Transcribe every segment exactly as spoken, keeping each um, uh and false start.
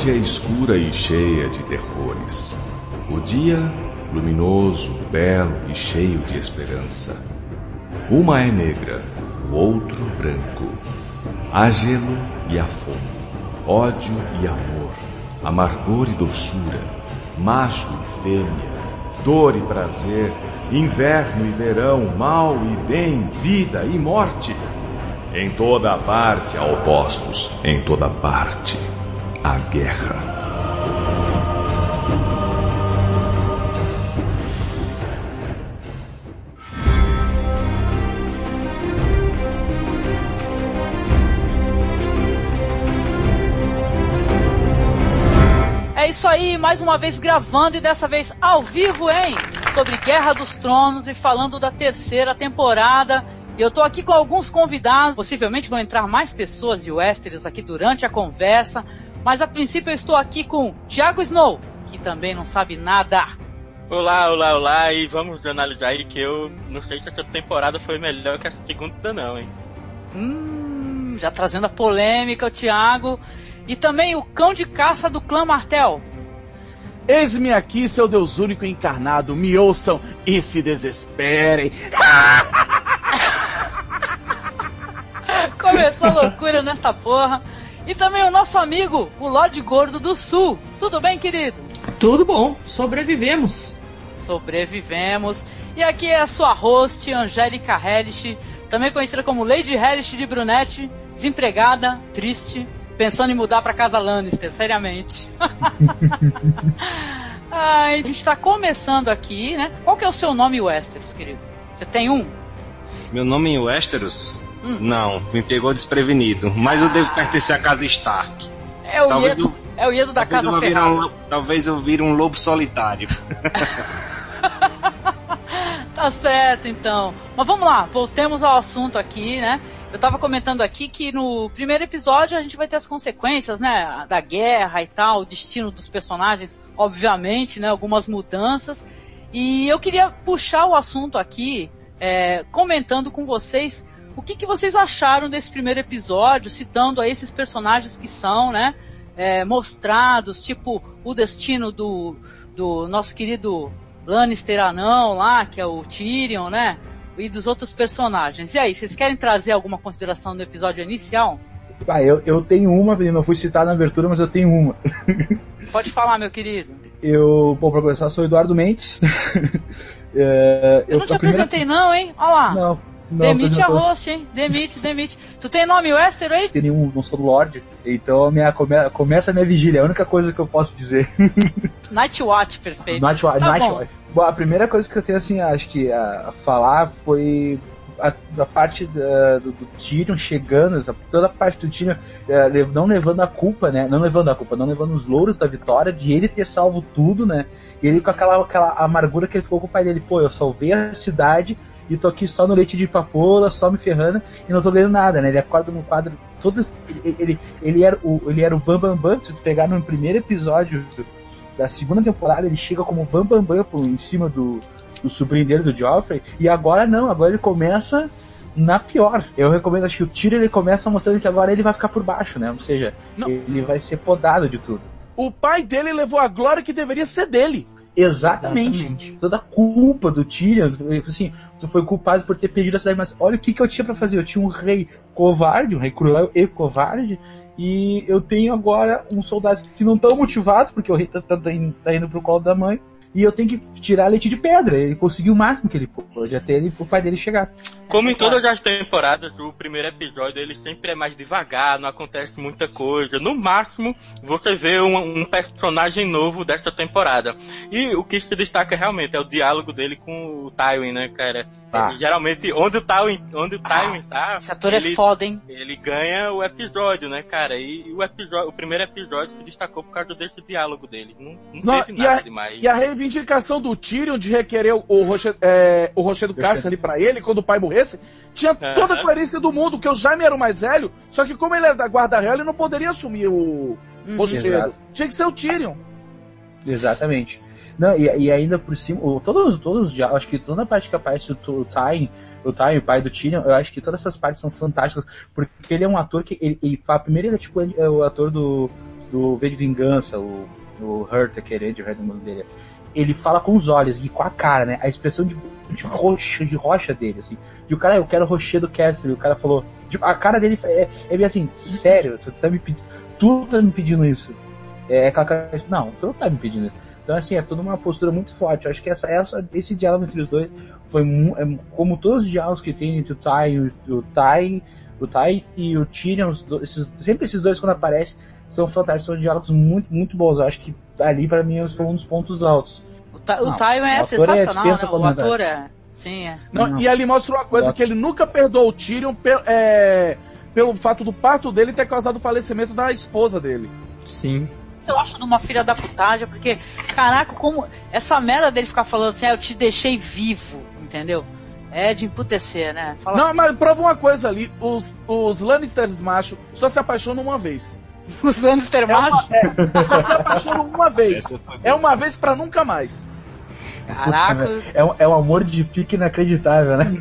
noite é escura e cheia de terrores. O dia, luminoso, belo e cheio de esperança. Uma é negra, o outro branco. Há gelo e há fogo, ódio e amor, amargor e doçura, macho e fêmea, dor e prazer, inverno e verão, mal e bem, vida e morte. Em toda parte há opostos, em toda parte há guerra. É isso aí, mais uma vez gravando e dessa vez ao vivo, hein? Sobre Guerra dos Tronos e falando da terceira temporada. Eu tô aqui com alguns convidados, possivelmente vão entrar mais pessoas de Westeros aqui durante a conversa, mas a princípio eu estou aqui com Thiago Snow, que também não sabe nada. Olá, olá, olá, e vamos analisar aí que eu não sei se essa temporada foi melhor que a segunda não, hein? Hum, já trazendo a polêmica, o Thiago. E também o cão de caça do clã Martel. Eis-me aqui, seu Deus único encarnado, me ouçam e se desesperem. Começou a loucura nesta porra. E também o nosso amigo, o Lorde Gordo do Sul. Tudo bem, querido? Tudo bom, sobrevivemos. Sobrevivemos. E aqui é a sua host, Angélica Hellish, também conhecida como Lady Hellish de Brunette, desempregada, triste, pensando em mudar pra casa Lannister, seriamente. Ah, a gente tá começando aqui, né? Qual que é o seu nome, Westeros, querido? Você tem um? Meu nome em Westeros? Hum. Não, me pegou desprevenido. Mas eu devo pertencer à casa Stark. É o Talvez Iedo, eu, é o Iedo da casa eu Ferrara. Um, talvez eu vire um lobo solitário. Tá certo, então. Mas vamos lá, voltemos ao assunto aqui, né? Eu tava comentando aqui que no primeiro episódio a gente vai ter as consequências, né? Da guerra e tal, o destino dos personagens, obviamente, né? Algumas mudanças. E eu queria puxar o assunto aqui, é, comentando com vocês o que, que vocês acharam desse primeiro episódio, citando aí esses personagens que são, né? É, mostrados, tipo o destino do, do nosso querido Lannister anão lá, que é o Tyrion, né? E dos outros personagens. E aí, vocês querem trazer alguma consideração do episódio inicial? Ah, eu, eu tenho uma, eu não fui citado na abertura, mas eu tenho uma. Pode falar, meu querido. Eu, bom, pra começar, sou Eduardo Mendes. é, eu, eu não te primeira... apresentei não, hein? Olha lá. Não. Não, demite a host, hein? Demite, demite. Tu tem nome Westeros aí? Tem nenhum, não sou Lorde, então minha, come, começa a minha vigília, é a única coisa que eu posso dizer. Night Watch, perfeito. Night Watch, tá Night bom. Watch. Bom, a primeira coisa que eu tenho, assim, acho que a, a falar foi a, a parte da, do, do Tyrion chegando, toda a parte do Tyrion é, não levando a culpa, né? Não levando a culpa, não levando os louros da vitória, de ele ter salvo tudo, né? E ele com aquela, aquela amargura que ele ficou com o pai dele, pô, eu salvei a cidade e tô aqui só no leite de papoula, só me ferrando e não tô ganhando nada, né? Ele acorda no quadro todo. Ele, ele, ele, era, o, ele era o Bam Bam Bam. Se tu pegar no primeiro episódio da segunda temporada, ele chega como Bam Bam Bam em cima do, do sobrinho dele, do Joffrey, e agora não, agora ele começa na pior. Eu recomendo, acho que o Tyrion ele começa mostrando que agora ele vai ficar por baixo, né? Ou seja, não. Ele vai ser podado de tudo. O pai dele levou a glória que deveria ser dele. Exatamente. Exatamente. Toda a culpa do Tyrion, assim, tu foi culpado por ter perdido a cidade, mas olha o que, que eu tinha pra fazer. Eu tinha um rei covarde, um rei cruel e covarde, e eu tenho agora uns soldados que não estão motivados, porque o rei tá, tá, tá indo pro colo da mãe, e eu tenho que tirar leite de pedra. Ele conseguiu o máximo que ele pôde, até ele, o pai dele chegar. Como em todas as temporadas, o primeiro episódio ele sempre é mais devagar, não acontece muita coisa. No máximo, você vê um, um personagem novo dessa temporada. E o que se destaca realmente é o diálogo dele com o Tywin, né, cara? Ah. Ele, geralmente, onde o Tywin, onde o Tywin ah, tá... Esse ator ele, é foda, hein? Ele ganha o episódio, né, cara? E o, episódio, o primeiro episódio se destacou por causa desse diálogo dele. Não, não, não teve nada a, demais. E a reivindicação do Tyrion de requerer o Rocher, é, o Rochedo Casterly pra ele quando o pai morresse, tinha toda a coerência do mundo, que o Jaime era o mais velho, só que como ele era da guarda real, ele não poderia assumir o hum, Rochedo. Tinha que ser o Tyrion. Exatamente. Não, e, e ainda por cima, o, todos, todos, acho que toda a parte que aparece o, o Tywin, o Tywin, o pai do Tyrion, eu acho que todas essas partes são fantásticas, porque ele é um ator que, ele, ele fala, primeiro ele é tipo ele é o ator do do V de Vingança, o, o Hurt, aquele Ed Hurt, o nome dele, ele fala com os olhos e com a cara, né? A expressão de, de roxa, de rocha dele, assim. De o cara, eu quero rocher do Castle, e o cara falou, tipo, a cara dele é, é bem assim, sério, tu tá me pedindo, tu tá me pedindo isso. É aquela cara, não, tu não tá me pedindo isso. Então, assim, é toda uma postura muito forte. Eu acho que essa, essa, esse diálogo entre os dois foi, é, como todos os diálogos que tem entre o Ty, o, o Ty, o Ty e o Tyrion, os dois, esses, sempre esses dois quando aparecem, são fantásticos, são diálogos muito, muito bons. Eu acho que ali, pra mim, foi um dos pontos altos. O, ta, o Ty é sensacional, é né? O ator é... Sim, é. Não, não. E ali mostra uma coisa, que ele nunca perdoou o Tyrion pe, é, pelo fato do parto dele ter causado o falecimento da esposa dele. Sim. Eu acho de uma filha da putagem, porque, caraca, como essa merda dele ficar falando assim, ah, eu te deixei vivo, entendeu? É de emputecer, né? Fala não, assim. Mas prova uma coisa ali, os, os Lannisters machos só se apaixonam uma vez. Os Lannister machos? É, é, só se apaixonam uma vez. É uma vez pra nunca mais. Caraca. É um, é um amor de pique inacreditável, né?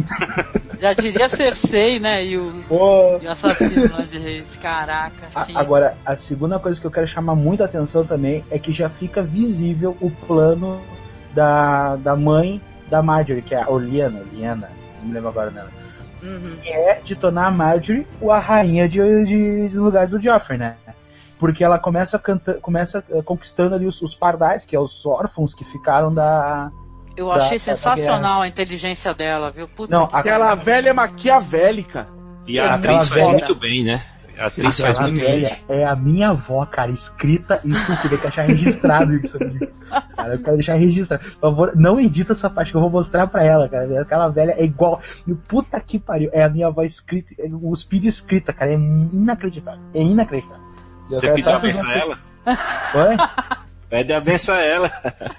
É. Já diria Cersei, né? E o, oh. e o assassino lá de reis. Caraca, sim. A, agora, a segunda coisa que eu quero chamar muita atenção também é que já fica visível o plano da, da mãe da Marjorie, que é a Olyana, Olyana, não me lembro agora dela. Uhum. Que é de tornar a Marjorie a rainha de, de, de lugar do Joffrey, né? Porque ela começa, canta, começa conquistando ali os, os pardais, que é os órfãos que ficaram da... Eu da, achei da, sensacional da a inteligência dela, viu? Puta não, que... Aquela velha maquiavélica. E a atriz faz muito bem, né? A atriz Sim, faz muito bem. É a minha avó, cara, escrita isso, eu queria deixar registrado isso aqui. Cara, eu quero deixar registrado. Por favor, não edita essa parte que eu vou mostrar pra ela, cara. Aquela velha é igual. Puta que pariu. É a minha avó escrita, o speed escrita, cara. É inacreditável. É inacreditável. Você pediu a benção a ela? Oi? Pede a benção a ela.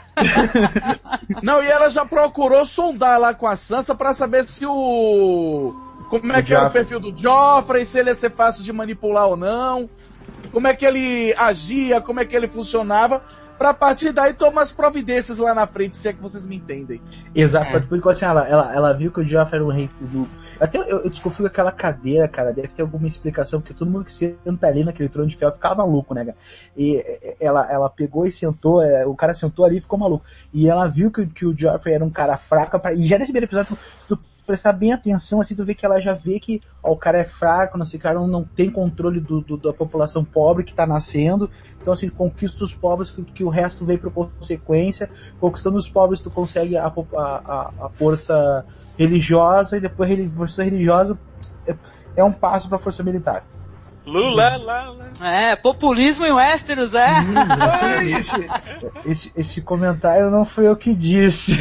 Não, e ela já procurou sondar lá com a Sansa pra saber se o... Como é o que Joffrey. Era o perfil do Joffrey, se ele ia ser fácil de manipular ou não, como é que ele agia, como é que ele funcionava, pra a partir daí tomar as providências lá na frente, se é que vocês me entendem. Exato, é. Porque assim, ela, ela, ela viu que o Joffrey era um rei do... Até eu, eu desconfio que aquela cadeira, cara, deve ter alguma explicação, porque todo mundo que senta ali naquele trono de ferro ficava maluco, né, cara? E ela, ela pegou e sentou, é, o cara sentou ali e ficou maluco. E ela viu que, que o Joffrey era um cara fraco, pra, e já nesse primeiro episódio, tu, tu prestar bem atenção, assim, tu vê que ela já vê que ó, o cara é fraco, não sei, o cara não, não tem controle do, do, da população pobre que tá nascendo, então assim, conquista os pobres que, que o resto veio por consequência, conquistando os pobres tu consegue a, a, a força religiosa, e depois a força religiosa é, é um passo pra força militar. Lula, lá, lá. É, populismo em Westeros, é. Hum, esse, esse, esse comentário não foi eu que disse.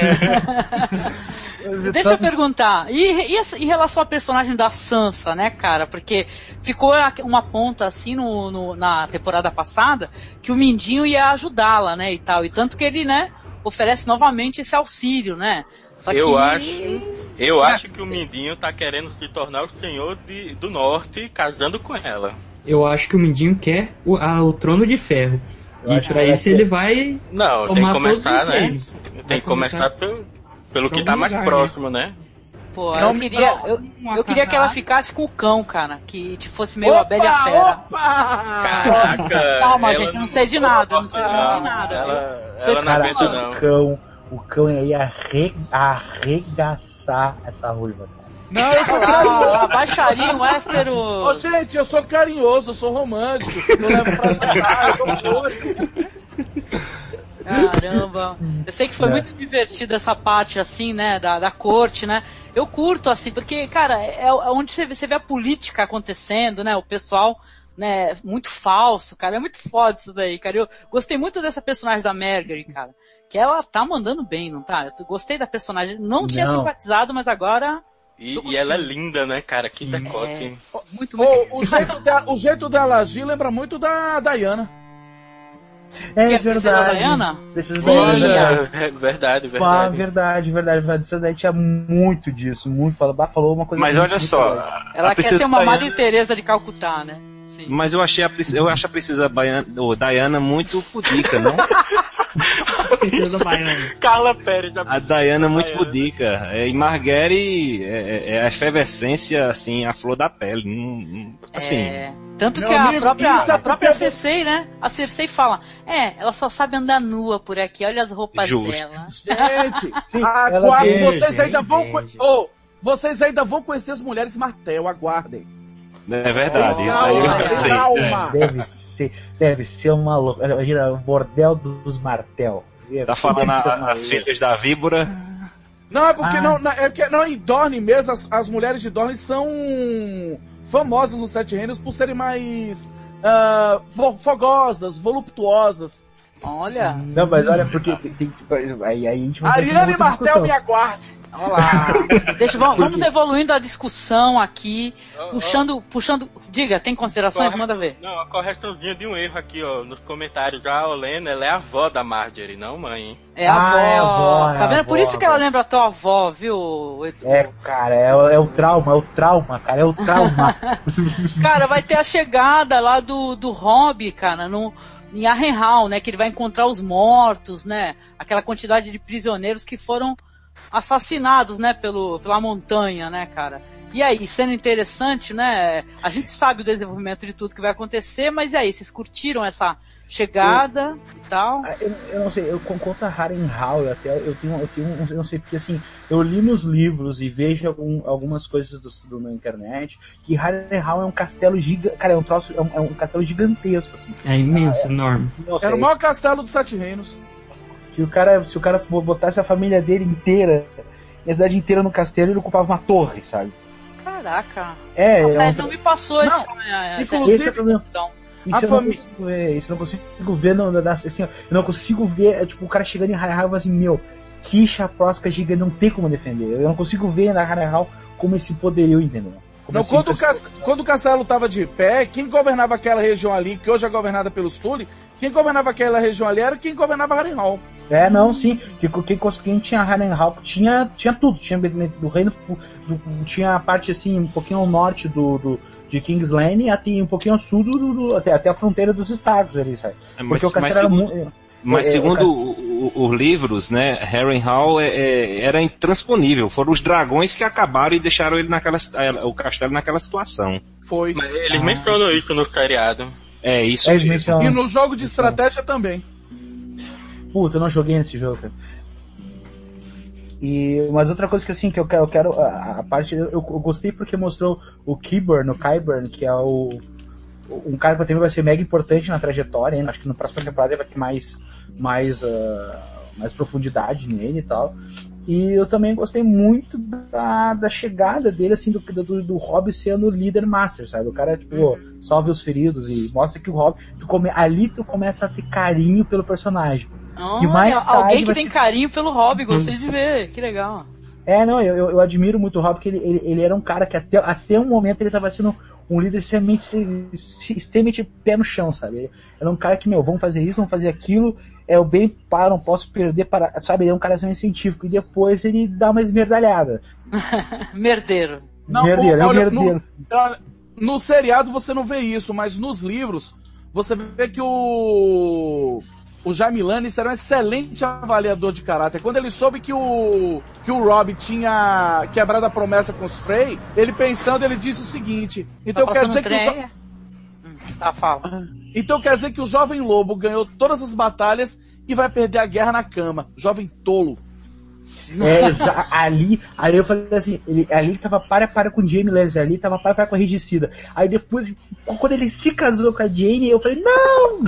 Deixa eu perguntar, e, e em relação ao personagem da Sansa, né, cara? Porque ficou uma ponta assim no, no, na temporada passada que o Mindinho ia ajudá-la, né, e tal. E tanto que ele, né, oferece novamente esse auxílio, né? Só eu que... acho... Eu acho que o Mindinho tá querendo se tornar o senhor de, do norte, casando com ela. Eu acho que o Mindinho quer o, a, o trono de ferro. Eu e pra isso que... ele vai Não, tem que começar, né? Reinos. Tem vai que começar, começar pelo, pelo que tá mais lugar, próximo, né? né? Pô, eu queria, eu, eu queria que ela ficasse com o cão, cara. Que tipo, fosse meio opa, a Bela e a Fera. Opa! Caraca! Calma, ela... gente, não sei de nada. Não sei de nada. Ela, ela não aguenta, não. O cão, o cão ia arre, arregaçar essa ruiva. Não, eu sou carinhoso. A baixaria, o Westeros. Ô, gente, eu sou carinhoso, eu sou romântico. Eu levo pra jantar, eu dou flores. Caramba. Eu sei que foi é. muito divertido essa parte, assim, né, da, da corte, né. Eu curto, assim, porque, cara, é, é onde você vê, você vê a política acontecendo, né, o pessoal, né, muito falso, cara. É muito foda isso daí, cara. Eu gostei muito dessa personagem da Margaery, cara. Que ela tá mandando bem, não tá? Eu gostei da personagem. Não, não. tinha simpatizado, mas agora... E, e ela é linda, né, cara? Que decote. É. Muito, muito. O, o, jeito dela, o jeito dela agir lembra muito da Diana. É que verdade. A Diana? Precisa Sim. da Diana. É, verdade, verdade. Ah, verdade, verdade, verdade. Isso daí tinha muito disso, muito. Falou uma coisa. Mas muito, olha muito só. legal. Ela quer ser uma Madre Teresa de Calcutá, né? Sim. Mas eu achei a, eu acho a princesa Baiana, oh, Diana muito pudica, não? Carla Pérez. A, a Diana muito pudica. E Margaery é, é a efervescência, assim, a flor da pele. Assim, é... Tanto Meu que a amigo, própria, isso é a própria porque- Cersei, né? A Cersei fala, é, ela só sabe andar nua por aqui, olha as roupas Justo. dela. Gente, Sim, aguardem, ela tem- vocês ainda vão... co- inveja. Ô, vocês ainda vão conhecer as mulheres Martel, aguardem. É verdade, isso aí eu Calma, já sei. calma. Deve ser, deve ser uma louca. Imagina, o bordel dos Martel. Tá falando Deve ser a- uma as louca. filhas da víbora. Não, é porque Ah. não, não- é porque não, em Dorne mesmo, as, as mulheres de Dorne são famosas nos Sete Reinos por serem mais ah, fo- fogosas, voluptuosas. Olha. Não, mas olha, porque tem, tem, aí, aí a gente vai ter uma Ariane outra Martel, discussão. me aguarde. Olha lá. Deixa, vamos, vamos evoluindo a discussão aqui, puxando, puxando. Diga, tem considerações? Manda ver. Não, a correçãozinha de um erro aqui, ó, nos comentários. Já a Olena, ela é a avó da Marjorie, não mãe, hein? É a Ah, avó. é a avó, é Tá a vendo? Por avó, isso que ela avó. lembra a tua avó, viu, Edu? É, cara, é, o- é o trauma, é o trauma, cara, é o trauma. Cara, vai ter a chegada lá do, do Robb, cara, no, em Harrenhal, né? Que ele vai encontrar os mortos, né? Aquela quantidade de prisioneiros que foram assassinados, né? Pelo, pela montanha, né, cara? E aí, sendo interessante, né? A gente sabe o desenvolvimento de tudo que vai acontecer, mas e aí, vocês curtiram essa chegada e tal? Eu, eu não sei, eu conto a Harrenhal, eu até eu tenho, eu tenho, eu não sei, porque assim, eu li nos livros e vejo algum, algumas coisas do, do, na internet, que Harrenhal é um castelo gigante, cara, é um troço, é um, é um castelo gigantesco, assim. É imenso, enorme. Nossa, Era o maior castelo dos Sete Reinos. se o cara, se o cara botasse a família dele inteira, a cidade inteira no castelo, ele ocupava uma torre, sabe? Caraca. É, Nossa, é um ele não me passou Não, essa, essa, inclusive- esse é o problema. então. Isso A eu não fami- consigo ver, isso eu não consigo ver, não, não, assim, ó, eu não consigo ver, é, tipo, o cara chegando em Harrenhal e fala assim, meu, que chaprosca gigante, não tem como defender. Eu não consigo ver na Harrenhal como esse poderio, entendeu? Como Não, esse quando, o impesso- cas- quando o castelo estava de pé, quem governava aquela região ali, que hoje é governada pelos Tully, quem governava aquela região ali era quem governava Harrenhal. É, não, sim. Que, quem, quem tinha Harrenhal tinha, tinha tudo. Tinha do reino. Do, tinha a parte assim, um pouquinho ao norte do, do, de King's Landing até um pouquinho ao sul do, do, até, até a fronteira dos Starks ali, sabe? Mas, Porque o mas castelo era segundo, muito. mas é, segundo é, o- o- os livros, né, Harrenhal é, é, era intransponível. Foram os dragões que acabaram e deixaram ele naquela, o castelo naquela situação. Foi. Mas eles mencionam isso no seriado. É isso É, eles mesmo. mencionam- E no jogo de estratégia também. Puta, eu não joguei nesse jogo, cara. E, mas outra coisa que assim, que eu quero, eu quero a, a parte, eu, eu gostei porque mostrou o Qyburn, o Qyburn, que é o um cara que também vai ser mega importante na trajetória, hein? Acho que no próximo temporada vai ter mais mais, uh, mais profundidade nele e tal. E eu também gostei muito da, da chegada dele, assim, do, do, do Robb sendo o líder master, sabe? O cara, tipo, Uhum. salve os feridos e mostra que o Robb, tu come, ali tu começa a ter carinho pelo personagem. Olha, E mais tarde alguém que vai tem ser- carinho pelo Robb, gostei de ver, que legal. É, não, eu, eu, eu admiro muito o Robb, porque ele, ele, ele era um cara que até, até um momento ele tava sendo um líder extremamente, extremamente pé no chão, sabe? Ele era um cara que, meu, vamos fazer isso, vamos fazer aquilo, é o bem para, não posso perder para, sabe? Ele é um cara extremamente científico, e depois ele dá uma esmerdalhada. Merdeiro. Não, merdeiro, é um olha, merdeiro. No, no seriado você não vê isso, mas nos livros você vê que o o Jaime Lannister era um excelente avaliador de caráter. Quando ele soube que o que o Robb tinha quebrado a promessa com os Frey, ele pensando, ele disse o seguinte: então Tá quer passando dizer que o jo- trem? Hum, Tá, fala. então quer dizer que o jovem lobo ganhou todas as batalhas e vai perder a guerra na cama. Jovem tolo. É, exa- ali, ali eu falei assim, ele, ali ele tava para a para com o Jaime Lannister, ali ele tava para a para com a Regicida. Aí depois, quando ele se casou com a Jaime, eu falei, não!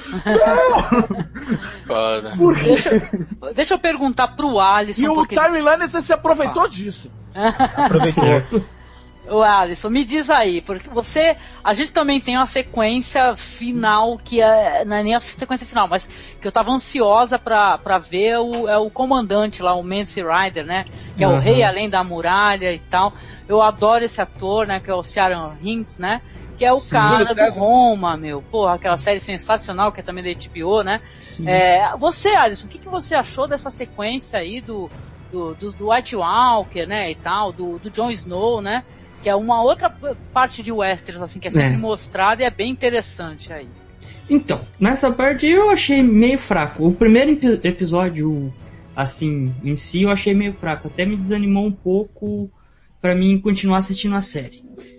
Foda. Por quê? Deixa, deixa eu perguntar pro Alisson. E o porque... Jaime Lannister se aproveitou disso. Aproveitou. Ô Alisson, me diz aí, porque você, a gente também tem uma sequência final que é, não é nem a sequência final, mas que eu tava ansiosa pra, pra ver o, é o comandante lá, o Mance Rider, né, que é Uhum. o rei além da muralha e tal. Eu adoro esse ator, né, que é o Ciaran Hinds, né, que é o cara Júlio do César. Roma, meu, porra, aquela série sensacional que é também da H B O, né. É, você, Alisson, o que, que você achou dessa sequência aí do, do, do, do White Walker, né, e tal, do, do Jon Snow, né, que é uma outra parte de Westeros, assim, que é sempre É. mostrada e é bem interessante aí. Então, nessa parte eu achei meio fraco. O primeiro epi- episódio, assim, em si, eu achei meio fraco. Até me desanimou um pouco pra mim continuar assistindo a série.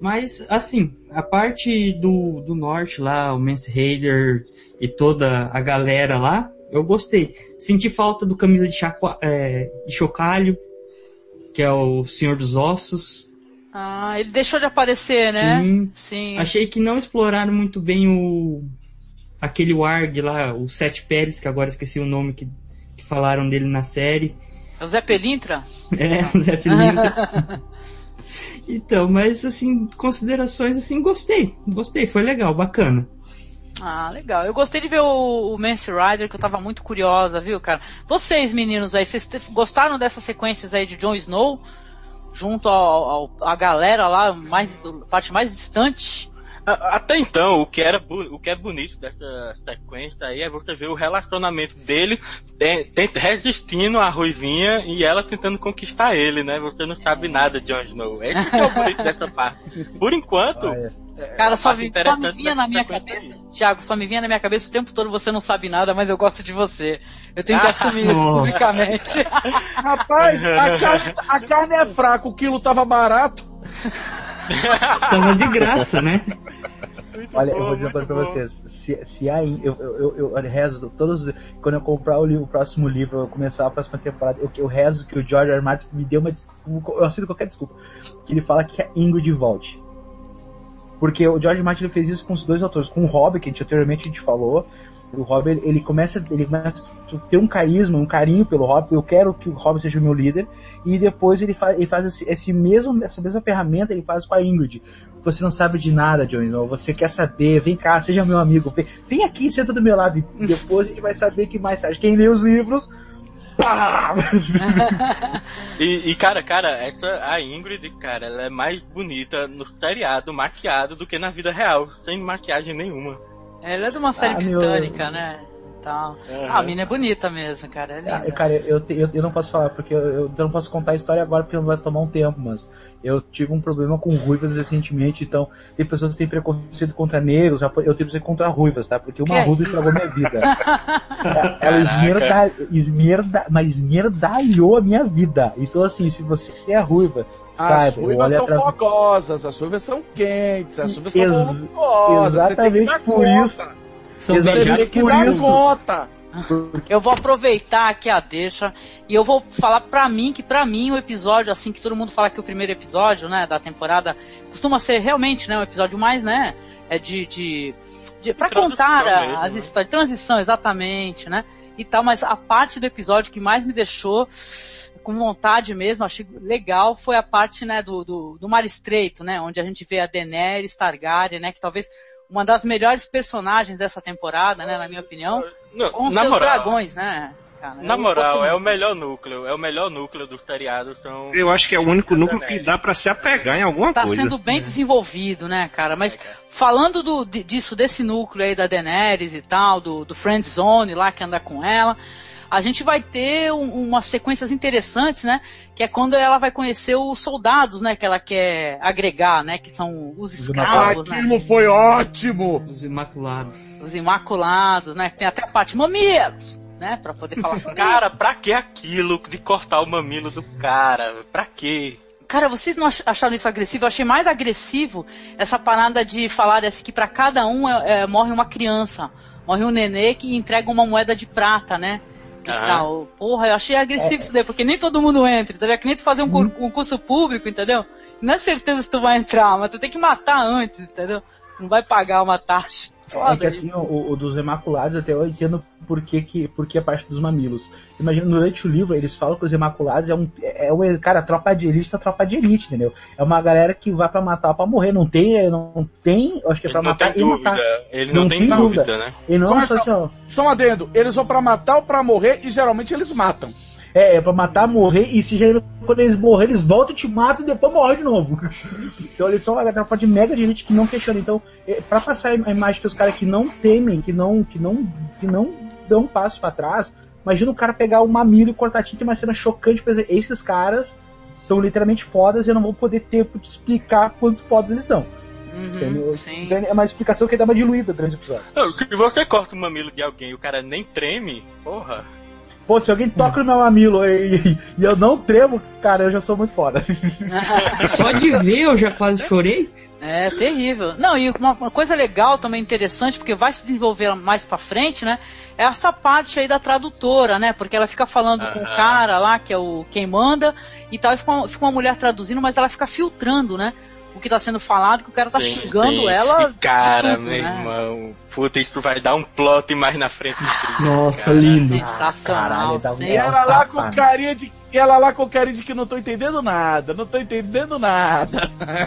Mas, assim, a parte do, do norte lá, o Mance Raider e toda a galera lá, eu gostei. Senti falta do camisa de, chaqua, é, de chocalho, que é o Senhor dos Ossos. Ah, ele deixou de aparecer, né? Sim. Sim. Achei que não exploraram muito bem o aquele Warg lá, o Sete Pérez, que agora esqueci o nome que, que falaram dele na série. É o Zé Pelintra? É, o Zé Pelintra. Então, mas assim, considerações assim, gostei. Gostei, foi legal, bacana. Ah, legal. Eu gostei de ver o, o Mance Rider, que eu tava muito curiosa, viu, cara? Vocês, meninos aí, vocês gostaram dessas sequências aí de Jon Snow? Junto ao, ao, a galera lá, mais, parte mais distante? Até então, o que, era, o que é bonito dessa sequência aí é você ver o relacionamento dele tem, tem, resistindo à Ruivinha e ela tentando conquistar ele, né? Você não sabe nada de Jon Snow. Esse que é o bonito dessa parte. Por enquanto... Ah, é. Cara, só, vi, só me vinha na minha cabeça, aí. Thiago, só me vinha na minha cabeça o tempo todo, você não sabe nada, mas eu gosto de você. Eu tenho que assumir isso publicamente. Rapaz, a carne, a carne é fraca, o quilo tava barato. Tava de graça, né? Muito Olha, bom, eu vou dizer uma coisa pra vocês. Se, se a In, eu, eu, eu, eu rezo todos. Quando eu comprar o, livro, o próximo livro, eu começar a próxima temporada, eu, eu rezo que o George R. R. Martin me dê uma desculpa. Eu aceito qualquer desculpa. Que ele fala que a Ingrid volte. Porque o George Martin ele fez isso com os dois autores, com o Robb, que a gente, anteriormente a gente falou. O Robb ele, ele começa ele começa a ter um carisma, um carinho pelo Robb. Eu quero que o Robb seja o meu líder. E depois ele faz, ele faz esse, esse mesmo, essa mesma ferramenta ele faz com a Ingrid. Você não sabe de nada, Jon Snow. Você quer saber? Vem cá, seja meu amigo. Vem, vem aqui, senta do meu lado. E depois a gente vai saber que mais tarde. Quem lê os livros... Pá! e, e cara, cara, essa a Ingrid, cara, ela é mais bonita no seriado maquiado do que na vida real, sem maquiagem nenhuma. Ela é de uma série ah, britânica, meu... né? Então, uhum. ah, a mina é bonita mesmo, cara. É linda. Ah, cara, eu, eu, eu não posso falar, porque eu, eu não posso contar a história agora, porque vai tomar um tempo, mas eu tive um problema com ruivas recentemente, então tem pessoas que têm preconceito contra negros, eu tenho preconceito contra ruivas, tá? Porque uma ruiva estragou minha vida. Ela esmerda, esmerda, mas esmerdalhou a minha vida. Então assim, se você é ruiva, as saiba, ruivas são pra... fogosas, as ruivas são quentes, as ruivas são Ex- voluptuosas. Exatamente por conta. isso. São Você tem que dar conta. Eu vou aproveitar aqui a deixa e eu vou falar pra mim que pra mim o episódio, assim, que todo mundo fala que o primeiro episódio, né, da temporada costuma ser realmente, né, um episódio mais, né, é de, de, de pra contar mesmo, as né? histórias, transição, exatamente, né, e tal, mas a parte do episódio que mais me deixou com vontade mesmo, achei legal, foi a parte, né, do, do, do Mar Estreito, né, onde a gente vê a Daenerys Targaryen, né, que talvez uma das melhores personagens dessa temporada, né, na minha opinião, Não, com na seus moral, dragões, né, cara. Na Eu moral, gosto é o muito. melhor núcleo, é o melhor núcleo do seriado. São... Eu acho que é o único núcleo que dá pra se apegar em alguma Tá coisa. sendo bem desenvolvido, né, cara, mas falando do, disso, desse núcleo aí da Daenerys e tal, do, do Friend Zone lá que anda com ela, a gente vai ter um, umas sequências interessantes, né? Que é quando ela vai conhecer os soldados, né? Que ela quer agregar, né? Que são os escravos, né? Aquilo foi ótimo! Os Imaculados. Os Imaculados, né? Tem até a parte mamilos, né? Pra poder falar com Cara, pra que aquilo de cortar o mamilo do cara? Pra quê? Cara, vocês não acharam isso agressivo? Eu achei mais agressivo essa parada de falar assim, que pra cada um é, é, morre uma criança. Morre um nenê que entrega uma moeda de prata, né? Que tal? Porra, eu achei agressivo é. isso daí, porque nem todo mundo entra, entendeu? É que nem tu fazer um Hum. concurso público, entendeu? Não é certeza se tu vai entrar, mas tu tem que matar antes, entendeu? Tu não vai pagar uma taxa. É que assim, o, o dos Imaculados, até eu entendo por que, que, por que a parte dos mamilos. Imagina, durante o livro, eles falam que os Imaculados é um, é um cara, tropa de elite, tropa de elite, entendeu? É uma galera que vai pra matar, pra morrer, não tem, não tem, acho que é pra Ele não matar tem e dúvida. matar. Ele não, Não tem, tem dúvida, dúvida. né? E não Como é é só só- assim, ó, Só um adendo, eles vão pra matar ou pra morrer e geralmente eles matam. é, é pra matar, morrer, e se já, quando eles morrerem, eles voltam e te matam e depois morrem de novo. Então eles são uma tropa de mega de gente que não questiona. Então, é, pra passar a imagem que os caras que não temem, que não, que não, que não dão um passo pra trás, imagina o cara pegar o mamilo e cortar tinta, uma cena chocante, por exemplo, esses caras são literalmente fodas e eu não vou poder tempo de explicar quanto fodas eles são. Entendeu? Uhum, sim. Então, é uma explicação que dá uma diluída durante o episódio. Não, se você corta o mamilo de alguém e o cara nem treme, porra. Pô, se alguém toca no meu mamilo e, e eu não tremo, cara, eu já sou muito foda. Só de ver eu já quase chorei. É terrível. Não, e uma, uma coisa legal também interessante, porque vai se desenvolver mais pra frente, né? É essa parte aí da tradutora, né? Porque ela fica falando com o cara lá, que é o quem manda, e tal, e fica uma, fica uma mulher traduzindo, mas ela fica filtrando, né? O que tá sendo falado, que o cara tá sim, xingando sim. ela. E cara, tudo, meu né? irmão, puta, isso vai dar um plot mais na frente. Nossa, cara. lindo. Sensacional. Caralho, E ela lá com carinha de. E ela lá com carinha de que não tô entendendo nada, não tô entendendo nada.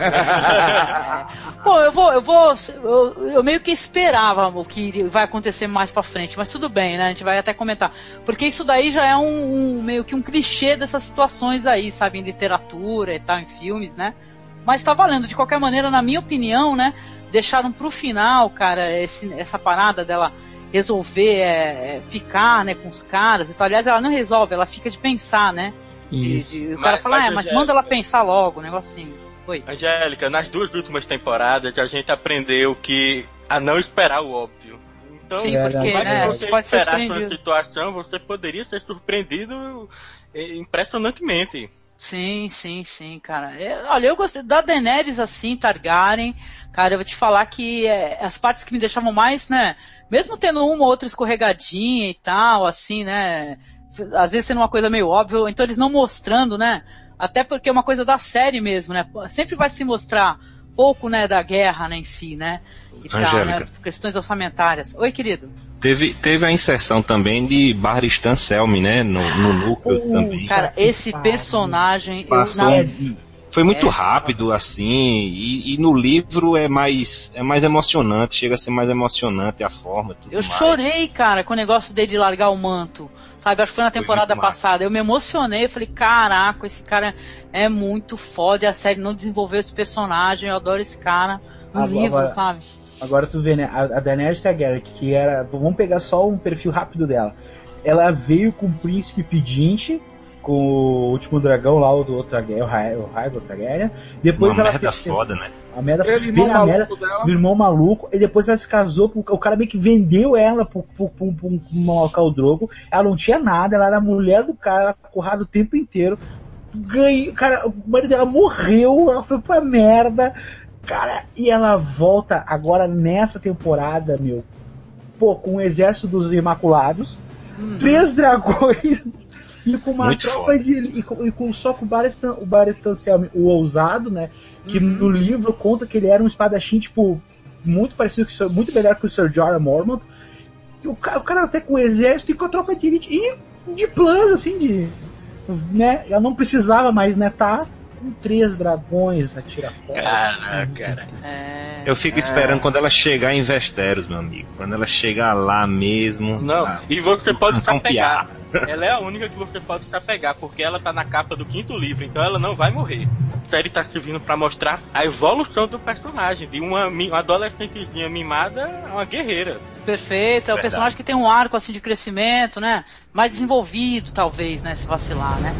Pô, eu vou, eu vou, eu, eu meio que esperava o que vai acontecer mais pra frente, mas tudo bem, né? A gente vai até comentar. Porque isso daí já é um, um meio que um clichê dessas situações aí, sabe? Em literatura e tal, em filmes, né? Mas tá valendo, de qualquer maneira, na minha opinião, né? Deixaram pro final, cara, esse, essa parada dela resolver é, ficar, né, com os caras e tal. Aliás, ela não resolve, ela fica de pensar, né? De, de, o cara mas, fala, mas, ah, mas Angélica, manda ela pensar logo, um negocinho. Oi. Angélica, nas duas últimas temporadas a gente aprendeu que a não esperar o óbvio. Então, sim, porque, né, você pode ser surpreendido. Uma situação, você poderia ser surpreendido impressionantemente. Sim, sim, sim, cara. É, olha, eu gostei da Daenerys assim, Targaryen, cara, eu vou te falar que é, as partes que me deixavam mais, né, mesmo tendo uma ou outra escorregadinha e tal, assim, né, às vezes sendo uma coisa meio óbvia, então eles não mostrando, né, até porque é uma coisa da série mesmo, né, sempre vai se mostrar pouco, né, da guerra, né, em si, né, e tal, né, questões orçamentárias. Oi, querido. Teve, teve a inserção também de Barristan Selmy, né? No, no núcleo uh, também. Cara, esse personagem... Passou, eu, na... Foi muito é, rápido, assim, e, e no livro é mais, é mais emocionante, chega a ser mais emocionante a forma. Tudo eu mais. chorei, cara, com o negócio dele de largar o manto. Sabe, acho que foi na temporada foi passada. Eu me emocionei, eu falei, caraca, esse cara é muito foda e a série não desenvolveu esse personagem, eu adoro esse cara no agora, livro, agora, sabe? Agora tu vê, né, a, a Daenerys Targaryen, que era, vamos pegar só um perfil rápido dela. Ela veio com o príncipe pedinte, com o último dragão lá, o do outro Targaryen, o Rhaegar Targaryen. Depois uma ela merda fez, foda, né? A merda, Ele, irmão a merda, maluco dela. O irmão maluco, e depois ela se casou, o cara meio que vendeu ela pro, pro, pro, pro, pro Khal Drogo. Ela não tinha nada, ela era a mulher do cara, currada o tempo inteiro. Ganhou, cara, o marido dela morreu, ela foi pra merda. Cara, e ela volta agora nessa temporada, meu, pô, com o exército dos Imaculados, uhum. três dragões, e com uma muito tropa foda. de. E com, e com só com o Barristan, o Barristan Selmy, o ousado, né? Que uhum. no livro conta que ele era um espadachim, tipo, muito parecido com o muito melhor que o Sir Jorah Mormont. E o cara, o cara até com o exército e com a tropa de elite, e de planos, assim, de. Né? Ela não precisava mais, né, tá? Com três dragões, atira fora. Caraca, cara. É, eu fico é. esperando quando ela chegar em Westeros, meu amigo. Quando ela chegar lá mesmo. Não, ah, e você pode se apegar. Ela é a única que você pode se apegar, porque ela tá na capa do quinto livro, então ela não vai morrer. A série tá servindo pra mostrar a evolução do personagem, de uma, uma adolescentezinha mimada a uma guerreira. Perfeito, é o personagem que tem um arco assim de crescimento, né? Mais desenvolvido, talvez, né? Se vacilar, né?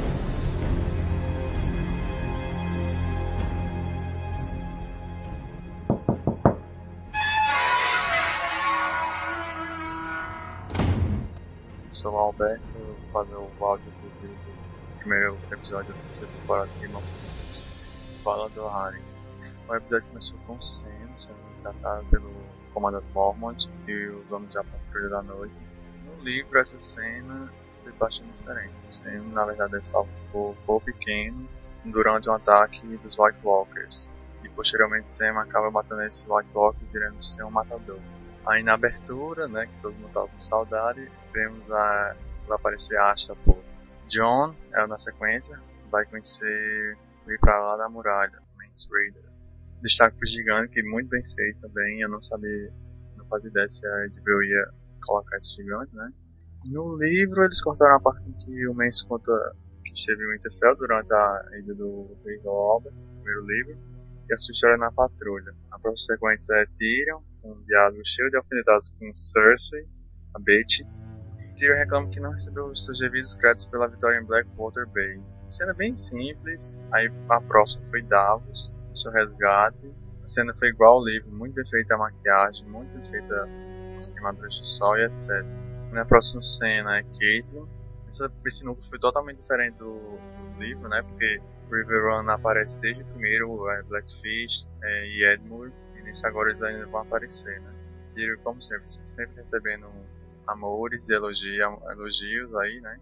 Sou o Alberto, vou fazer o áudio do primeiro episódio da terceira temporada de Game of Thrones. Fala do Harris. O episódio começou com Sam sendo tratado pelo comandante Mormont e os homens da Patrulha da Noite. No livro, essa cena foi bastante diferente. Sam, na verdade, ele salva o Paul pequeno durante um ataque dos White Walkers. E posteriormente, Sam acaba matando esse White Walker virando ser um matador. Aí na abertura, né, que todo mundo tava com saudade, vemos a vai aparecer a Asta por Jon, é na sequência, vai conhecer ir pra lá da muralha, Mance Raider. Destaque pro Gigante, que muito bem feito também, eu não sabia, não fazia ideia se a H B O ia colocar esse gigante, né. No livro eles cortaram a parte em que o Mance conta que esteve em Winterfell durante a ida do Rei Robert, no primeiro livro, e a sua história na patrulha. A próxima sequência é Tyrion, um diálogo cheio de afinidades com Cersei, a Betty. Tyrion reclama que não recebeu os seus devidos créditos pela vitória em Blackwater Bay. A cena é bem simples, aí a próxima foi Davos, o seu resgate. A cena foi igual ao livro, muito bem feita a maquiagem, muito bem feita as queimaduras de sol e etcétera. Na próxima cena é Caitlyn, esse núcleo foi totalmente diferente do, do livro, né? Porque River Run aparece desde o primeiro, é, Blackfish é, e Edmure, e nesse agora eles ainda vão aparecer, né? Tyrion, como sempre, sempre recebendo amores e elogios, elogios aí, né?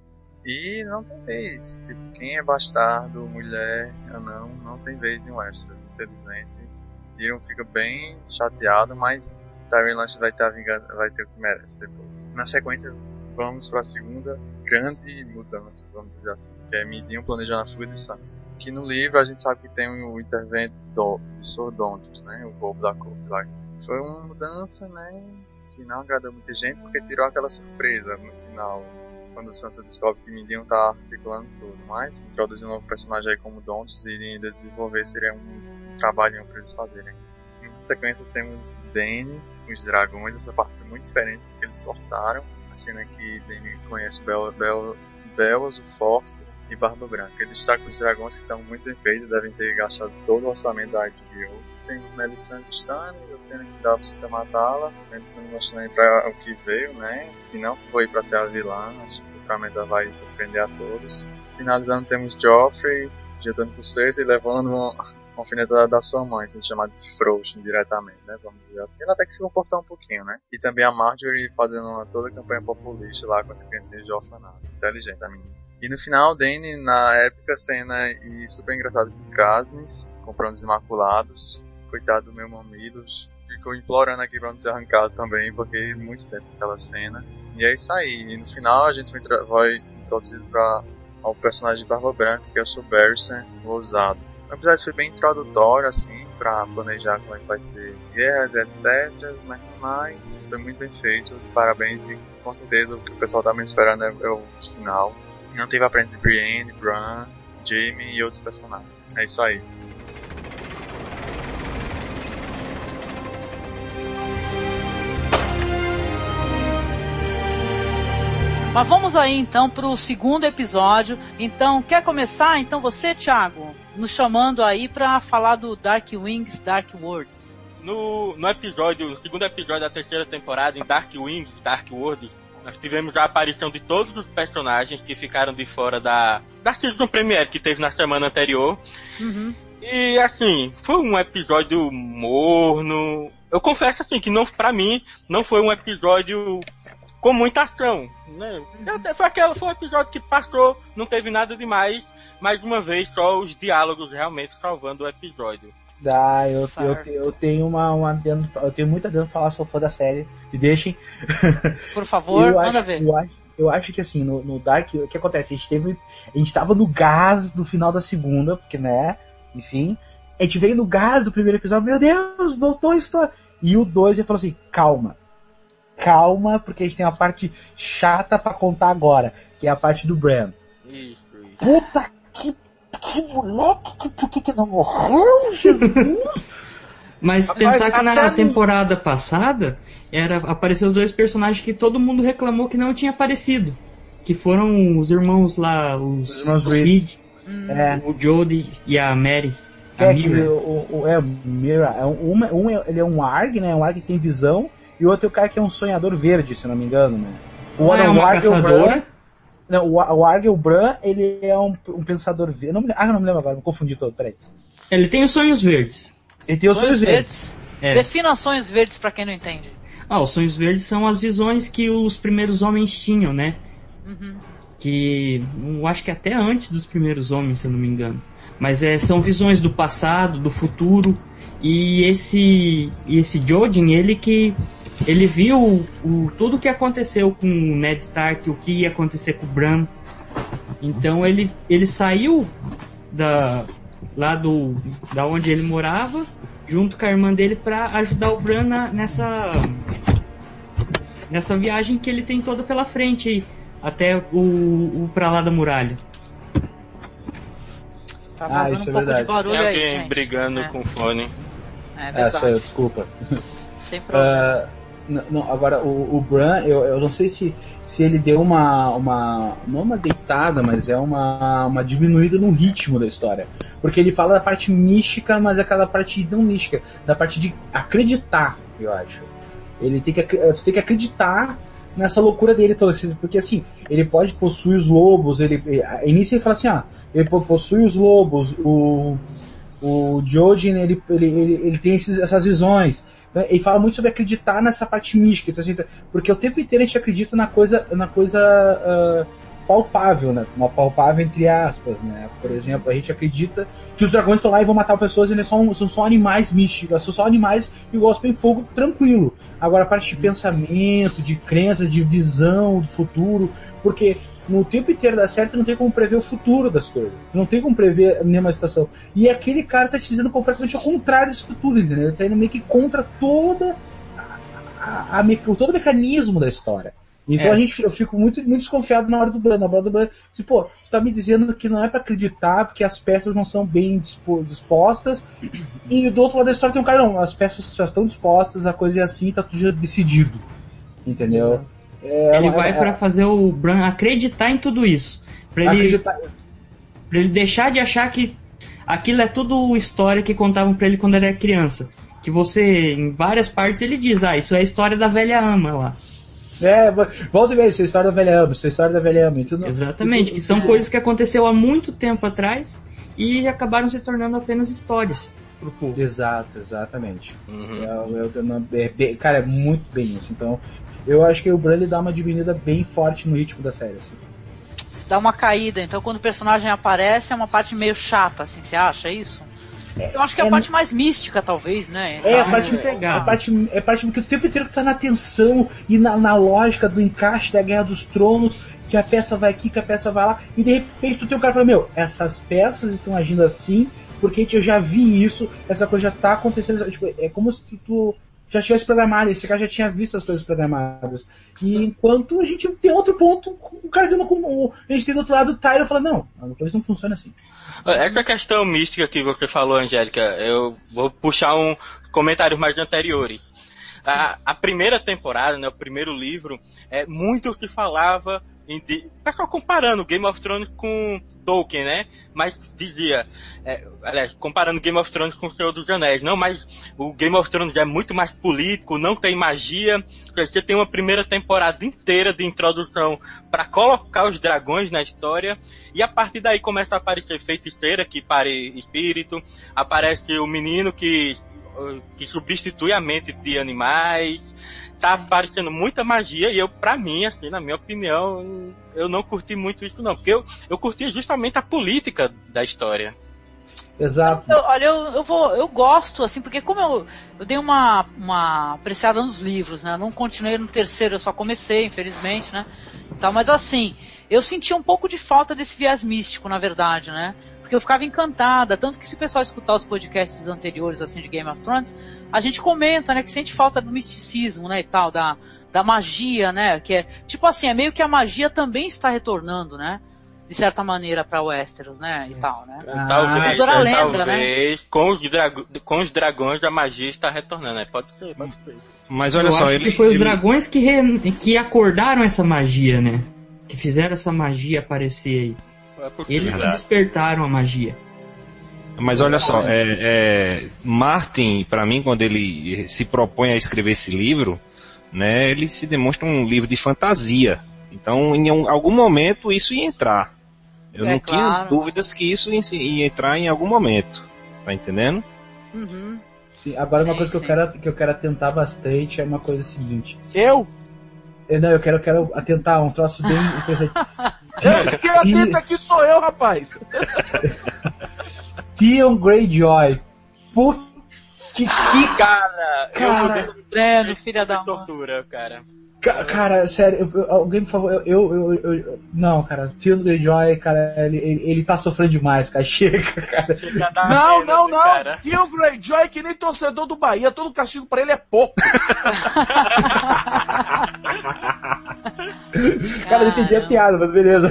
E não tem vez. Tipo, quem é bastardo, mulher, anão, não tem vez em Westeros, infelizmente. Tyrion fica bem chateado, mas Tyrion Lannister vai ter, a vingança, vai ter o que merece depois. Na sequência, vamos para a segunda grande mudança, vamos dizer assim, que é Mindinho planejando a fuga de Sansa. Que no livro a gente sabe que tem o intervento do, de Sordontos, né, o povo da corte lá. Foi uma mudança, né, que não agradou muita gente, porque tirou aquela surpresa no final, quando Sansa descobre que Mindinho tá articulando tudo. Mas introduzir um novo personagem aí como Dontos e ainda desenvolver seria um, um trabalhinho para eles fazerem. Na sequência temos Dany, os dragões. Essa parte foi muito diferente do que eles cortaram. A cena que Dany conhece Bel, Bel, Belos, o Forte e Barba Branca. Ele destaca os dragões que estão muito bem feitos, devem ter gastado todo o orçamento da H B O. Tem Melisandre Stannis, a cena que dá pra você matá-la. Melisandre mostrando para o que veio, né? Que não foi para ser a vilã. Acho que o tratamento vai surpreender a todos. Finalizando, temos Joffrey jetando por Cersei e levando uma alfinetada da sua mãe, sendo chamada de frouxo indiretamente, né? Vamos dizer assim. Ela até que se comportar um pouquinho, né? E também a Marjorie fazendo uma, toda a campanha populista lá com as criancinhas de orfanato. Inteligente a menina. E no final, Dany, na épica cena e super engraçada com Krasnis, comprando os Imaculados. Coitado do meu Mamilos, ficou implorando aqui pra não ser arrancado também, porque é muito tenso aquela cena. E é isso aí. E no final a gente vai introduzido para o personagem de Barba Branca, que é o Sir Barristan, o ousado. O episódio foi bem introdutório, assim, pra planejar como é que vai ser guerras, etcétera. Mas, mas foi muito bem feito. Parabéns e com certeza o que o pessoal tá me esperando é, é o final. Não teve a presença de Brienne, Bran, Jaime e outros personagens. É isso aí. Mas vamos aí então para o segundo episódio. Então, quer começar? Então você, Thiago, nos chamando aí para falar do Dark Wings, Dark Worlds. No, no episódio, no segundo episódio da terceira temporada, em Dark Wings, Dark Worlds, nós tivemos a aparição de todos os personagens que ficaram de fora da, da Season Premiere que teve na semana anterior. Uhum. E assim, foi um episódio morno. Eu confesso assim que não, pra mim não foi um episódio com muita ação, né? Foi, aquela, foi um episódio que passou, não teve nada demais. Mais uma vez, só os diálogos realmente salvando o episódio. Ah, eu, eu, eu tenho uma, uma adendo, eu tenho muito adendo falar, sou fã da série. Me deixem. Por favor, eu manda acho, ver. Eu acho, eu acho que assim, no, no Dark, o que acontece? A gente teve. A gente tava no gás do final da segunda, porque, né? Enfim. A gente veio no gás do primeiro episódio, meu Deus, voltou a história. E o dois ele falou assim, calma. Calma, porque a gente tem uma parte chata pra contar agora, que é a parte do Bran. Isso, isso. Puta que, que moleque, que, por que que não morreu, Jesus? Mas Rapaz, pensar que na até temporada passada era apareceu os dois personagens que todo mundo reclamou que não tinha aparecido. Que foram os irmãos lá, os, Os irmãos os Reed. Reed, É. o Jodie e a Mary. A É, que Mira. o, o, é, Mira, é um, um, ele é um Arg, né? Um Arg que tem visão, e o outro é o cara que é um sonhador verde, se eu não me engano, né? O, Um é o uma Arg, o Bran, caçadora. não, o, o Arg, o Bran, ele é um, um pensador verde. Não me, ah, não me lembro agora, me confundi todo, peraí. Ele tem os sonhos verdes. Ele tem os sonhos verdes. É. Defina sonhos verdes pra quem não entende. Ah, os sonhos verdes são as visões que os primeiros homens tinham, né? Uhum. Que eu acho que até antes dos primeiros homens, se eu não me engano. Mas é, são visões do passado, do futuro. E esse e esse Jodin, ele que ele viu o, o, tudo o que aconteceu com o Ned Stark, o que ia acontecer com o Bran. Então ele ele saiu da lá do da onde ele morava, junto com a irmã dele, para ajudar o Bran na, nessa nessa viagem que ele tem toda pela frente até o, o pra lá da muralha. Tá Ah, vazando isso um é pouco verdade. de barulho Tem aí, alguém gente. brigando É. com o fone. É É, verdade. só eu, desculpa. Sem problema. Uh, n- não, agora, o, o Bran, eu, eu não sei se, se ele deu uma, uma. Não uma deitada, mas é uma, uma diminuída no ritmo da história. Porque ele fala da parte mística, mas é aquela parte não mística, da parte de acreditar, eu acho. Ele tem que, ac- você tem que acreditar nessa loucura dele toda, porque assim, ele pode possuir os lobos, ele, início ele fala assim, ah, ele possui os lobos, o, o Jojen, ele, ele, ele, ele tem esses, essas visões, né? Ele fala muito sobre acreditar nessa parte mística, então, assim, porque o tempo inteiro a gente acredita na coisa, na coisa uh, palpável, né, uma palpável entre aspas, né, por exemplo, a gente acredita que os dragões estão lá e vão matar pessoas e eles são, são só animais místicos, são só animais que gospem fogo tranquilo. Agora a parte de pensamento, de crença, de visão do futuro, porque no tempo inteiro da série tu não tem como prever o futuro das coisas, tu não tem como prever nenhuma situação, e aquele cara tá te dizendo completamente ao contrário disso tudo, entendeu? Ele tá indo meio que contra toda a, a, a, todo o mecanismo da história. Então é. a gente, eu fico muito, muito desconfiado na hora do Bran. Na hora do Bran, tipo, pô, tu tá me dizendo que não é pra acreditar porque as peças não são bem dispostas, e do outro lado da história tem um cara, não, as peças já estão dispostas, a coisa é assim, tá tudo já decidido. Entendeu? É, ele é, vai é, pra fazer o Bran acreditar em tudo isso. Pra ele, acreditar... pra ele deixar de achar que aquilo é tudo história que contavam pra ele quando ele era criança. Que você, em várias partes, ele diz, ah, isso é a história da velha ama lá. É, volta e meia, isso é a história da velha ama, isso é a história da velha ama. Tudo, Exatamente, tudo, que são é. coisas que aconteceu há muito tempo atrás e acabaram se tornando apenas histórias pro povo. Exato, exatamente. Uhum. Eu, eu, eu, é, bem, cara, é muito bem isso. Então, eu acho que o Bran dá uma diminuída bem forte no ritmo da série. Assim. Se dá uma caída, então quando o personagem aparece é uma parte meio chata, assim, você acha isso? Eu acho que é a é, parte mais mística, talvez, né? É, a parte, é, a parte, é a parte porque o tempo inteiro tu tá na tensão e na, na lógica do encaixe da Guerra dos Tronos, que a peça vai aqui, que a peça vai lá, e de repente tu tem um cara falando, meu, essas peças estão agindo assim, porque eu já vi isso, essa coisa já tá acontecendo, tipo, é como se tu já tivesse programado, esse cara já tinha visto as coisas programadas. E enquanto a gente tem outro ponto, o cara dizendo como a gente tem do outro lado o Tyler falando, não, a coisa não funciona assim. Essa questão mística que você falou, Angélica, eu vou puxar um comentário mais anteriores. A, a primeira temporada, né, o primeiro livro, é, muito se falava em de, pessoal comparando Game of Thrones com Tolkien, né? Mas dizia, é, aliás, comparando Game of Thrones com o Senhor dos Anéis, não, mas o Game of Thrones é muito mais político, não tem magia. Você tem uma primeira temporada inteira de introdução para colocar os dragões na história, e a partir daí começa a aparecer feiticeira que pare espírito, aparece o menino que que substitui a mente de animais, tá aparecendo muita magia, e eu, pra mim, assim, na minha opinião, eu não curti muito isso não, porque eu, eu curti justamente a política da história. Exato. Eu, olha, eu, eu vou, eu gosto, assim, porque como eu, eu dei uma, uma apreciada nos livros, né, eu não continuei no terceiro, eu só comecei, infelizmente, né, então, mas assim, eu senti um pouco de falta desse viés místico, na verdade, né, porque eu ficava encantada, tanto que se o pessoal escutar os podcasts anteriores, assim, de Game of Thrones, a gente comenta, né, que sente falta do misticismo, né, e tal, da, da magia, né, que é, tipo assim, é meio que a magia também está retornando, né, de certa maneira para Westeros, né, e tal, né. Ah, talvez, é, lenda, talvez né? com, os drag- com os dragões a magia está retornando, né, pode ser, pode ser. Mas olha eu só, acho ele... que foi ele... os dragões que, re... que acordaram essa magia, né, que fizeram essa magia aparecer aí. Eles que despertaram a magia. Mas olha só, é, é, Martin, para mim, quando ele se propõe a escrever esse livro, né, ele se demonstra um livro de fantasia. Então, em algum momento, isso ia entrar. Eu é, não claro. tinha dúvidas que isso ia, ia entrar em algum momento. Tá entendendo? Uhum. Sim, agora sim, uma coisa que eu, quero, que eu quero atentar bastante é uma coisa seguinte. Eu? eu não, eu quero, eu quero atentar um troço bem interessante. Eu, quem atenta aqui sou eu, rapaz. Theon Greyjoy. Puta que, que cara, cara, eu Breno, filha da tortura, cara. Ca, cara, sério, eu, eu, alguém por favor, eu, eu, eu, eu não, cara, Theon Greyjoy, cara, ele, ele, ele tá sofrendo demais, cara, chega, cara. Chega não, pena, não, não, cara. Theon Greyjoy que nem torcedor do Bahia, todo castigo pra ele é pouco. Cara, eu entendi a piada, mas beleza.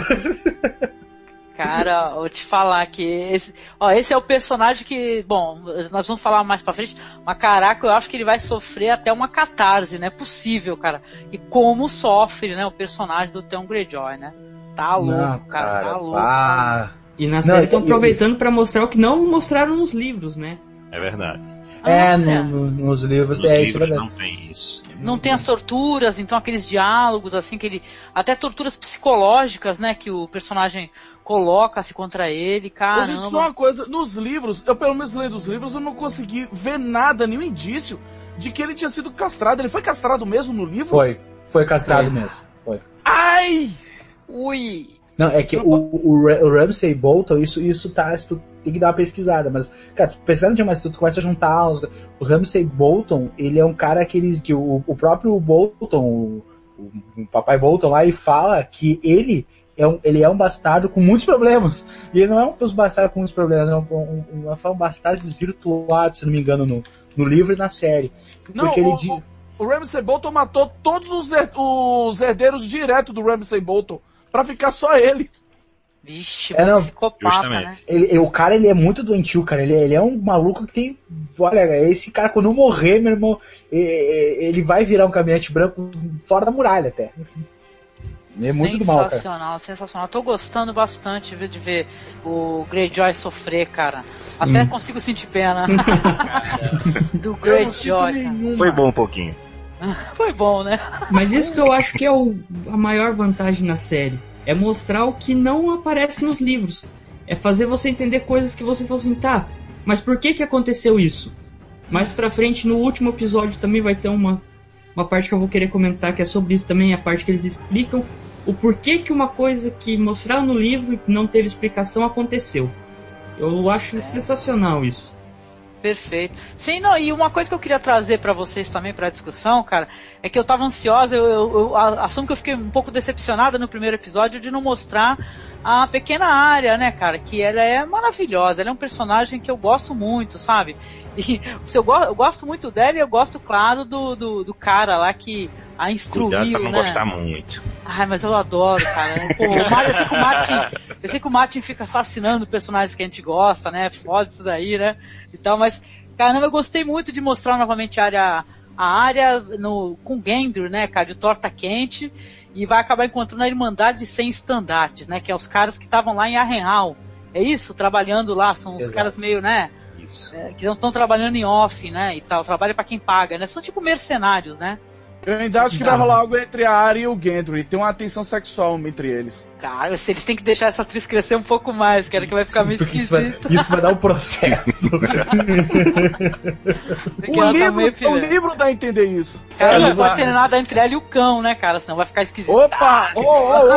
Cara, vou te falar que esse, ó, esse é o personagem que, bom, nós vamos falar mais pra frente, mas caraca, eu acho que ele vai sofrer até uma catarse, não é possível, cara. E como sofre, né, o personagem do Theon Greyjoy, né? Tá louco, não, cara, cara, tá louco. Ah. E na série estão aproveitando pra mostrar o que não mostraram nos livros, né? É verdade. É, Ah, no- é. no- nos livros Nos é isso, é livros verdade. não tem isso. Não tem as torturas, então aqueles diálogos, assim, que ele. Até torturas psicológicas, né? Que o personagem coloca-se contra ele, Ô, gente, só caramba. uma coisa, nos livros, eu pelo menos lendo os livros, eu não consegui ver nada, nenhum indício de que ele tinha sido castrado. Ele foi castrado mesmo no livro? Foi, foi castrado Foi. mesmo. Foi. Ai! Ui! Não, é que o, o, Ra- o Ramsay Bolton, isso, isso tá, isso tu tem que dar uma pesquisada, mas, cara, tu pesquisando demais, tu começa a juntar os, o Ramsay Bolton, ele é um cara que, ele, que o, o próprio Bolton, o, o, o papai Bolton lá, ele fala que ele é um, ele é um bastardo com muitos problemas, e ele não é um dos bastardos com muitos problemas, é um, um, um, um bastardo desvirtuado, se não me engano, no, no livro e na série. Não, Porque ele o, diz- o, o Ramsay Bolton matou todos os, her- os herdeiros direto do Ramsay Bolton, pra ficar só ele. Vixe, É, é, não, psicopata, justamente. né? Ele, o cara, ele é muito doentio, cara. Ele, ele é um maluco que tem... Olha, esse cara, quando eu morrer, meu irmão, e- e- ele vai virar um caminhante branco fora da muralha, até. É muito do mal, cara. Sensacional, sensacional. Tô gostando bastante de ver o Greyjoy sofrer, cara. Até consigo sentir pena do Eu não sinto Greyjoy. cara. nenhuma. Foi bom um pouquinho. Foi bom, né? Mas isso que eu acho que é o, a maior vantagem na série. É mostrar o que não aparece nos livros. É fazer você entender coisas que você fala assim, tá, mas por que que aconteceu isso? Mais pra frente, no último episódio, também vai ter uma, uma parte que eu vou querer comentar, que é sobre isso também, a parte que eles explicam o porquê que uma coisa que mostraram no livro e que não teve explicação aconteceu. Eu acho Certo. sensacional isso. Perfeito. Sim, não, e uma coisa que eu queria trazer pra vocês também pra discussão, cara, é que eu tava ansiosa, eu, eu, eu assumo que eu fiquei um pouco decepcionada no primeiro episódio de não mostrar a pequena área, né, cara, que ela é maravilhosa, ela é um personagem que eu gosto muito, sabe? E se eu, go eu gosto muito dela e eu gosto, claro, do, do, do cara lá que a instruiu, Cuidado pra não né? gostar muito. Ai, mas eu adoro, cara. Pô, o Martin, eu sei que o Martin, eu sei que o Martin fica assassinando personagens que a gente gosta, né? Foda isso daí, né? E tal, mas, caramba, eu gostei muito de mostrar novamente a área, a área no, com Gendry, né, cara, de Torta Quente, e vai acabar encontrando a Irmandade Sem Estandartes, né? Que é os caras que estavam lá em Arrenhal. É isso? Trabalhando lá, são os Exato. caras meio, né? Isso. É, que não estão trabalhando em off, né? E tal, trabalham pra quem paga, né? São tipo mercenários, né? Eu ainda acho que vai rolar algo entre a Arya e o Gendry. Tem uma tensão sexual entre eles. Cara, eles têm que deixar essa atriz crescer um pouco mais, cara, que vai ficar meio Porque isso vai, esquisito. isso vai dar um processo. Porque O ela tá livro, meio o filha. livro dá a entender isso. Cara, É, não ele pode vai- ter nada entre ela e o cão, né, cara? Senão vai ficar esquisito. Opa! Ô, ô, ô,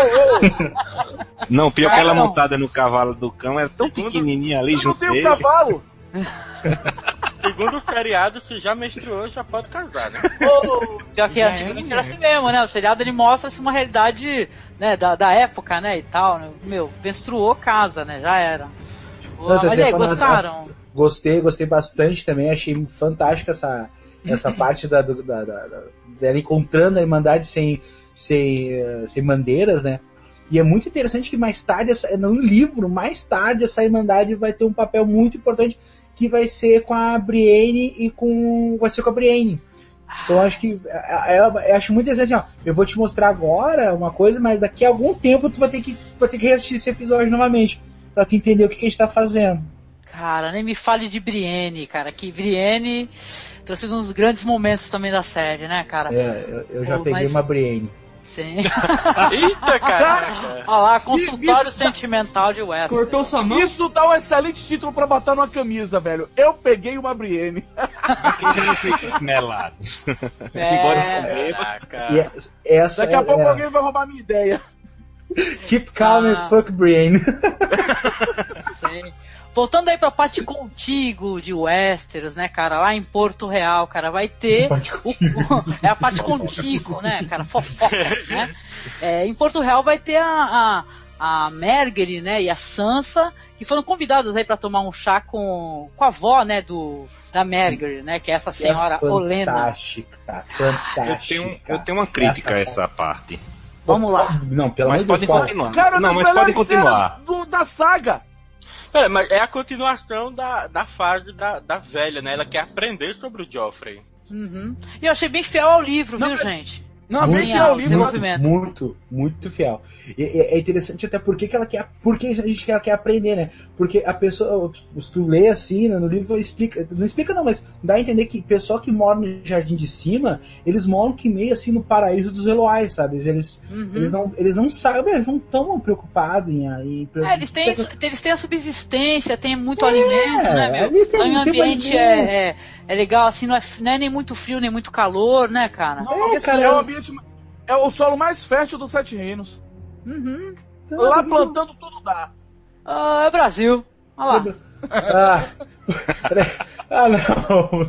ô! Não, pior que Ah, ela não. montada no cavalo do cão era tão Segundo- pequenininha ali Eu não junto tenho dele. cavalo! Segundo o seriado, se já menstruou, já pode casar, né? Ô, pior que Já é antigamente mulher. era assim mesmo, né? O seriado ele mostra assim, uma realidade, né, da, da época, né, e tal. Né? Meu, menstruou, casa, né? Já era. Pô, Não, tô mas e aí, falando- gostaram? Gostei, gostei bastante também, achei fantástica essa, essa parte da, do- da, da, da- dela encontrando a Irmandade sem, sem, eh, sem bandeiras, né? E é muito interessante que mais tarde, essa, no livro, mais tarde, essa Irmandade vai ter um papel muito importante que vai ser com a Brienne e com. Vai ser com a Brienne. Então eu acho que. é- é- Eu acho muito interessante, ó. Eu vou te mostrar agora uma coisa, mas daqui a algum tempo tu vai ter que, vai ter que reassistir esse episódio novamente. Pra tu entender o que, que a gente tá fazendo. Cara, nem me fale de Brienne, cara. Que Brienne trouxe um dos grandes momentos também da série, né, cara? É, eu, eu já Pô, peguei mas- uma Brienne. Sim. Eita, caraca! Olha lá, consultório Bicho, sentimental de West. Cortou sua mão? Isso dá um excelente título pra botar numa camisa, velho. Eu peguei uma Brienne. Aquele efeito melado. É, Caraca! E é- essa Daqui a é, pouco é, alguém vai roubar minha ideia. Keep calm Ah. and fuck Brienne. sim. Voltando aí pra parte contigo de Westeros, né, cara? Lá em Porto Real, cara, vai ter. O, o- é a parte contigo, né, cara? Fofocas, né? É, em Porto Real vai ter a, a, a Margaery, né, e a Sansa, que foram convidadas aí pra tomar um chá com, com a avó, né, do, da Margaery, né, que é essa senhora é Olena. Fantástica, Eu fantástica. tenho, eu tenho uma crítica a essa parte. Vamos lá. Não, pelo Mas amor de podem Deus, continuar. Cara, Não, das mas podem melhores continuar. cenas do- da saga. É, mas é a continuação da, da fase da, da velha, né? Ela quer aprender sobre o Joffrey. Uhum. E eu achei bem fiel ao livro, Não, viu, mas- gente? Não, Muito assim, é o livro. desenvolvimento. Muito, muito fiel. E, e, é interessante até porque que ela quer, porque a gente quer, quer aprender, né? Porque a pessoa, se tu lê assim, né, no livro explica, não explica não, mas dá a entender que o pessoal que mora no Jardim de Cima, eles moram que meio assim no paraíso dos Eloais, sabe? Eles, uhum. eles, não, eles não sabem, eles não estão preocupados em... em é, eles têm, eles têm a subsistência, tem muito é, alimento, né, meu? Tem, o ambiente é, é, é legal, assim, não é, não é nem muito frio, nem muito calor, né, cara? Não, é, cara, é o ambiente... É o solo mais fértil dos Sete Reinos. Uhum. Lá plantando tudo dá. Ah, é Brasil. Olha lá. Ah, ah não.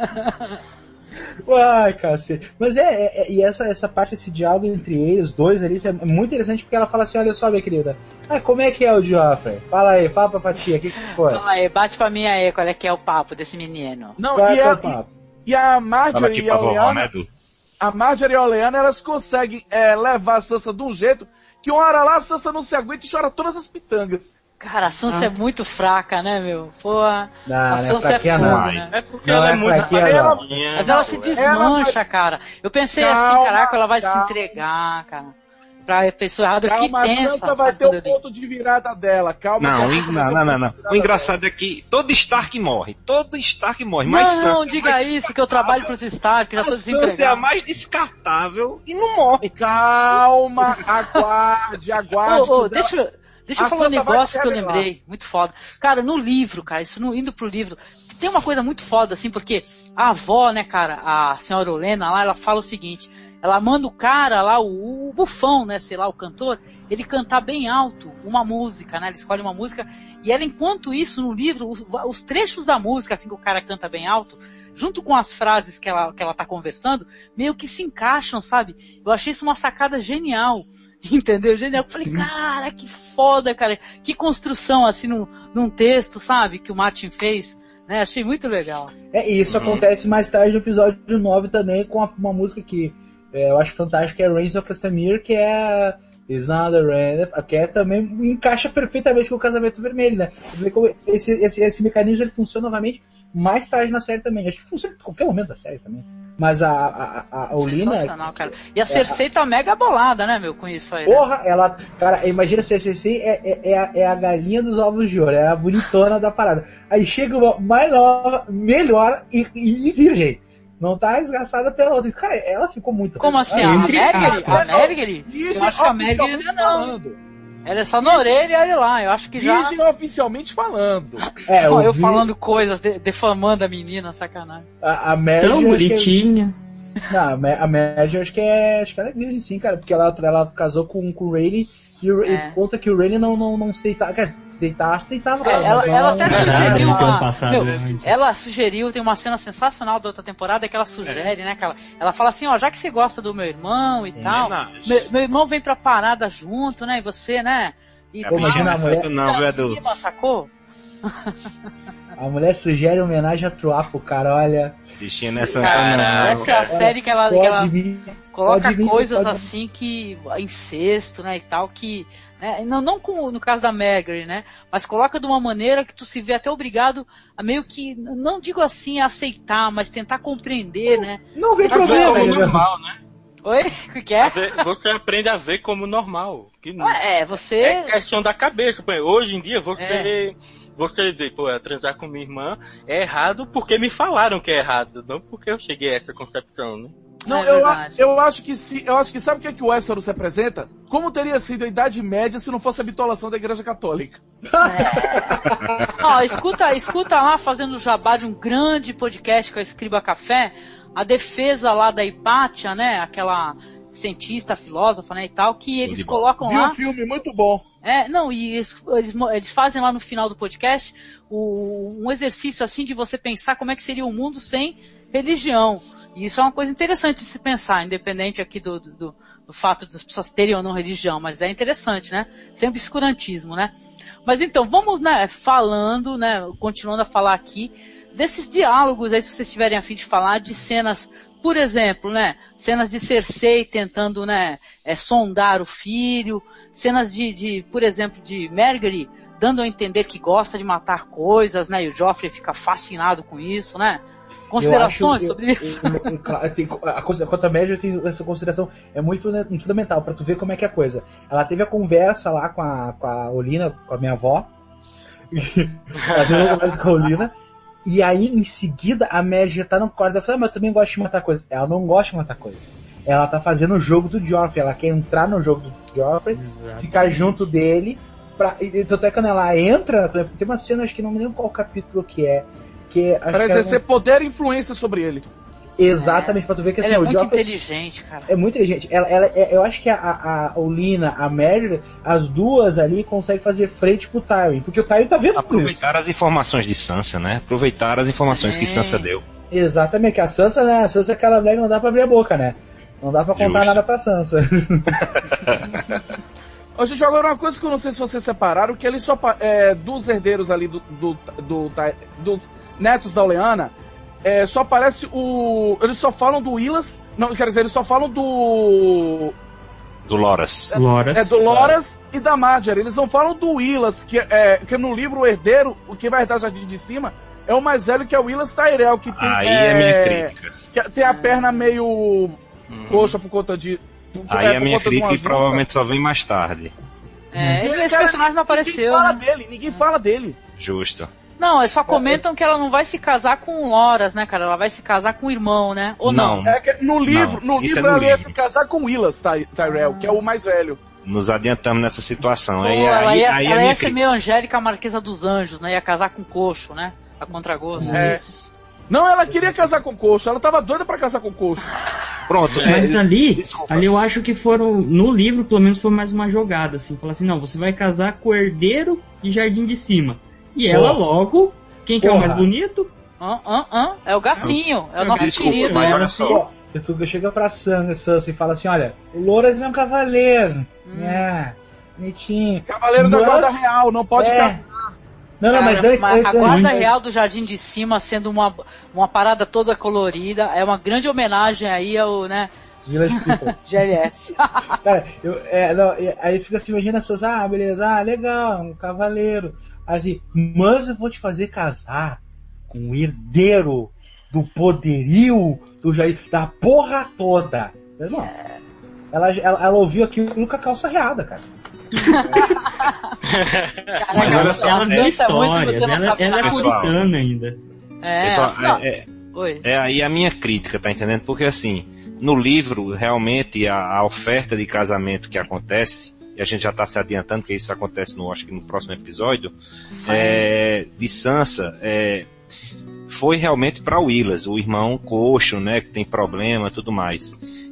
Ai, cacete. Mas é, é, é, e essa, essa parte, esse diálogo entre eles, os dois ali, é muito interessante porque ela fala assim, olha só, minha querida, ah, como é que é o Joffrey? Fala aí, fala pra tia, o que que foi? Fala aí, bate pra mim aí, qual é que é o papo desse menino? Não, qual e, é a, e, e a Marjorie e a Lyanna... A Marjorie e a Lyanna, elas conseguem é, levar a Sansa de um jeito que uma hora lá a Sansa não se aguenta e chora todas as pitangas. Cara, a Sansa ah. é muito fraca, né, meu? Pô, a, não, a Sansa é fogo, né? É porque não ela é, é muito fraquinha, Mas ela se desmancha, cara. Eu pensei calma, assim, caraca, ela vai calma. se entregar, cara. Pra pessoa errada, eu fiquei tensa. Calma, a Sansa vai ter o um ponto de virada dela, calma. Não, não, não, não, não. O engraçado é que todo Stark morre, todo Stark morre, mas Não, não diga isso, que eu trabalho pros Stark, já tô desempregado. A Sansa é a mais descartável e não morre. Calma, aguarde, aguarde. Ô, ô, deixa, deixa eu falar um negócio que eu lembrei, muito foda. Cara, no livro, cara, isso no, indo pro livro, tem uma coisa muito foda, assim, porque a avó, né, cara, a senhora Olenna lá, ela fala o seguinte... Ela manda o cara lá, o, o bufão, né, sei lá, o cantor, ele cantar bem alto uma música, né, ele escolhe uma música, e ela, enquanto isso, no livro, os, os trechos da música, assim, que o cara canta bem alto, junto com as frases que ela, que ela tá conversando, meio que se encaixam, sabe? Eu achei isso uma sacada genial, entendeu? Genial. Eu falei, cara, que foda, cara, que construção, assim, num, num texto, sabe, que o Martin fez, né, achei muito legal. É, e isso uhum. acontece mais tarde no episódio nove também, com a, uma música que É, eu acho fantástico, que é Reigns of Castamere, que é Is Not a Rain, que é, também encaixa perfeitamente com o Casamento Vermelho, né? Esse, esse, esse mecanismo ele funciona novamente mais tarde na série também. Acho que funciona em qualquer momento da série também. Mas a, a, a, a Olenna... Sensacional, cara. E a Cersei é, tá mega bolada, né, meu, com isso aí. Porra, né? ela... Cara, imagina se a Cersei é, é, é, a, é a galinha dos ovos de ouro, é a bonitona da parada. Aí chega uma mais nova, melhor e, e, e virgem. Não tá desgastada pela outra. Cara, ela ficou muito... Como assim? A Margaery? A Margaery? Eu acho que a Margaery ainda não. Ela é só na orelha e olha lá. Eu acho que já... Virgem oficialmente falando. É, eu, eu vi... falando coisas, de, defamando a menina, sacanagem. A, a Margaery... Tão bonitinha. É... Não, a Margaery acho que é... Acho que ela é virgem sim, cara. Porque ela, ela casou com, com o Rhaenys e, o, é. e conta que o Rhaenys não, não, não se deitava... Se deitasse, deitava. É, ela, ela, ela até sugeriu uma, passado, meu, ela sugeriu, tem uma cena sensacional da outra temporada que ela sugere, é. né? Que ela, ela fala assim, ó, já que você gosta do meu irmão e é tal, meu, meu irmão vem pra parada junto, né? E você, né? E é, imagina a mulher... Não, Edu. Sacou? A mulher sugere homenagem a Troar pro cara, olha. Bichinha nessa cara, essa é a série que ela, que ela vir, coloca vir, coisas pode... assim que... incesto, né, e tal, que... Né, não, não com, no caso da Margaery, né? Mas coloca de uma maneira que tu se vê até obrigado a meio que, não digo assim, a aceitar, mas tentar compreender, não, né? Não vem problema, como normal, né? Oi? O que é? Você aprende a ver como normal. Que é, você... É questão da cabeça. Hoje em dia, você... É. Você dizer, pô, transar com minha irmã é errado porque me falaram que é errado, não porque eu cheguei a essa concepção, né? Não, é eu, eu acho que se, eu acho que sabe o que, é que o Westeros representa? Como teria sido a Idade Média se não fosse a bitolação da Igreja Católica? É. Ó, escuta, escuta lá, fazendo o jabá de um grande podcast com a Escriba Café, a defesa lá da Hipátia, né, aquela cientista, filósofa, né, e tal, que eles colocam Viu lá... um filme muito bom. É, não, e eles, eles, eles fazem lá no final do podcast o, um exercício assim de você pensar como é que seria o mundo sem religião. E isso é uma coisa interessante de se pensar, independente aqui do, do, do fato das pessoas terem ou não religião, mas é interessante, né? Sem obscurantismo, né? Mas então, vamos, né, falando, né, continuando a falar aqui, desses diálogos aí, se vocês tiverem a fim de falar, de cenas, por exemplo, né, cenas de Cersei tentando, né, é, sondar o filho, cenas de, de, por exemplo, de Margaery dando a entender que gosta de matar coisas, né, e o Joffrey fica fascinado com isso, né? Considerações eu, sobre isso? Eu, eu, eu, tem, a, quanto à média, tem essa consideração é muito fundamental pra tu ver como é que é a coisa. Ela teve a conversa lá com a, com a Olina, com a minha avó. Ela teve a conversa com a Olina. E aí, em seguida, a Mary já tá no quarto. Ela fala, ah, mas eu também gosto de matar coisa. Ela não gosta de matar coisa. Ela tá fazendo o jogo do Joffrey. Ela quer entrar no jogo do Joffrey, exatamente, ficar junto dele. Pra, e, tanto é que quando ela entra, tem uma cena, acho que não me lembro qual capítulo que é. Que para exercer é um... poder e influência sobre ele. Exatamente, é. Pra tu ver que assim, ela é o muito Joffrey inteligente, cara. É muito inteligente. Ela, ela, eu acho que a, a Olina, a Mary, as duas ali conseguem fazer frente pro Tywin, porque o Tywin tá vendo aproveitar isso. as informações de Sansa, né? Aproveitar as informações Sim. que Sansa deu. Exatamente, que a Sansa, né? A Sansa é aquela velha que não dá pra abrir a boca, né? Não dá pra contar Justo. nada pra Sansa. Ô, gente, agora uma coisa que eu não sei se vocês separaram, que ele só é, dos herdeiros ali do, do, do, do dos netos da Oleana, é, só aparece o... Eles só falam do Willas... Não, quer dizer, eles só falam do... Do Loras. É, Loras. é do Loras e da Marjorie. Eles não falam do Willas, que, é, que no livro o herdeiro, o que vai herdar Jardim de Cima, é o mais velho, que é o Willas Tyrell, que tem... Aí é, é minha crítica. Que tem a perna meio hum. coxa por conta de... Por, Aí é, a minha crítica e provavelmente só vem mais tarde. É, ele, esse personagem não apareceu. Ninguém fala né? dele, ninguém fala dele. Justo. Não, eles só comentam que ela não vai se casar com o Loras, né, cara? Ela vai se casar com o irmão, né? Ou não? não? É que no livro, não, no livro é no ela livro. ia se casar com Willas Ty Tyrell, ah. que é o mais velho. Nos adiantamos nessa situação. Pô, aí, ela aí, ia, aí ela ia ser meio Angélica Marquesa dos Anjos, né? Ia casar com o Coxo, né? A contragosto. É. Isso. Não, ela queria casar com o Coxo. Ela tava doida pra casar com o Coxo. Pronto. Mas é, ali, desculpa. ali eu acho que foram, no livro pelo menos foi mais uma jogada, assim. Falar assim, não, você vai casar com o herdeiro de Jardim de Cima. E ela Porra. logo, quem que Porra. é o mais bonito? Ah, ah, ah, é o gatinho, é o nosso Desculpa, querido. mas né? olha só. Tu chega pra Sansa e fala assim, olha, o Loras é um cavaleiro. Hum. É, bonitinho. Cavaleiro da Mas- Guarda Real, não pode É. casar. Não, não, Cara, mas antes... mas antes, a Guarda antes- Real do Jardim de Cima sendo uma, uma parada toda colorida, é uma grande homenagem aí ao, né, Village People. G L S. Cara, eu, é, não, é, aí fica assim, imagina essas, ah, beleza, ah, legal, um cavaleiro. Assim, mas eu vou te fazer casar com o herdeiro do poderio do Jair, da porra toda. Mas, não, ela, ela, ela ouviu aquilo com a calça riada, cara. Mas olha só, Elas é- dão isso é muito, histórias, você não ela, sabe ela é nada. Pessoal. puritana ainda. É, Pessoal, assim, não. é- é- Oi. É aí a minha crítica, tá entendendo? Porque assim, no livro, realmente, a, a oferta de casamento que acontece, e a gente já tá se adiantando, que isso acontece no, acho que no próximo episódio, é, de Sansa, é, foi realmente para Willas, o irmão coxo, né, que tem problema e tudo mais.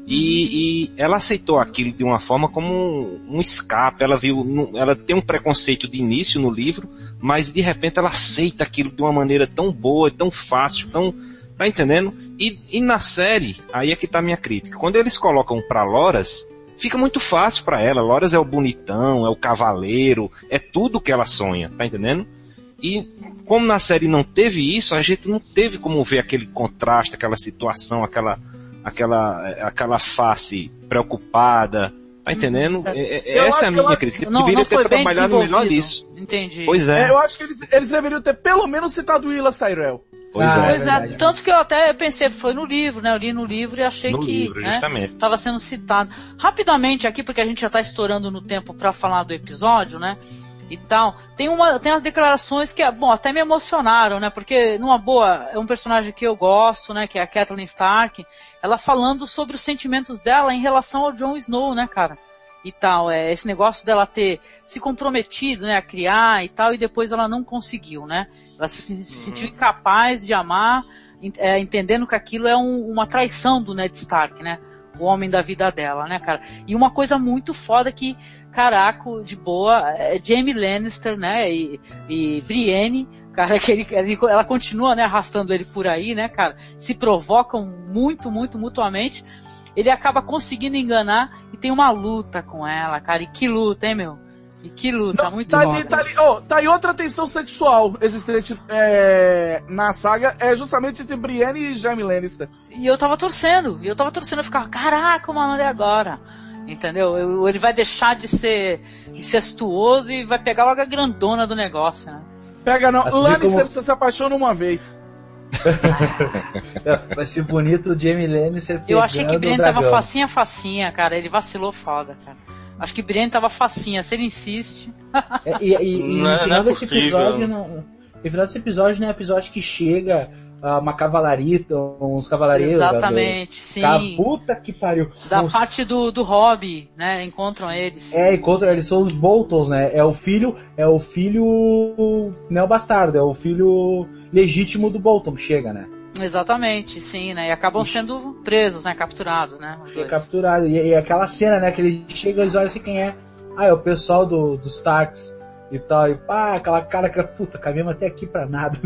E, e ela aceitou aquilo de uma forma como um, um escape. Ela viu, nu- ela tem um preconceito de início no livro, mas de repente ela aceita aquilo de uma maneira tão boa, tão fácil, tão, tá entendendo? E, e na série, aí é que tá a minha crítica. Quando eles colocam pra Loras, fica muito fácil pra ela. Loras é o bonitão, é o cavaleiro, é tudo que ela sonha, tá entendendo? E como na série não teve isso, a gente não teve como ver aquele contraste, aquela situação, aquela aquela aquela face preocupada, tá entendendo? É, é, Eu essa é a acho- eu minha acho- crítica. Não, Deveria não ter foi bem trabalhado melhor desenvolvido. nisso. Entendi. Pois é, É, eu acho que eles, eles deveriam ter pelo menos citado o Willas Tyrell. pois Ah, é. Pois é, verdade. tanto que eu até pensei, foi no livro, né? Eu li no livro e achei No que livro, né, justamente. tava sendo citado. Rapidamente aqui, porque a gente já tá estourando no tempo pra falar do episódio, né? E tal. Tem uma, tem as declarações que, bom, até me emocionaram, né? Porque, numa boa, é um personagem que eu gosto, né? Que é a Catelyn Stark. Ela falando sobre os sentimentos dela em relação ao Jon Snow, né, cara? E tal, é, esse negócio dela ter se comprometido, né, a criar e tal, e depois ela não conseguiu, né? Ela se, se sentiu incapaz de amar, en- é, entendendo que aquilo é um- uma traição do Ned Stark, né? O homem da vida dela, né, cara? E uma coisa muito foda que, caraca, de boa, é Jaime Lannister, né, e, e Brienne, cara, que ele, ele- ela continua, né, arrastando ele por aí, né, cara? Se provocam muito, muito mutuamente. Ele acaba conseguindo enganar e tem uma luta com ela, cara. E que luta, hein, meu? E que luta, Não, muito tá, bom. ali, tá, ali, oh, tá aí outra tensão sexual existente é, na saga, é justamente entre Brienne e Jaime Lannister. E eu tava torcendo, e eu tava torcendo, eu ficava, caraca, mano, é agora. Entendeu? Eu- ele vai deixar de ser incestuoso e vai pegar logo a grandona do negócio, né? Pega não, Assim Lannister como- só se apaixona uma vez. Vai ser bonito o Jaime Lannister pegando Eu achei que Brienne tava dragão. facinha, facinha, cara. Ele vacilou foda, cara. Acho que Brienne tava facinha, se ele insiste. É, e, e, e Não é- no final não é desse possível. episódio, não, no final desse episódio não é episódio que chega ah, uma cavalaria, uns cavaleiros. Exatamente, sim. Cara, puta que pariu. Da Os- parte do, do hobby, né? Encontram eles. É, encontra, eles são os Boltons, né? É o filho, é o filho não bastardo, é o filho legítimo do Bolton que chega, né? Exatamente, sim, né? E acabam sendo presos, né? Capturados, né? os É dois. capturado. E, e aquela cena, né? Que ele chega e eles olham assim quem é. Ah, é o pessoal do, dos Starks e tal. E pá, aquela cara que puta, caminhamos até aqui pra nada.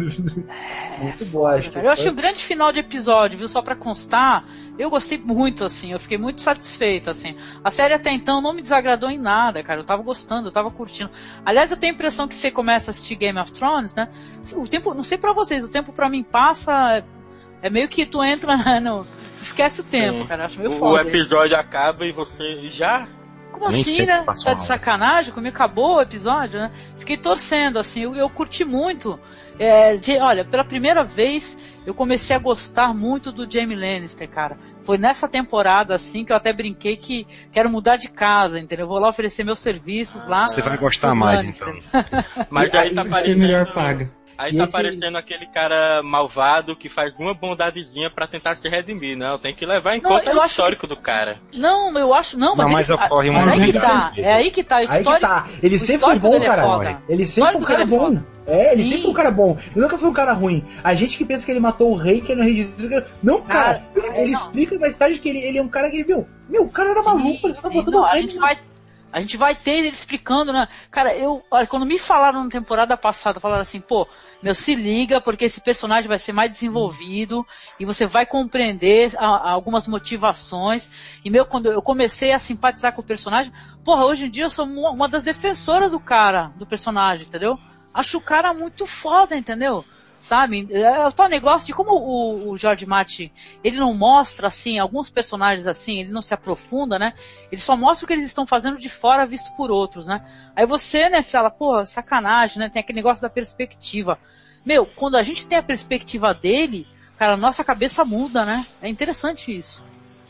Muito boa, acho que Eu achei foi- um grande final de episódio, viu? Só pra constar, eu gostei muito, assim, eu fiquei muito satisfeita, assim. A série até então não me desagradou em nada, cara. Eu tava gostando, eu tava curtindo. Aliás, eu tenho a impressão que você começa a assistir Game of Thrones, né? O tempo, não sei pra vocês, o tempo pra mim passa. É meio que tu entra né, no. Tu esquece o tempo, Sim. cara. Eu acho meio O foda. episódio acaba e você já... Como Nem assim, sempre né? passa Tá uma de hora. sacanagem? Comigo acabou o episódio, né? Fiquei torcendo, assim, eu, eu curti muito. É, de- olha, pela primeira vez eu comecei a gostar muito do Jaime Lannister, cara. Foi nessa temporada, assim, que eu até brinquei que quero mudar de casa, entendeu? Vou lá oferecer meus serviços lá. Você vai gostar pros mais, Lannister. então. Mas E aí aí tá você Vai ser parecendo... melhor paga. Aí E tá esse- aparecendo aquele cara malvado que faz uma bondadezinha pra tentar se redimir, não? Tem que levar em Não, conta eu o acho histórico do cara. Não, eu acho. Não, mas, Não, mas ele, ocorre ah, uma mas aí que grande tá. surpresa. É aí que tá. A Aí que história, tá. Ele o sempre foi histórico bom, dele é cara. foda. Ele O sempre foi um histórico cara dele é bom. foda. É, ele Sim. sempre foi um cara bom. Ele nunca foi um cara ruim. A gente que pensa que ele matou o rei, que ele não registrou. Não, cara. Cara, ele não. explica mais tarde que ele, ele é um cara que ele viu. Meu, o cara era maluco, ele Sim, tava sim. botando Não, o a rei. gente vai a gente vai ter ele explicando, né? Cara, eu, olha, quando me falaram na temporada passada, falaram assim, pô, meu, se liga, porque esse personagem vai ser mais desenvolvido e você vai compreender a, a algumas motivações. E, meu, quando eu comecei a simpatizar com o personagem, porra, hoje em dia eu sou uma, uma das defensoras do cara, do personagem, entendeu? Acho o cara muito foda, entendeu? Sabe? É o tal negócio de como o, o George Martin, ele não mostra, assim, alguns personagens assim, ele não se aprofunda, né? Ele só mostra o que eles estão fazendo de fora, visto por outros, né? Aí você, né, fala, pô, sacanagem, né? Tem aquele negócio da perspectiva. Meu, quando a gente tem a perspectiva dele, cara, a nossa cabeça muda, né? É interessante isso.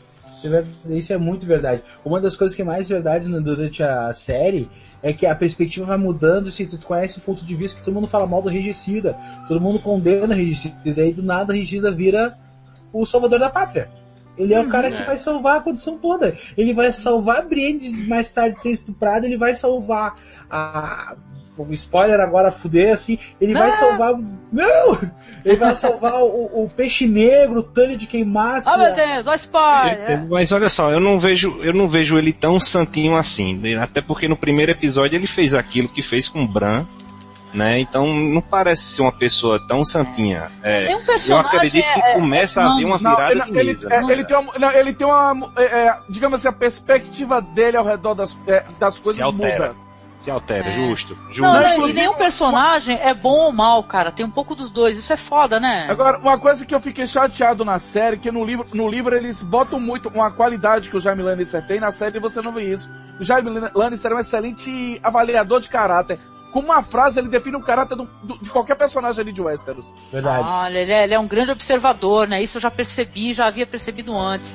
Isso é muito verdade. Uma das coisas que é mais verdade no- durante a série é que a perspectiva vai mudando. Se tu conhece o ponto de vista que todo mundo fala mal do regicida, todo mundo condena o regicida, e daí do nada o regicida vira o salvador da pátria. Ele é o cara que é. vai salvar a condição toda. Ele vai salvar a Brienne de mais tarde ser estuprada, ele vai salvar a... O spoiler agora fuder, assim, ele vai salvar... Não! Ele vai salvar o, o peixe negro, o Tully de queimasse. Ah, meu Deus, olha o spoiler! Ele- Mas olha só, eu não vejo, eu não vejo ele tão santinho assim. Até porque no primeiro episódio ele fez aquilo que fez com o Bran, né? Então não parece ser uma pessoa tão santinha. É, Nenhum eu personagem acredito que é- começa é- a haver uma Não, virada ele, de ele, mesa. é, né? ele tem uma, não, ele tem uma é, é, digamos assim, a perspectiva dele ao redor das, é, das coisas Se altera. muda. Se altera, É. justo. justo. Não, não, e inclusive- nenhum personagem é bom ou mal, cara. Tem um pouco dos dois. Isso é foda, né? Agora, uma coisa que eu fiquei chateado na série, que no livro, no livro eles botam muito uma qualidade que o Jaime Lannister tem, na série você não vê isso. O Jaime Lannister é um excelente avaliador de caráter. Com uma frase ele define o caráter do, do, de qualquer personagem ali de Westeros. Verdade. Olha, ele é, ele é um grande observador, né? Isso eu já percebi, já havia percebido antes.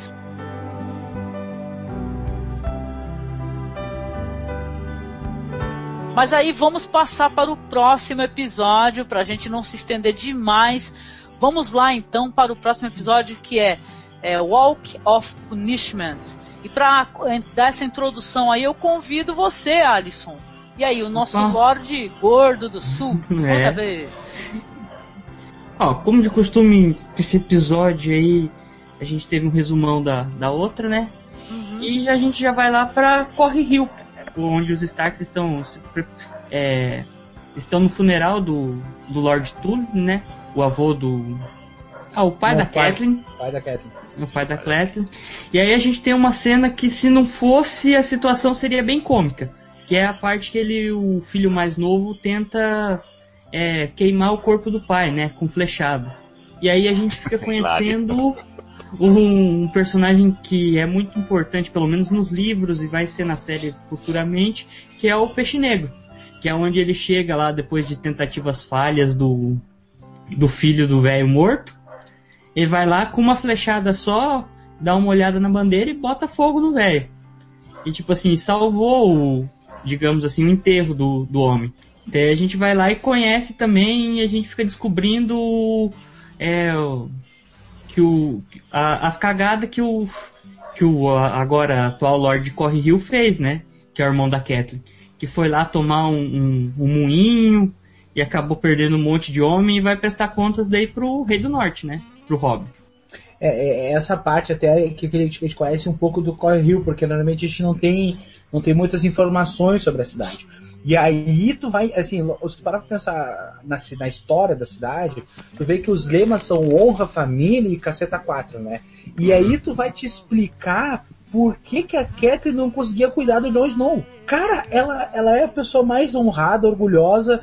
Mas aí vamos passar para o próximo episódio, pra gente não se estender demais. Vamos lá então para o próximo episódio, que é, é Walk of Punishment. E para dar essa introdução aí, eu convido você, Alisson. E aí, o nosso Opa. Lorde Gordo do Sul. Manda É. ver. Ó, como de costume, esse episódio aí, a gente teve um resumão da, da outra, né? Uhum. E a gente já vai lá pra Corre Rio, onde os Starks estão é, estão no funeral do, do Lord Tully, né? O avô do... Ah, o pai Não, da pai. Catelyn. Pai da Catelyn. O pai da Catelyn. E aí a gente tem uma cena que, se não fosse, a situação seria bem cômica. Que é a parte que ele, o filho mais novo, tenta é, queimar o corpo do pai, né? Com flechada. E aí a gente fica conhecendo um, um personagem que é muito importante, pelo menos nos livros, e vai ser na série futuramente, que é o Peixe Negro. Que é onde ele chega lá depois de tentativas falhas do, do filho do velho morto, ele vai lá com uma flechada só, dá uma olhada na bandeira e bota fogo no velho. E tipo assim, salvou o, digamos assim, o enterro do, do homem. Então a gente vai lá e conhece também, e a gente fica descobrindo é, que o, a, as cagadas que o, que o agora atual Lord Corre Hill fez, né? Que é o irmão da Catelyn. Que foi lá tomar um, um, um moinho e acabou perdendo um monte de homem e vai prestar contas daí pro Rei do Norte, né? Pro Robb. É, é essa parte até que a gente conhece um pouco do Corre Hill, porque normalmente a gente não tem, não tem muitas informações sobre a cidade. E aí tu vai, assim, se tu parar pra pensar na, na história da cidade, tu vê que os lemas são honra, família e caceta quatro, né? E aí tu vai te explicar por que que a Catelyn não conseguia cuidar do Jon Snow. Cara, ela, ela é a pessoa mais honrada, orgulhosa,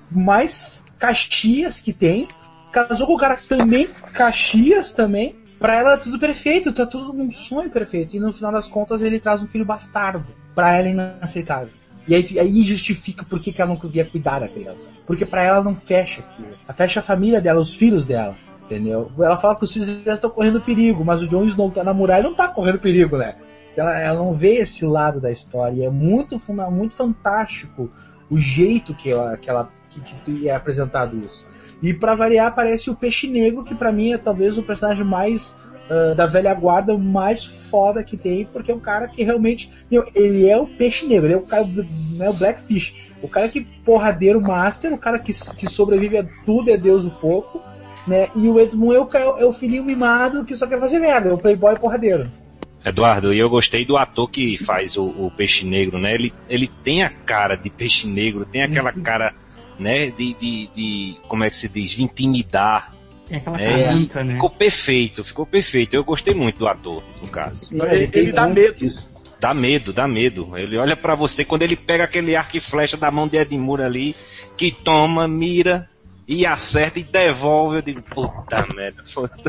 mais Caxias que tem. Casou com o cara também, Caxias também. Pra ela é tudo perfeito, tá tudo num sonho perfeito. E no final das contas ele traz um filho bastardo. Pra ela é inaceitável. E aí, aí justifica por que, que ela não conseguia cuidar da criança. Porque pra ela não fecha aquilo. Ela fecha a família dela, os filhos dela. Entendeu? Ela fala que os filhos dela estão correndo perigo, mas o Jon Snow tá na muralha e não tá correndo perigo, né? Ela, ela não vê esse lado da história. E é muito, muito fantástico o jeito que ela, que, ela, que, que é apresentado isso. E pra variar aparece o Peixe Negro, que pra mim é talvez o personagem mais uh, da velha guarda, mais foda que tem, porque é um cara que realmente, meu, ele é o Peixe Negro, ele é o cara do, não é o Blackfish, o cara que porradeiro master, o cara que, que sobrevive a tudo, é Deus o pouco, né? E o Edmund é o, é o filhinho mimado que só quer fazer merda, é o playboy porradeiro. Eduardo, e eu gostei do ator que faz o, o Peixe Negro, né? Ele, ele tem a cara de Peixe Negro, tem aquela cara, né, de, de, de, como é que se diz, de intimidar. É aquela né? carranca, né? Ficou perfeito, ficou perfeito. Eu gostei muito do ator, no caso. Ele, ele dá medo. Dá medo, dá medo. Ele olha pra você, quando ele pega aquele arco e flecha da mão de Edmure ali, que toma, mira e acerta e devolve. Eu digo, puta merda.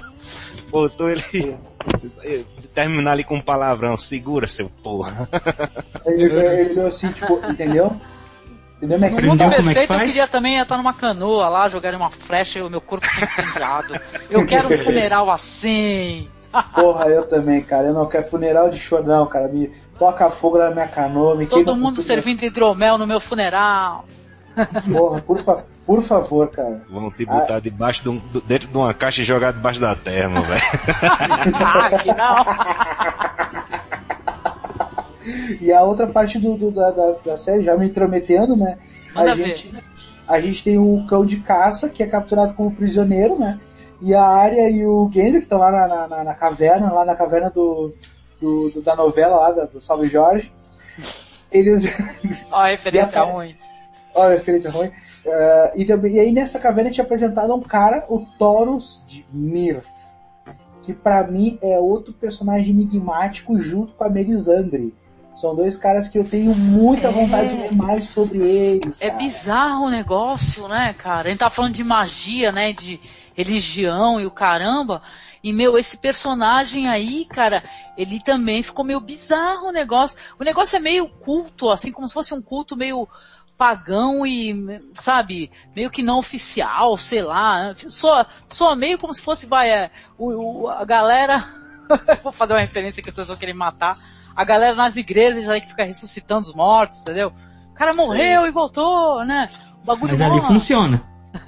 Botou ele... terminar ali com um palavrão, segura seu porra. Ele, ele deu assim, tipo, entendeu? Entendeu? No mundo Entendeu como é que perfeito eu faz? queria também estar numa canoa lá, jogar uma flecha e o meu corpo ser incendiado. Eu quero um funeral assim. Porra, eu também, cara. Eu não quero funeral de choro, não, cara. Me toca fogo na minha canoa. Me Todo queima mundo tudo. servindo hidromel no meu funeral. Porra, por, fa por favor, cara. Vão te botar ah. debaixo de um, dentro de uma caixa e jogar debaixo da terra, meu velho. Ah, que não. E a outra parte do, do, da, da, da série, já me intrometendo, né? Manda a gente, a gente tem o cão de caça, que é capturado como prisioneiro, né? E a Arya e o Gendry, que estão lá na, na, na caverna, lá na caverna do, do, do da novela lá, da, do Salve Jorge. Eles... Ó, a referência ruim. Ó, a referência ruim. Uh, e, também, e aí nessa caverna tinha apresentado um cara, o Thoros de Myr, que pra mim é outro personagem enigmático junto com a Melisandre. São dois caras que eu tenho muita é. vontade de ler mais sobre eles. É cara. bizarro o negócio, né, cara? A gente tá falando de magia, né, de religião e o caramba. E, meu, esse personagem aí, cara, ele também ficou meio bizarro o negócio. O negócio é meio culto, assim, como se fosse um culto meio pagão e, sabe, meio que não oficial, sei lá. Soa, soa meio como se fosse, vai, é, o, o, a galera... Vou fazer uma referência que as pessoas vão querer matar. A galera nas igrejas aí que fica ressuscitando os mortos, entendeu? O cara morreu Sim. e voltou, né? O bagulho Mas ali funciona.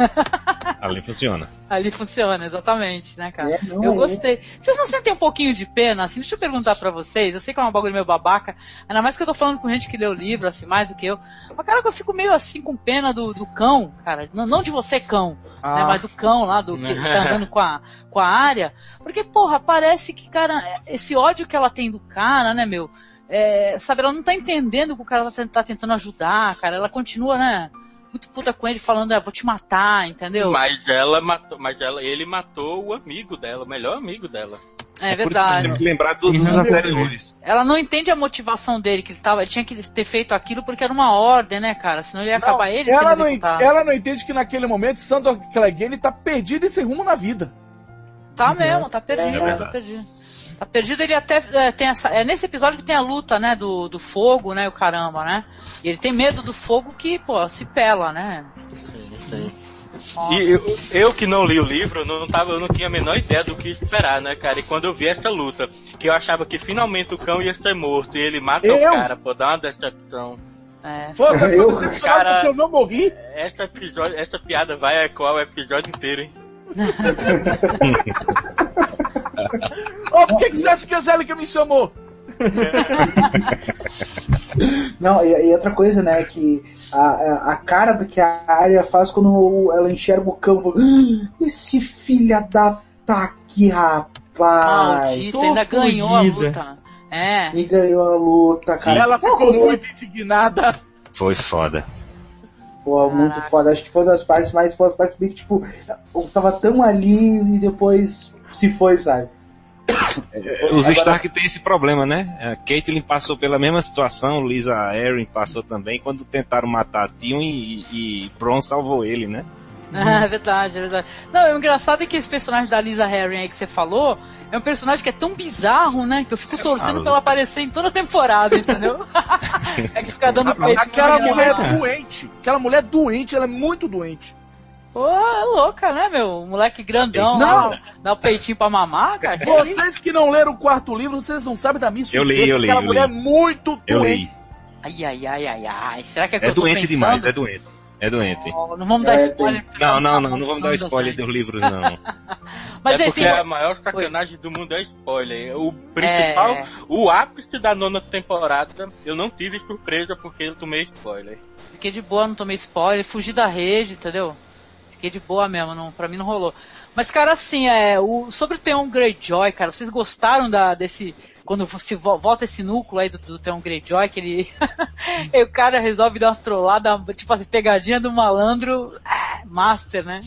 Ali funciona. Ali funciona, exatamente, né, cara? É, não, eu é. gostei. Vocês não sentem um pouquinho de pena, assim? Deixa eu perguntar pra vocês. Eu sei que é um bagulho meio babaca, ainda mais que eu tô falando com gente que lê o livro, assim, mais do que eu. Mas, cara, que eu fico meio assim com pena do, do cão, cara. Não, não de você, cão, ah. né? Mas do cão lá, do que tá andando com a, com a Arya. Porque, porra, parece que, cara, esse ódio que ela tem do cara, né, meu? É, sabe, ela não tá entendendo que o cara tá, tá tentando ajudar, cara. Ela continua, né? Muito puta com ele, falando, ah, vou te matar, entendeu? Mas ela matou, mas ela, ele matou o amigo dela, o melhor amigo dela. É, é verdade. Por isso que temos que lembrar dos, dos anteriores. Ela não entende a motivação dele, que ele, tava, ele tinha que ter feito aquilo porque era uma ordem, né, cara? Senão ele ia acabar não, ele ela sendo executado. Não, ela não entende que naquele momento Sandor Clegane tá perdido e sem rumo na vida. Tá uhum. mesmo, tá perdido, é tá perdido. Tá perdido, ele até é, tem essa. É nesse episódio que tem a luta, né? Do, do fogo, né? O caramba, né? E ele tem medo do fogo que, pô, se pela, né? Sim, sim. E eu, eu que não li o livro, não tava, eu não tinha a menor ideia do que esperar, né, cara? E quando eu vi essa luta, que eu achava que finalmente o cão ia ser morto e ele mata eu? o cara, pô, dá uma decepção. É. Pô, você ficou decepcionado porque eu não morri? Essa, episódio, essa piada vai ecoar o episódio inteiro, hein? Ô, oh, por que, que você acha que a Angélica me chamou? Não, e, e outra coisa, né, que a, a cara do que a Arya faz quando ela enxerga o campo, ah, esse filha da taque, rapaz. Maldito, ainda fudida. Ganhou a luta. É. E ganhou a luta, cara. Ela ficou muito indignada. Foi foda. Pô, Caraca. Muito foda. Acho que foi uma das partes mais fodas, partes bem que, tipo, eu tava tão ali e depois se foi, sabe? Os Agora... Stark tem esse problema, né? A Caitlyn passou pela mesma situação, Lisa Arryn passou também, quando tentaram matar Tion e, e Bronn salvou ele, né? É verdade, é verdade. Não, o engraçado é que esse personagem da Lisa Arryn aí que você falou é um personagem que é tão bizarro, né? Que eu fico torcendo ah, pra ela aparecer em toda a temporada, entendeu? É que fica dando peito. Aquela mulher é doente. Aquela mulher doente, ela é muito doente. Pô, é louca, né, meu? Moleque grandão, não. Dá o peitinho pra mamar, cara. Vocês que não leram o quarto livro, vocês não sabem da minha surpresa. Eu li, eu li. Aquela eu mulher li. é muito doente. Eu li. Ai, ai, ai, ai, ai. Será que é que é eu tô doente pensando? demais, é doente. É doente. Oh, não vamos dar é, spoiler. Não, não, não, não vamos dar spoiler dos livros, não. Mas é porque tem... a maior sacanagem Oi. do mundo é spoiler. O principal, é... o ápice da nona temporada, eu não tive surpresa porque eu tomei spoiler. Fiquei de boa, não tomei spoiler, fugi da rede, entendeu? Fiquei de boa mesmo, não, pra mim não rolou. Mas, cara, assim, é, o, sobre o Theon Greyjoy, cara, vocês gostaram da, desse... Quando se volta esse núcleo aí do, do Theon Greyjoy, que ele... e o cara resolve dar uma trollada, tipo assim, pegadinha do malandro master, né?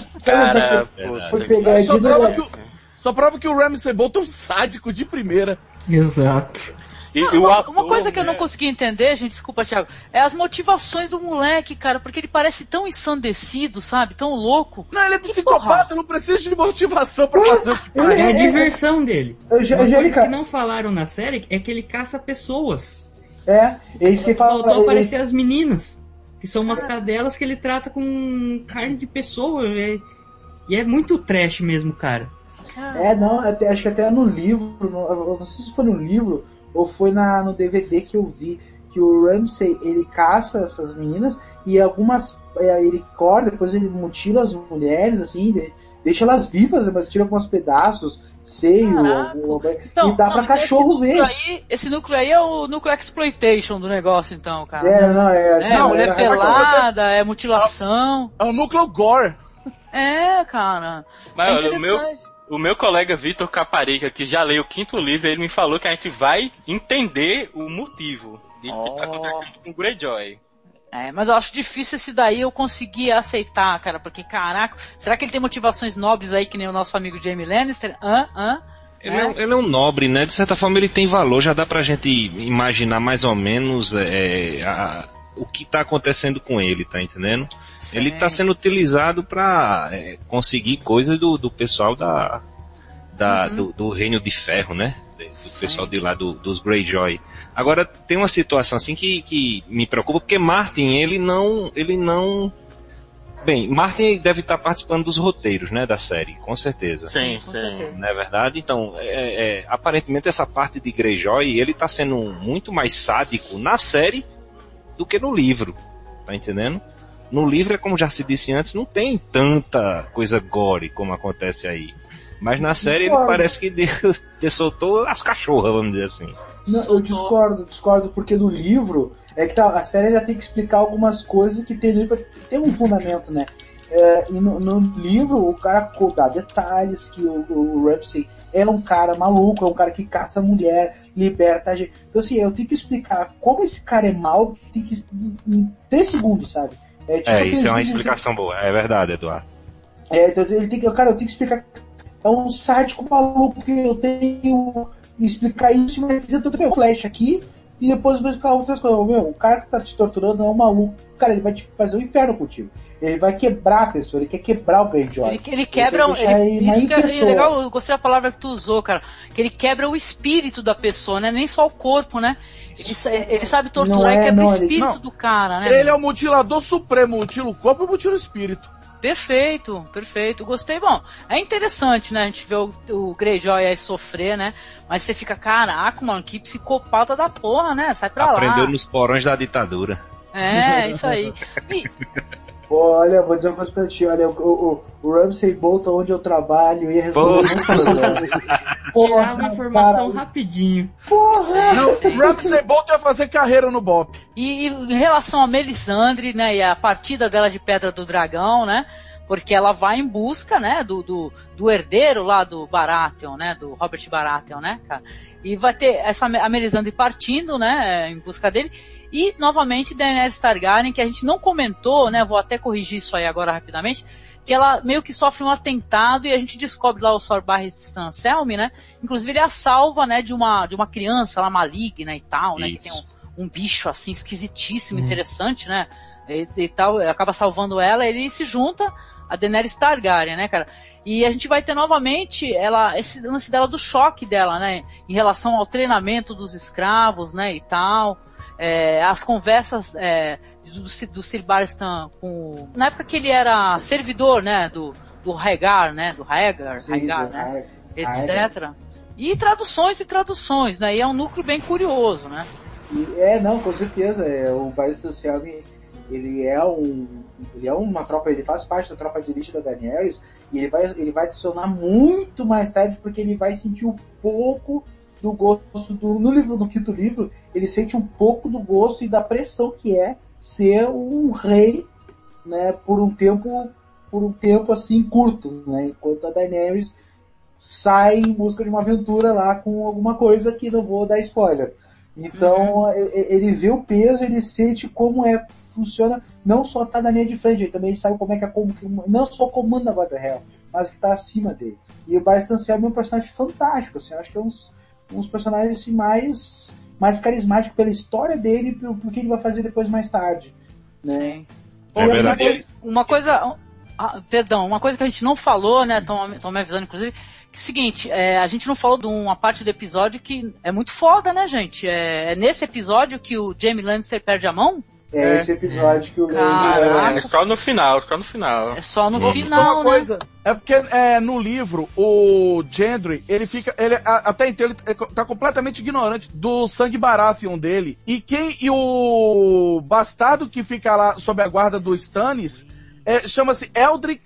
Cara, foi pegadinha. Só prova, que o, só prova que o Ramsay Bolton é um sádico de primeira. Exato. E, não, e uma, ator, uma coisa que né? eu não consegui entender, gente, desculpa, Thiago, é as motivações do moleque, cara, porque ele parece tão ensandecido, sabe? Tão louco. Não, ele é psicopata, não precisa de motivação pra fazer o que faz. É a diversão dele. Eu já, Uma já coisa que não falaram na série é que ele caça pessoas. É, é isso que fala. Faltou aparecer as meninas, que são umas cadelas que ele trata com carne de pessoa. E é, e é muito trash mesmo, cara. É, não, até, acho que até no livro, no, não sei se foi no livro ou foi na, no D V D que eu vi, que o Ramsay, ele caça essas meninas e algumas, ele corta, depois ele mutila as mulheres, assim, deixa elas vivas, mas tira alguns pedaços, seio, algum, então, e dá não, pra cachorro ver. Aí, esse núcleo aí é o núcleo exploitation do negócio, então, cara. É, não, é. É, não, mulher é, pelada, é mutilação. É o núcleo gore. É, cara. Mas é olha, o meu... O meu colega Vitor Caparica, que já leu o quinto livro, ele me falou que a gente vai entender o motivo disso oh. que tá acontecendo com o Greyjoy. É, mas eu acho difícil esse daí eu conseguir aceitar, cara, porque, caraca, será que ele tem motivações nobres aí que nem o nosso amigo Jaime Lannister? Hã? Hã? Ele é, ele é um nobre, né? De certa forma ele tem valor, já dá pra gente imaginar mais ou menos é, a, o que tá acontecendo com ele, tá entendendo? Sim. Ele está sendo utilizado para é, conseguir coisas do, do pessoal da, da, uhum. do, do Reino de Ferro, né? Do Sim. pessoal de lá do, dos Greyjoy. Agora, tem uma situação assim que, que me preocupa, porque Martin, ele não, ele não... Bem, Martin deve estar participando dos roteiros, né, da série, com certeza. Sim, sim. Não é verdade? Então, é, é, aparentemente essa parte de Greyjoy, ele está sendo muito mais sádico na série do que no livro, tá entendendo? No livro, é como já se disse antes, não tem tanta coisa gore como acontece aí. Mas na série discordo. Ele parece que deu, deu, soltou as cachorras, vamos dizer assim. Não, eu discordo, discordo, porque no livro, é que tá, a série já tem que explicar algumas coisas que tem, tem um fundamento, né? É, e no, no livro, o cara dá detalhes que o, o Ramsay é um cara maluco, é um cara que caça mulher, liberta a gente. Então assim, eu tenho que explicar como esse cara é mau, tem que, em três segundos, sabe? É, tipo, é isso é uma explicação boa, é verdade, Eduardo. É, então ele tem que, cara, eu tenho que explicar. É um sádico maluco que eu tenho que explicar isso, mas eu tenho um flash aqui e depois eu vou explicar outras coisas. Meu, o cara que tá te torturando é um maluco. Cara, ele vai te fazer um inferno contigo. Ele vai quebrar a pessoa, ele quer quebrar o Greyjoy. Ele, ele quebra... Ele ele, isso que é legal, eu gostei da palavra que tu usou, cara. Que ele quebra o espírito da pessoa, né? Nem só o corpo, né? Ele, ele sabe torturar é, e quebra não, o espírito ele, do cara, né? Ele é o mutilador supremo, mutila o corpo e mutila o espírito. Perfeito, perfeito. Gostei. Bom, é interessante, né? A gente vê o, o Greyjoy aí sofrer, né? Mas você fica, caraca, mano, que psicopata da porra, né? Sai pra Aprendeu lá. Aprendeu nos porões da ditadura. É, isso aí. E... Olha, vou dizer uma coisa pra ti, olha, o, o, o Ramsay Bolton, onde eu trabalho, ia resolver muitos problemas. Tirar uma informação cara. rapidinho. Porra! Não, o Ramsay Bolton ia fazer carreira no Bop. E, e em relação a Melisandre, né, e a partida dela de Pedra do Dragão, né, porque ela vai em busca, né, do, do, do herdeiro lá do Baratheon, né, do Robert Baratheon, né, cara, e vai ter essa, a Melisandre partindo, né, em busca dele. E, novamente, Daenerys Targaryen, que a gente não comentou, né, vou até corrigir isso aí agora rapidamente, que ela meio que sofre um atentado e a gente descobre lá o Sor Barristan Selmy, né, inclusive ele a salva, né, de uma, de uma criança lá maligna e tal, né, isso. Que tem um, um bicho, assim, esquisitíssimo, hum. interessante, né, e, e tal, acaba salvando ela, ele se junta a Daenerys Targaryen, né, cara, e a gente vai ter novamente ela, esse lance dela do choque dela, né, em relação ao treinamento dos escravos, né, e tal. É, as conversas é, do, do Sir Barristan com... Na época que ele era servidor, né, do, do Rhaegar, né, do Rhaegar, Sim, Rhaegar, né, etcétera. E traduções e traduções, né, e é um núcleo bem curioso, né. É, não, com certeza, é, o Barristan Selmy, ele é um... Ele é uma tropa, ele faz parte da tropa de elite da Daenerys, e ele vai, ele vai adicionar muito mais tarde, porque ele vai sentir um pouco... do gosto do, no livro, no quinto livro, ele sente um pouco do gosto e da pressão que é ser um rei, né, por um tempo, por um tempo assim curto, né, enquanto a Daenerys sai em busca de uma aventura lá com alguma coisa que não vou dar spoiler. Então, uhum. ele vê o peso, ele sente como é, funciona, não só tá na linha de frente, ele também sabe como é que é, não só comanda a Guarda Real, mas que tá acima dele. E o Barristan Selmy é um personagem fantástico, assim, eu acho que é uns uns personagens assim, mais, mais carismáticos pela história dele e pelo que ele vai fazer depois mais tarde. Né? Sim. É verdade. Uma coisa, ah, perdão, uma coisa que a gente não falou, né, estão me avisando inclusive, que é o seguinte, é, a gente não falou de uma parte do episódio que é muito foda, né, gente? É, é nesse episódio que o Jaime Lannister perde a mão? É, é esse episódio que o Caraca. É só no final, só no final. É só no Vou final, uma né? Coisa, é porque é, no livro, o Gendry, ele fica, ele, até então ele tá completamente ignorante do sangue Baratheon dele. E quem, e o bastardo que fica lá sob a guarda do Stannis, é, chama-se Eldrick,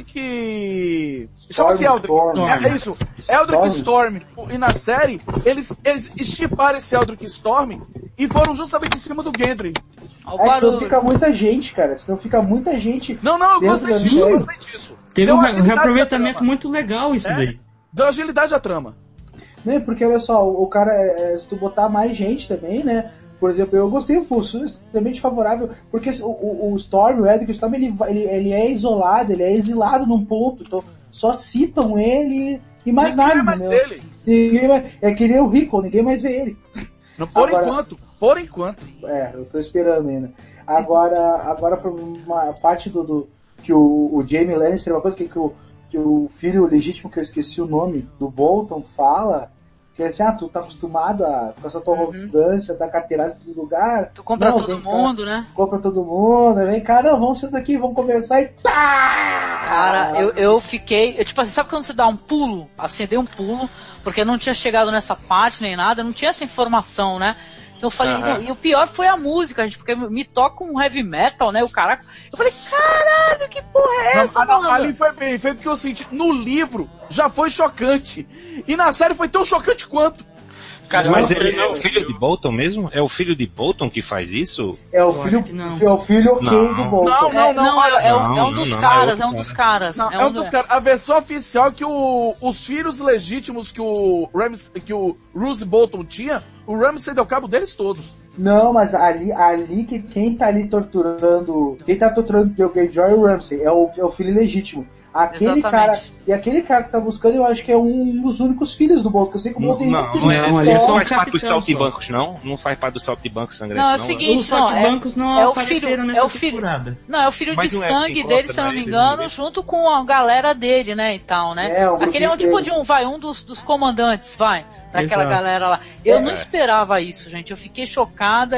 Eldrick, chama-se Eldrick, é, é isso, Eldrick Storm. Storm. E na série, eles, eles estiparam esse Eldrick Storm e foram justamente em cima do Gendry. É, senão fica muita gente, cara. Senão fica muita gente. Não, não, eu gostei disso, eu gostei disso. Teve Deu um reaproveitamento muito legal isso é, daí. Deu agilidade à trama. Né, porque olha só, o cara, é, se tu botar mais gente também, né? Por exemplo, eu gostei do Fulso, extremamente favorável, porque o, o, o Storm, o Edric Storm, ele, ele, ele é isolado, ele é exilado num ponto, então só citam ele e mais ninguém nada. Mais né? ele. Ninguém mais, é que nem o Rico, ninguém mais vê ele. Não, por Agora, enquanto. Por enquanto. É, eu tô esperando ainda. Agora, agora por uma parte do, do que o, o Jaime Lannister, uma coisa que, que, o, que o filho legítimo, que eu esqueci o nome, do Bolton fala, que é assim, ah, tu tá acostumado a, com essa tua uhum. arrogância, da carteirada em todo lugar. Tu compra não, todo mundo, cá, né? Compra todo mundo, vem cá, não, vamos sentar aqui, vamos conversar e tá! Cara, eu, eu fiquei, eu, tipo assim, sabe quando você dá um pulo, acender um pulo, porque eu não tinha chegado nessa parte nem nada, não tinha essa informação, né? Então eu falei, uhum. não, e o pior foi a música, gente, porque me toca um heavy metal, né, o caraca. Eu falei, caralho, que porra é essa, não, não, ali foi bem feito, porque eu senti, no livro já foi chocante, e na série foi tão chocante quanto. Cara, mas ele é o filho de Bolton mesmo? É o filho de Bolton que faz isso? É o filho, é o filho ok do Bolton. Não, não, não, não, é, é, não, é um dos não, caras, é, é um dos caras. Não, é um dos caras. A versão oficial é que o, os filhos legítimos que o Rams, que o Roose Bolton tinha, o Ramsay deu cabo deles todos. Não, mas ali, ali que quem tá ali torturando, quem tá torturando o Greyjoy é o Ramsay, é o, é o filho legítimo. Aquele Exatamente. cara, e aquele cara que tá buscando, eu acho que é um dos únicos filhos do Bolton, que eu sei que o Bolton tem Não, não, é, não, ele não faz parte dos saltimbancos, não? Não faz parte dos saltimbancos sangrentos, não? Não, é o seguinte, os saltimbancos não, não é, é o filho, nessa é o filho, temporada. Não, é o filho Mas de não é sangue assim, dele, se eu não me engano, ele, junto com a galera dele, né, e tal, né? É, Aquele é um tipo de um, vai, um dos, dos comandantes, vai, daquela Exato. galera lá. Eu é. não esperava isso, gente, eu fiquei chocada e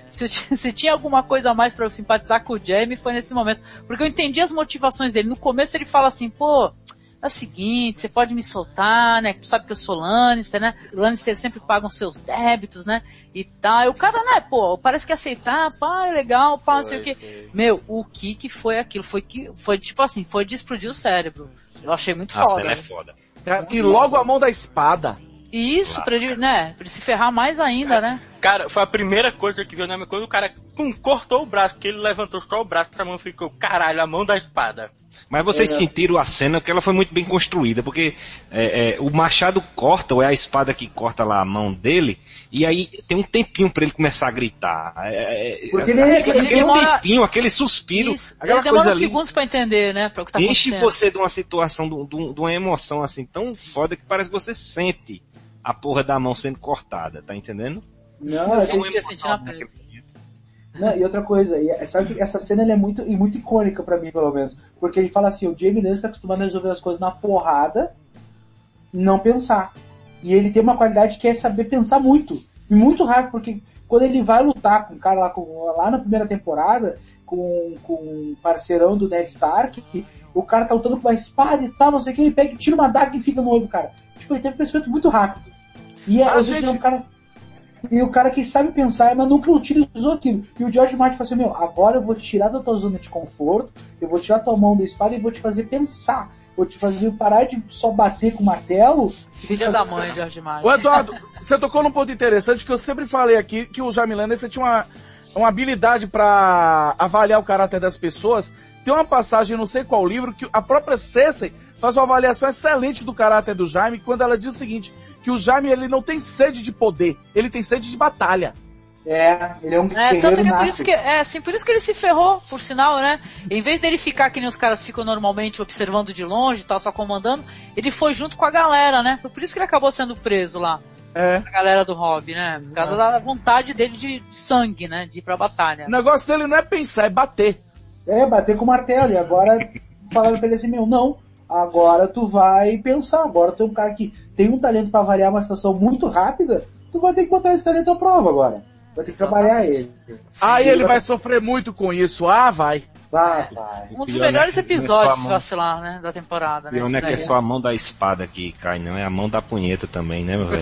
se, eu, se tinha alguma coisa a mais pra eu simpatizar com o Jaime, foi nesse momento. Porque eu entendi as motivações dele. No começo ele fala assim, pô, é o seguinte, você pode me soltar, né? Tu sabe que eu sou Lannister, né? Lannister sempre pagam seus débitos, né? E tal. E o cara, né, pô, parece que aceitar, pá, é legal, pá, não sei o quê. Meu, o que que foi aquilo? Foi que, foi tipo assim, foi de explodir o cérebro. Eu achei muito foda. A cena é foda. E logo a mão da espada. Isso, pra ele, né, pra ele se ferrar mais ainda, é, né? Cara, foi a primeira coisa que viu na minha quando o cara pum, cortou o braço, que ele levantou só o braço, a mão ficou, caralho, a mão da espada. Mas vocês é. sentiram a cena que ela foi muito bem construída, porque é, é, o machado corta, ou é a espada que corta lá a mão dele, e aí tem um tempinho pra ele começar a gritar. É, porque ele, ele, aquele ele demora, tempinho, aquele suspiro, isso, aquela ele demora coisa uns ali, segundos pra entender, né, pra o que tá enche acontecendo. você de uma situação, de, de, de uma emoção assim tão foda que parece que você sente a porra da mão sendo cortada, tá entendendo? Não, eu senti, senti assim na pele. Não, e outra coisa, e, sabe que essa cena ela é muito, e muito icônica pra mim, pelo menos. Porque ele fala assim, o Jaime Lannister tá acostumado a resolver as coisas na porrada, não pensar. E ele tem uma qualidade que é saber pensar muito. E muito rápido, porque quando ele vai lutar com o cara lá, com, lá na primeira temporada, com, com um parceirão do Ned Stark, o cara tá lutando com uma espada e tal, não sei o que, ele pega, tira uma daga e fica no olho do cara. Tipo, ele teve um pensamento muito rápido. E é, a gente... gente... um cara... E o cara que sabe pensar, mas nunca utilizou aquilo. E o George Martin fala assim, meu, agora eu vou te tirar da tua zona de conforto, eu vou tirar tua mão da espada e vou te fazer pensar. Vou te fazer parar de só bater com o martelo. Filha da mãe, George Martin. Ô Eduardo, você tocou num ponto interessante que eu sempre falei aqui, que o Jaime Lannister tinha uma, uma habilidade pra avaliar o caráter das pessoas. Tem uma passagem, não sei qual livro, que a própria Cersei faz uma avaliação excelente do caráter do Jaime, quando ela diz o seguinte, que o Jaime ele não tem sede de poder, ele tem sede de batalha. É, ele é um é, tanto que é por isso que é assim, por isso que ele se ferrou, por sinal, né? Em vez dele ficar que nem os caras ficam normalmente observando de longe e tal, só comandando, ele foi junto com a galera, né? Foi por isso que ele acabou sendo preso lá. É. A galera do Hobby, né? Por causa é. da vontade dele de, de sangue, né? De ir pra batalha. O negócio dele não é pensar, é bater. É, bater com o martelo. E agora falaram pra ele assim, meu, não. Agora tu vai pensar, agora tu é um cara que tem um talento pra avaliar uma situação muito rápida, tu vai ter que botar esse talento à prova agora. Vai ter que Exatamente. trabalhar ele. Aí ele vai sofrer muito com isso, ah, vai. Vai, vai. Um dos melhores episódios, se vacilar, né, da temporada. E não é que é só a mão da espada que cai, não, é a mão da punheta também, né, meu velho?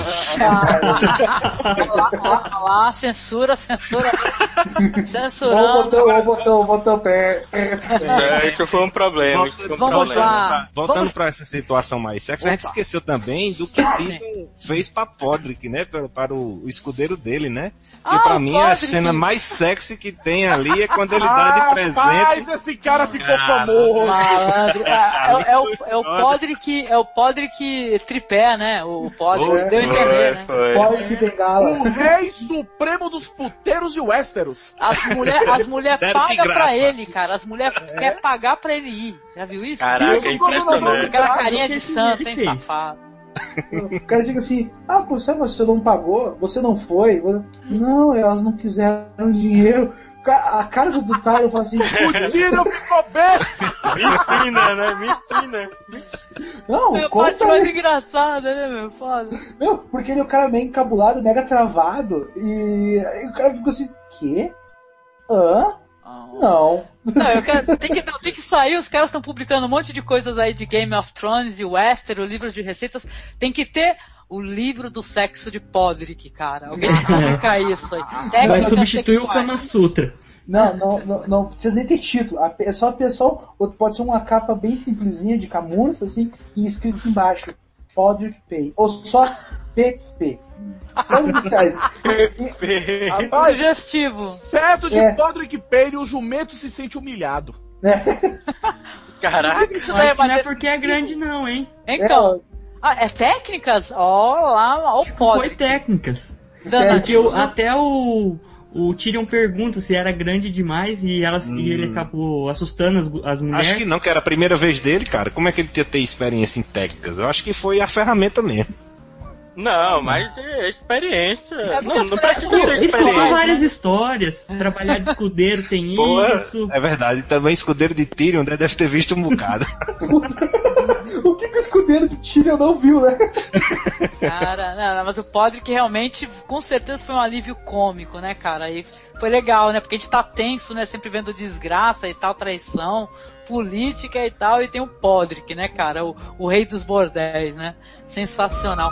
lá, lá, censura, censura. Censurando. Ou botou, ou botou, botou pé. É, isso foi um problema. Isso foi um Vamos problema. lá. Voltando Vamos... pra essa situação mais sexy, a gente esqueceu também do que Tyrion fez pra Podrick, né, para, para o, o escudeiro dele, né? Que ah, pra mim Podrick. a cena mais sexy que tem ali é quando ele dá de presente. Mas esse cara ficou cara, famoso. Malandro. É, é, o, é o Podrick, é o Podrick tripé, né? O Podrick, é, deu a entender, né? Podrick bengala. O rei supremo dos puteiros de Westeros. As mulheres as mulher pagam pra ele, cara. As mulheres é. querem pagar pra ele ir. Já viu isso? Caraca, isso, é impressionante. Aquela carinha de santo, hein, safado. O cara diga assim, ah, você, você não pagou? Você não foi? Não, elas não quiseram dinheiro. A cara do, do Tyrion fala assim, o Tyrion ficou besta! Mentira, né? Mentira. Não, meu, parte mais engraçada, né, meu? Foda. Meu, porque ele é um cara meio encabulado, mega travado, e, e o cara ficou assim, quê? Hã? Oh. Não. Não, eu quero, tem, que, tem que sair, os caras estão publicando um monte de coisas aí de Game of Thrones e Westeros, livros de receitas, tem que ter o livro do sexo de Podrick, cara. Alguém publica isso aí. Técnicas vai substituir sexuais. O Kama Sutra. Não, não, não, não precisa nem ter título. É só ter só, pode ser uma capa bem simplesinha de camurça, assim, e escrito embaixo, Podrick Pay. Ou só P P. Só iniciais. Rapaz, sugestivo. Perto de é. Podrick Pay, o jumento se sente humilhado. É. Caraca, isso daí é não é porque é grande não, hein? Então... É. Ah, é técnicas? Ó, oh, lá, ó, o Podrick. Foi técnicas. Porque o, até o, o Tyrion pergunta se era grande demais e, elas, hum. e ele acabou assustando as, as mulheres. Acho que não, que era a primeira vez dele, cara. Como é que ele ia ter experiência em técnicas? Eu acho que foi a ferramenta mesmo. Não, mas é experiência. É não, não precisa ter experiência. Escutou várias histórias. Trabalhar de escudeiro tem Pô, isso. É verdade. Também escudeiro de Tyrion deve ter visto um bocado. o que, que o escudeiro de Tyrion não viu, né? Cara, não, não, mas o Podrick realmente, com certeza foi um alívio cômico, né, cara? E foi legal, né? Porque a gente tá tenso, né? Sempre vendo desgraça e tal, traição, política e tal, e tem o Podrick, né, cara? O, o rei dos bordéis, né? Sensacional.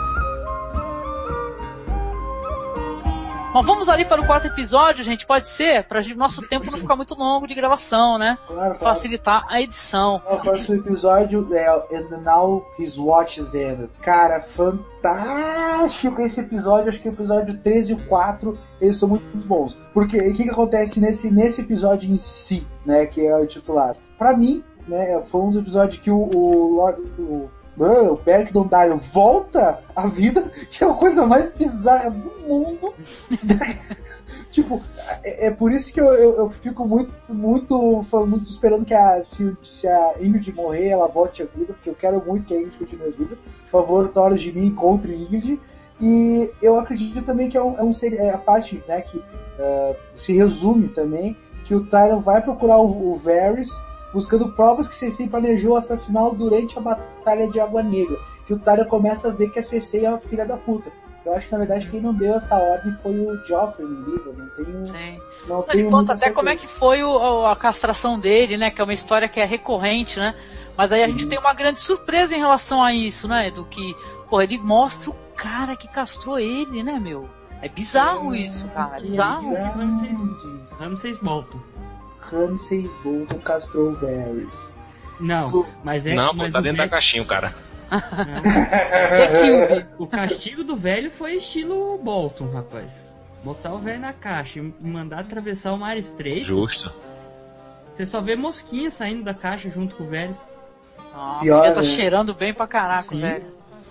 Mas vamos ali para o quarto episódio, gente, pode ser? Para o nosso tempo não ficar muito longo de gravação, né? Claro, claro. Facilitar a edição. O próximo episódio é And Now His Watch is Ended. Cara, fantástico esse episódio. Acho que o episódio treze e o quatro, eles são muito, muito bons. Porque o que, que acontece nesse, nesse episódio em si, né? Que é o titular. Pra mim, né, foi um dos episódios que o... o, o Mano, o Beric Dondarrion volta à vida, que é a coisa mais bizarra do mundo. Tipo, é, é por isso que eu, eu, eu fico muito, muito, muito esperando que a, se, se a Ingrid morrer, ela volte à vida, porque eu quero muito que a Ingrid continue a vida. Por favor, Thoros de mim, encontre Ingrid. E eu acredito também que é, um, é, um, é a parte, né, que uh, se resume também, que o Tyrion vai procurar o, o Varys, buscando provas que Cersei planejou assassiná-lo durante a Batalha de Água Negra. Que o Tyrion começa a ver que a Cersei é uma filha da puta. Eu acho que, na verdade, quem não deu essa ordem foi o Joffrey no livro. Não tenho... Sim. Não Ele tenho conta até certeza. como é que foi o, a castração dele, né? Que é uma história que é recorrente, né? Mas aí a uhum. gente tem uma grande surpresa em relação a isso, né? Do que, pô, ele mostra o cara que castrou ele, né, meu? É bizarro isso, cara. É bizarro. Ramsay Bolton. Ramsay Bolton castrou o Varys. Não, mas é... Não, mas pô, tá dentro velho... da caixinha o cara. O castigo do velho foi estilo Bolton, rapaz. Botar o velho na caixa e mandar atravessar o mar estreito. Justo. Você só vê mosquinha saindo da caixa junto com o velho. Nossa, Pior, ele tá né? cheirando bem pra caraca, Sim. velho.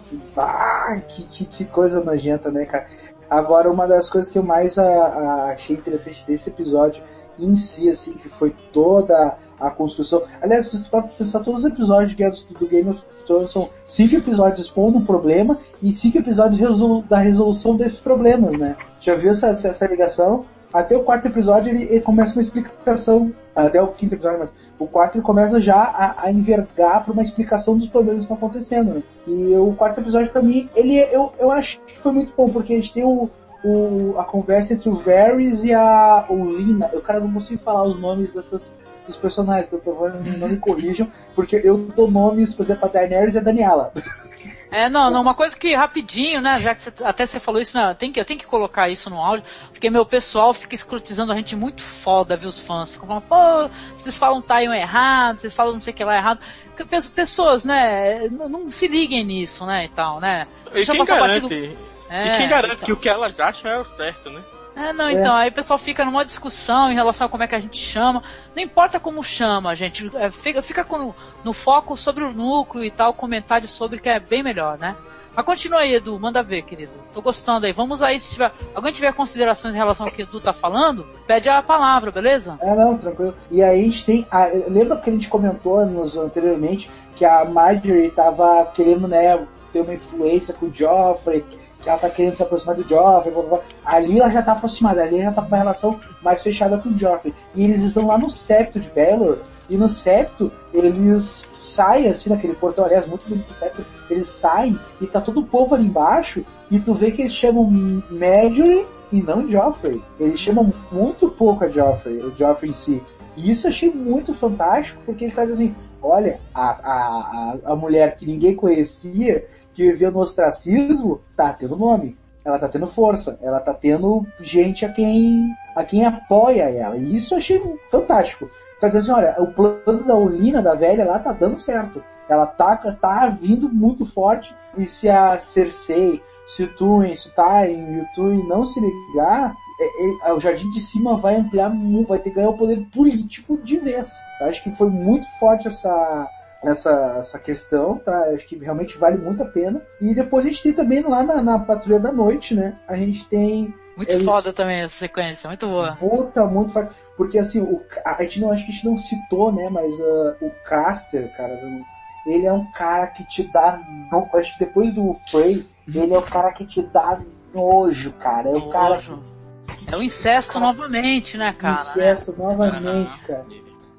Ah, que, que, que coisa nojenta, né, cara? Agora, uma das coisas que eu mais a, a, achei interessante desse episódio em si, assim, que foi toda a construção. Aliás, se você for pensar, todos os episódios de Guerra do Game of Thrones são cinco episódios expondo um problema e cinco episódios resolu- da resolução desses problemas, né? Já viu essa, essa, essa ligação? Até o quarto episódio ele, ele começa uma explicação, até o quinto episódio, mas o quarto ele começa já a, a envergar para uma explicação dos problemas que estão acontecendo, né? E o quarto episódio, pra mim, ele, eu, eu acho que foi muito bom, porque a gente tem o O, a conversa entre o Varys e a Olenna. Eu, cara, não consigo falar os nomes dessas, dos personagens, por favor, não me corrijam, porque eu dou nomes, por exemplo, a Daenerys e a Daniela. É, não, não, uma coisa que rapidinho, né, já que você, até você falou isso, né, tem que, eu tenho que colocar isso no áudio, porque meu pessoal fica escrotizando a gente muito foda, viu, os fãs, ficam falando, pô, vocês falam Tyrion errado, vocês falam não sei o que lá errado, porque pessoas, né, não, não se liguem nisso, né, e tal, né. E Deixa quem passar garante, batido... é, e quem garante então. que o que elas acham é o certo, né? É, não, então, aí o pessoal fica numa discussão em relação a como é que a gente chama. Não importa como chama, gente. É, fica fica com, no foco sobre o núcleo e tal, comentário sobre que é bem melhor, né? Mas continua aí, Edu, manda ver, querido. Tô gostando aí. Vamos aí, se tiver, alguém tiver considerações em relação ao que o Edu tá falando, pede a palavra, beleza? É, não, tranquilo. E aí a gente tem... A, lembra que a gente comentou nos, anteriormente que a Marjorie tava querendo, né, ter uma influência com o Joffrey, que ela tá querendo se aproximar do Joffrey, blá, blá, blá. Ali ela já tá aproximada, ali ela já tá com uma relação mais fechada com o Joffrey. E eles estão lá no septo de Baelor, e no septo eles saem, assim, naquele portão, aliás, muito bonito do septo, eles saem, e tá todo o povo ali embaixo, e tu vê que eles chamam Marjorie e não Joffrey. Eles chamam muito pouco a Joffrey, o Joffrey em si. E isso eu achei muito fantástico, porque ele faz assim, olha, a, a, a, a mulher que ninguém conhecia, que vivia no ostracismo, tá tendo nome, ela tá tendo força, ela tá tendo gente a quem, a quem apoia ela. E isso eu achei fantástico. Tá dizendo assim, olha, o plano da Olenna, da velha lá, tá dando certo. Ela tá, tá vindo muito forte, e se a Cersei, se o Turin, se o Tyrion e o Turin não se ligar, é, é, o Jardim de Cima vai ampliar, vai ter que ganhar o poder político de vez. Eu acho que foi muito forte essa, essa, essa questão, tá? Eu acho que realmente vale muito a pena. E depois a gente tem também lá na, na Patrulha da Noite, né? A gente tem... Muito eles... foda também essa sequência, muito boa. Puta, muito forte. Porque assim, o, a gente não, acho que a gente não citou, né? Mas uh, o Caster, cara, ele é um cara que te dá... No, acho que depois do Frey, ele é o cara que te dá nojo, cara. É o cara... É o incesto cara, novamente, né, cara? Incesto né? novamente, cara.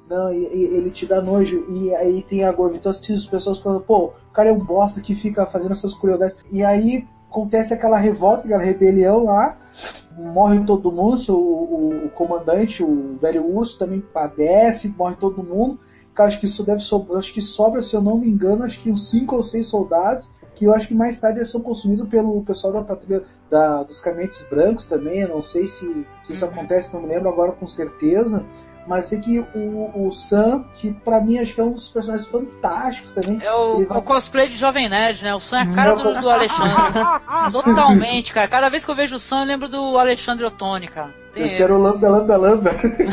Não, e, e ele te dá nojo. E aí tem a Gorva. Então assim, as pessoas falam, pô, o cara é um bosta que fica fazendo essas crueldades. E aí acontece aquela revolta, aquela rebelião lá. Morre todo mundo, o, o, o comandante, o velho urso também padece, morre todo mundo. Acho que isso deve sobrar, acho que sobra, se eu não me engano, acho que uns cinco ou seis soldados, que eu acho que mais tarde eles são consumidos pelo pessoal da patrulha da, dos caminhonetes brancos também. Eu não sei se, se isso acontece, não me lembro agora com certeza. Mas sei que o, o Sam, que pra mim acho que é um dos personagens fantásticos também. É o, vai... o cosplay de Jovem Nerd, né? O Sam é a cara do, do Alexandre. Totalmente, cara. Cada vez que eu vejo o Sam, eu lembro do Alexandre Ottoni, cara. Tem eu espero o lambda, lambda, lambda.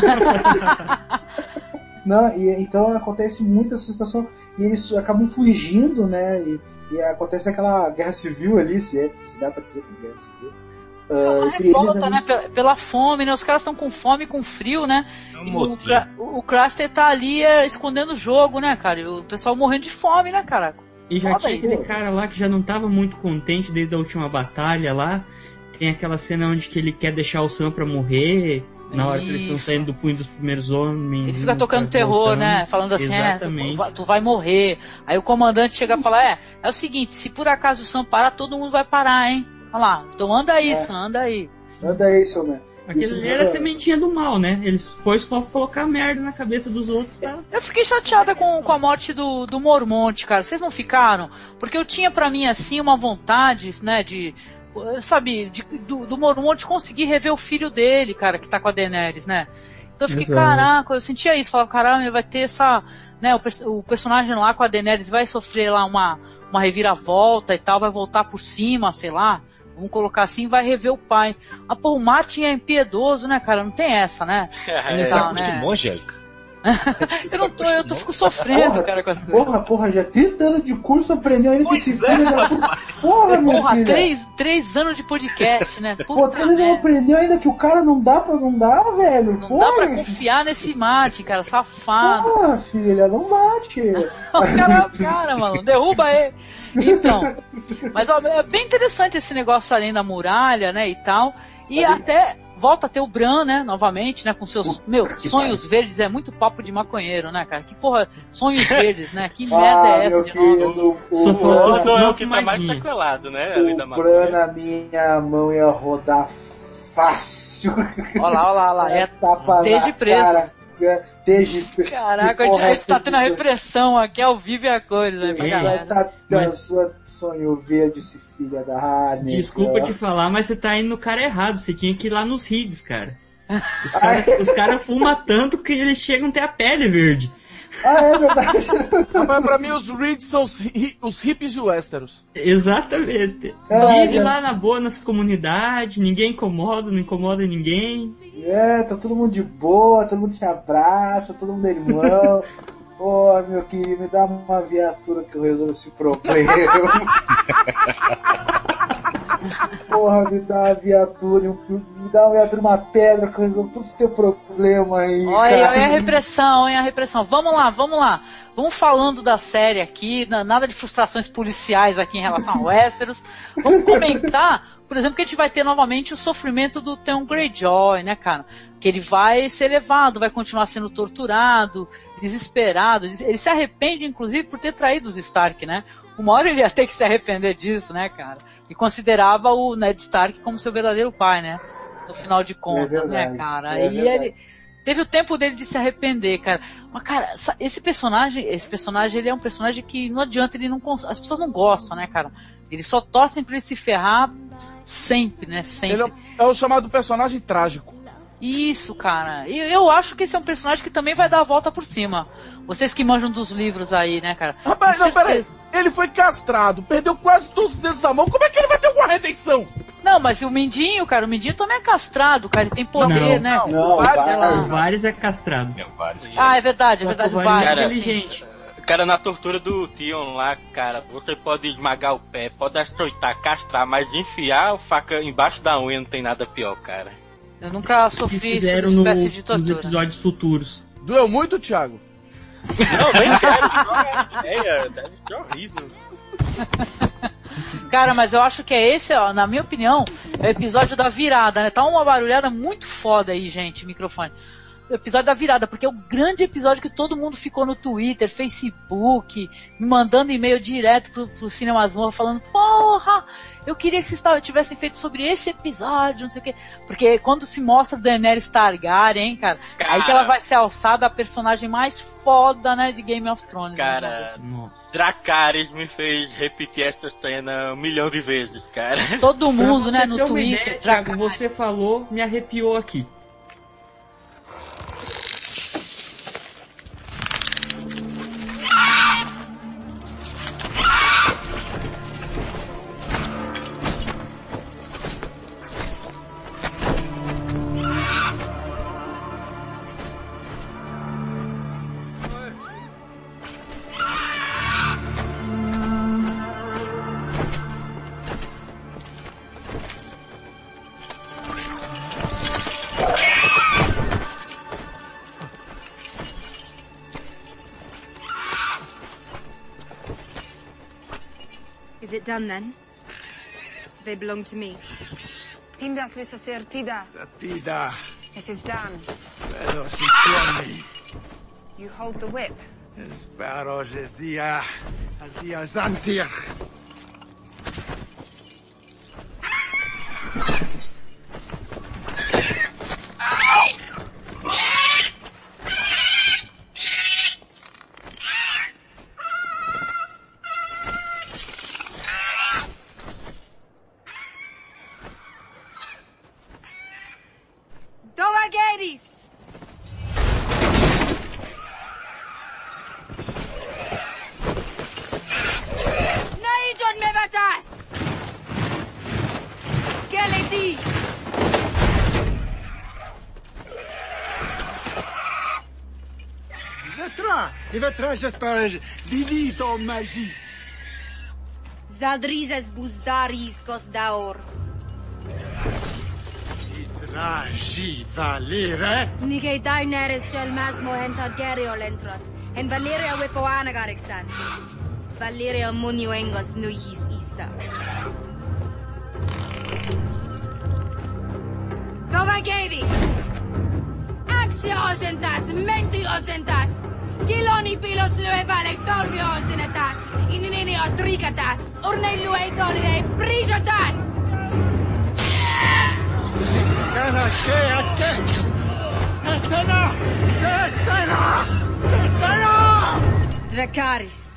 Não, e, então acontece muito essa situação e eles acabam fugindo, né? E, e acontece aquela guerra civil ali, se, é, se dá pra dizer que é guerra civil. É uma uh, revolta, né? Pela, pela fome, né? Os caras estão com fome, com frio, né? É um o, o, o Craster tá ali é, escondendo o jogo, né, cara? E o pessoal morrendo de fome, né, cara? E já Foda tinha aí, aquele pô. cara lá que já não tava muito contente desde a última batalha lá. Tem aquela cena onde que ele quer deixar o Sam pra morrer. Na hora Isso. que eles estão saindo do punho dos primeiros homens. Ele fica tocando terror, voltando. né? Falando assim, é, tu, tu vai morrer. Aí o comandante chega e fala, é, é o seguinte, se por acaso o Sam parar, todo mundo vai parar, hein? Olha lá, então anda aí, é. Sam, anda aí. Anda aí, seu man. Aquele era a sementinha do mal, né? Eles foi só colocar merda na cabeça dos outros. Pra... Eu fiquei chateada com, com a morte do, do Mormont, cara. Vocês não ficaram? Porque eu tinha pra mim, assim, uma vontade, né, de... Sabe, de, do, do Mormont conseguir rever o filho dele, cara, que tá com a Daenerys, né? Então eu fiquei, Exato. caraca, eu sentia isso, falava, caramba, vai ter essa, né, o, o personagem lá com a Daenerys vai sofrer lá uma, uma reviravolta e tal, vai voltar por cima, sei lá, vamos colocar assim, vai rever o pai. Ah, pô, o Martin é impiedoso, né, cara, não tem essa, né? É, Ele tá, acostumou, né? Angélica? eu não tô, eu tô, fico sofrendo, porra, cara, com as coisas. Porra, porra, já trinta anos de curso aprendeu ainda que esse filho é, da puta. Porra, meu Porra, três, três anos de podcast, né? Puta, Pô, ele não aprendeu ainda que o cara não dá pra não dar, velho. Não porra. dá pra confiar nesse Martin, cara, safado. Porra, filha, não bate. o cara é o cara, mano, derruba ele. Então, mas ó, é bem interessante esse negócio além da muralha, né, e tal. E Aí. até... Volta a ter o Bran, né, novamente, né, com seus, meu, sonhos verdes é muito papo de maconheiro, né, cara, que porra, sonhos verdes, né, que merda ah, é essa de novo? O Bran é o que tá mais sequelado, né, além da maconha. O Bran na minha mão ia rodar fácil. Olha lá, olha lá, olha lá, é desde preso. Cara. Desde... Caraca, a gente tá tendo a repressão aqui ao vivo e a cores, né? É, tá dando sua sonho verde, esse filho da Harney. Desculpa te falar, mas você tá indo no cara errado. Você tinha que ir lá nos rigs, cara. Os caras os cara fumam tanto que eles chegam a ter a pele verde. Ah, é verdade. Não, mas pra mim os Reeds são os, hi, os hippies de Westeros. Exatamente. É, Vive é. lá na boa, nas comunidades, ninguém incomoda, não incomoda ninguém. É, tá todo mundo de boa, todo mundo se abraça, todo mundo é irmão. Pô, meu querido, me dá uma viatura que eu resolvo esse problema. Porra, me dá uma viatura, me dá uma viatura, uma pedra que eu resolvo todo esse teu problema aí. Olha, olha a repressão, olha a repressão. Vamos lá, vamos lá. Vamos falando da série aqui, nada de frustrações policiais aqui em relação a Westeros. Vamos comentar, por exemplo, que a gente vai ter novamente o sofrimento do Theon Greyjoy, né, cara? Que ele vai ser levado, vai continuar sendo torturado, desesperado. Ele se arrepende, inclusive, por ter traído os Stark, né? Uma hora ele ia ter que se arrepender disso, né, cara? E considerava o Ned Stark como seu verdadeiro pai, né? No final de contas, é verdade, né, cara? É e ele teve o tempo dele de se arrepender, cara. Mas, cara, esse personagem, esse personagem, ele é um personagem que não adianta, ele não as pessoas não gostam, né, cara? Eles só torcem pra ele se ferrar sempre, né? Sempre. Ele é o chamado personagem trágico. Isso, cara. E eu acho que esse é um personagem que também vai dar a volta por cima. Vocês que manjam dos livros aí, né, cara? Rapaz, não, peraí. Ele foi castrado, perdeu quase todos os dedos da mão. Como é que ele vai ter alguma redenção? Não, mas o Mindinho, cara, o Mindinho também é castrado, cara. Ele tem poder, não, né? Não, não, o Varys, o Varys é castrado. É, o Varys que ah, é verdade, é verdade. O Varys é inteligente. Cara, na tortura do Theon lá, cara, você pode esmagar o pé, pode açoitar, castrar, mas enfiar a faca embaixo da unha não tem nada pior, cara. Eu nunca sofri essa espécie no, de tortura. Nos episódios futuros. Doeu muito, Thiago? Não, nem quero. É, deve ser horrível. Cara, mas eu acho que é esse, ó, na minha opinião, é o episódio da virada, né? Tá uma barulhada muito foda aí, gente, microfone. episódio da virada, porque é o grande episódio que todo mundo ficou no Twitter, Facebook, me mandando e-mail direto pro, pro Cine Masmorra falando, porra, eu queria que vocês tivessem feito sobre esse episódio, não sei o quê. Porque quando se mostra Daenerys Targaryen, hein, cara, cara, aí que ela vai ser alçada a personagem mais foda, né, de Game of Thrones. Cara, né? Dracarys me fez repetir essa cena um milhão de vezes, cara. Todo mundo, né, no Twitter. Ideia, Thiago, você falou, me arrepiou aqui. Is it done then? They belong to me. Hindas lysa sertida. Sertida. This is done. Pero si tuoni. You hold the whip. Espero Jezia. Azia Zantir. J'espère divito magis. Zadrizes buzdaris daor. Idragi valere. Nige Daenerys gel masmo henta gerio lentrot. En Valeria wepoana garexan. Valeria munioengos nuhis isa. Nova Gedi. Axiosentas, mentiosentas. Kiloni pilos lyö väle tolvioosinetas, ininini on trikatas, urnei lyö tolvei prisotas! Aske, aske! Sesena! Sesena! Sesena! Dracarys.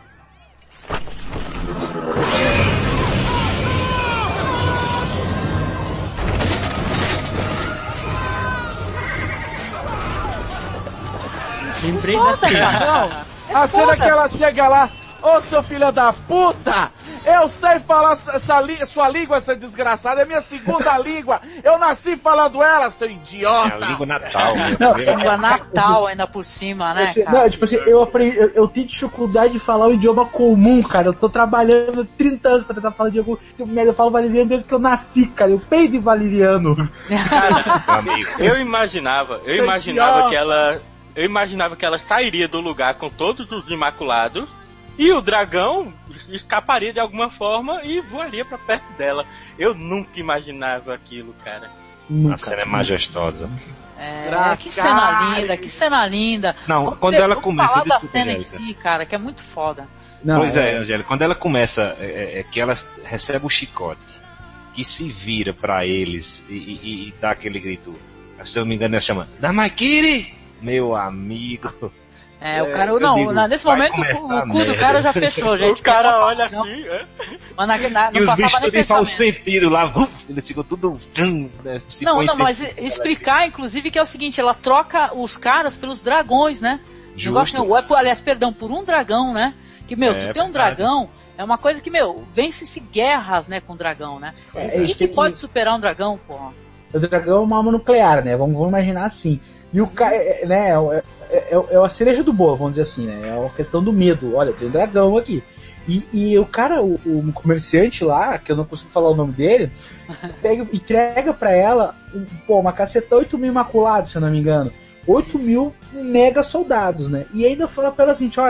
Lembrei da cena. A cena que ela chega lá, ô seu filho da puta! Eu sei falar essa li sua língua, essa desgraçada, é minha segunda língua. Eu nasci falando ela, seu idiota. É a língua natal. Não, língua natal ainda por cima, né, assim, cara? Não, tipo assim, eu aprendi, eu, eu tenho dificuldade de falar o idioma comum, cara. Eu tô trabalhando trinta anos pra tentar falar de algum. Eu falo valeriano desde que eu nasci, cara. Eu peido em valeriano. Cara, eu imaginava, eu seu imaginava idiota. que ela. Eu imaginava que ela sairia do lugar com todos os Imaculados e o dragão escaparia de alguma forma e voaria pra perto dela. Eu nunca imaginava aquilo, cara. A cena é majestosa. É, Dracarys. que cena linda, que cena linda. Não, Vamos quando ter- ela vamos começa, falar da desculpa, cena em Angélica. si, cara, que é muito foda. Não, Pois é, Angélica, quando ela começa, é, é- é que ela recebe o chicote, que se vira pra eles e, e- e dá aquele grito. Se eu não me engano, ela chama Damakiri! Meu amigo. É, o É, cara, eu não, digo, na- nesse vai momento começar o, a o cu do merda. cara já fechou, gente. O cara Não, olha não, assim, é? mas na- na- não E os passava bichos nem tudo em falso pensamento. sentido lá, uf, eles ficam tudo. tchum, né, se Não, põe não, sem- mas explicar, inclusive, que é o seguinte, ela troca os caras pelos dragões, né? Justo. Negócio, não, é por- aliás, perdão, por um dragão, né? Que, meu, É, tu tem um verdade. dragão, é uma coisa que, meu, vence-se guerras, né, com o dragão, né? É, Quem eles que têm que- pode superar um dragão, porra? O dragão é uma arma nuclear, né? Vamos, vamos imaginar assim. E o cara, é, né, é, é, é a cereja do bolo, vamos dizer assim, né? É a questão do medo. Olha, tem um dragão aqui. E, e o cara, o, o comerciante lá, que eu não consigo falar o nome dele, pega, entrega pra ela um, pô, uma caceta, oito mil imaculados, se eu não me engano. oito mil mega soldados, né? E ainda fala pra ela assim, olha,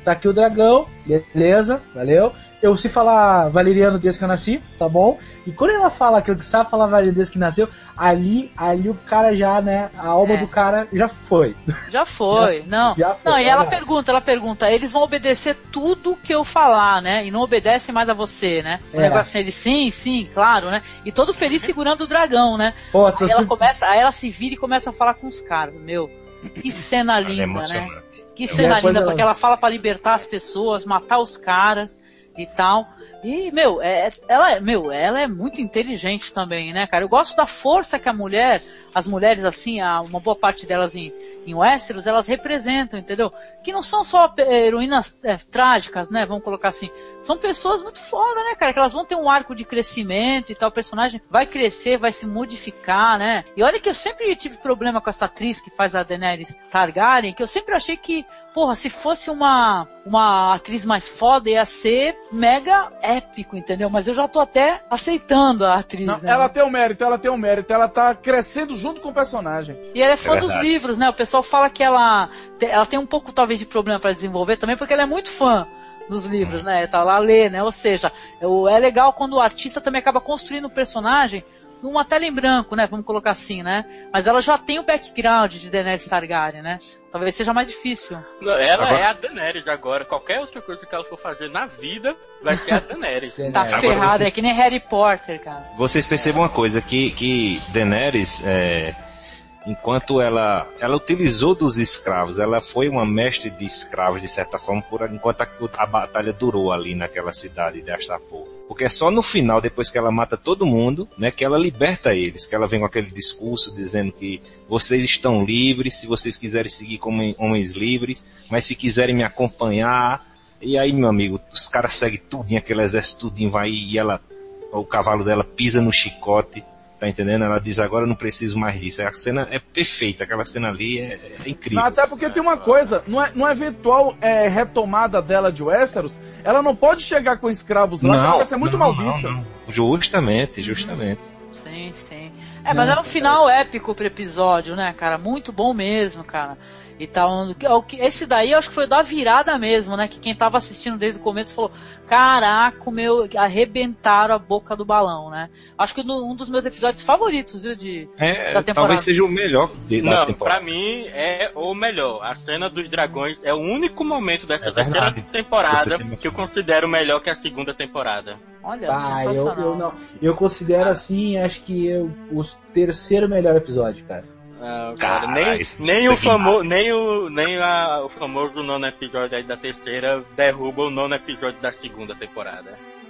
tá aqui o dragão, beleza, valeu. Eu sei falar valeriano desde que eu nasci, tá bom? E quando ela fala que ele sabe falar valeriano desde que nasceu, ali, ali o cara já, né, a alma É. do cara já foi. Já foi, não. já foi, não, e ela olha. pergunta, ela pergunta, eles vão obedecer tudo que eu falar, né? E não obedecem mais a você, né? O É. negócio assim, ele, sim, sim, claro, né? E todo feliz segurando o dragão, né? Pô, tô Aí ela sempre- começa, aí ela se vira e começa a falar com os caras, meu. Que cena É linda, né? emocionante. Que E cena depois linda, ela- porque ela fala pra libertar as pessoas, matar os caras e tal. E, meu, é, ela, é- meu, ela é muito inteligente também, né, cara? Eu gosto da força que a mulher, as mulheres, assim, a, uma boa parte delas em, em Westeros, elas representam, entendeu? Que não são só eh, heroínas eh, trágicas, né? Vamos colocar assim. São pessoas muito foda, né, cara? Que elas vão ter um arco de crescimento e tal. O personagem vai crescer, vai se modificar, né? E olha que eu sempre tive problema com essa atriz que faz a Daenerys Targaryen, que eu sempre achei que, porra, se fosse uma, uma atriz mais foda, ia ser mega épico, entendeu? Mas eu já tô até aceitando a atriz, Não, né? ela tem um mérito, ela tem um mérito, ela tá crescendo junto com o personagem. E ela é fã É dos verdade. livros, né? O pessoal fala que ela, te- ela tem um pouco, talvez, de problema pra desenvolver também, porque ela é muito fã dos livros, né? Tá lá lê, né? Ou seja, o- é legal quando o artista também acaba construindo o personagem numa tela em branco, né? Vamos colocar assim, né? Mas ela já tem o background de Daenerys Targaryen, né? Talvez seja mais difícil. Não, ela Agora- é a Daenerys agora. Qualquer outra coisa que ela for fazer na vida vai ser a Daenerys. Tá Agora ferrada, você- é que nem Harry Potter, cara. Vocês percebam uma coisa, que, que Daenerys, é, enquanto ela, ela utilizou dos escravos, ela foi uma mestre de escravos, de certa forma, por, enquanto a, a batalha durou ali naquela cidade de Astapor. Porque é só no final, depois que ela mata todo mundo, né, que ela liberta eles, que ela vem com aquele discurso dizendo que vocês estão livres, se vocês quiserem seguir como homens livres, mas se quiserem me acompanhar. E aí, meu amigo, os caras seguem tudinho, aquele exército tudinho vai e ela, o cavalo dela pisa no chicote, tá entendendo? Ela diz, agora eu não preciso mais disso. A cena é perfeita, aquela cena ali é, é incrível. Não, até porque tem uma coisa, numa, numa eventual é, retomada dela de Westeros, ela não pode chegar com escravos lá, que ela vai ser muito não, mal não, vista. não. Justamente, justamente. Sim, sim. É, mas era um final épico pro episódio, né, cara? Muito bom mesmo, cara. E tal. Esse daí eu acho que foi da virada mesmo, né? Que quem tava assistindo desde o começo falou: caraca, meu, arrebentaram a boca do balão, né? Acho que no, um dos meus episódios favoritos, viu? De, É, da temporada. talvez seja o melhor de, da Não, temporada. pra mim é o melhor. A cena dos dragões é o único momento dessa É terceira verdade. temporada Você se que eu considero melhor que a segunda temporada. Olha, Ah, eu, sensacional. eu não. Eu considero assim, acho que eu, o terceiro melhor episódio, cara. Ah, cara, Cara, nem, isso- nem, isso o é famo, nem, o, nem a, o famoso nono episódio aí da terceira derruba o nono episódio da segunda temporada.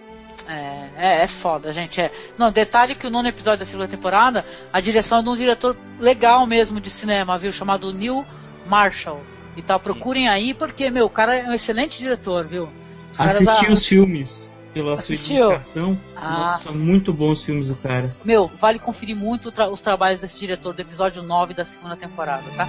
É, é, é foda, gente. É. Não, detalhe que o nono episódio da segunda temporada, a direção é de um diretor legal mesmo de cinema, viu? Chamado Neil Marshall. E tal, procurem aí, porque, meu, o cara é um excelente diretor, viu? Os caras Assisti da- os filmes pela sua Assistiu? indicação. Ah, Nossa, sim. muito bons os filmes do cara. Meu, vale conferir muito tra- os trabalhos desse diretor do episódio nove da segunda temporada, tá?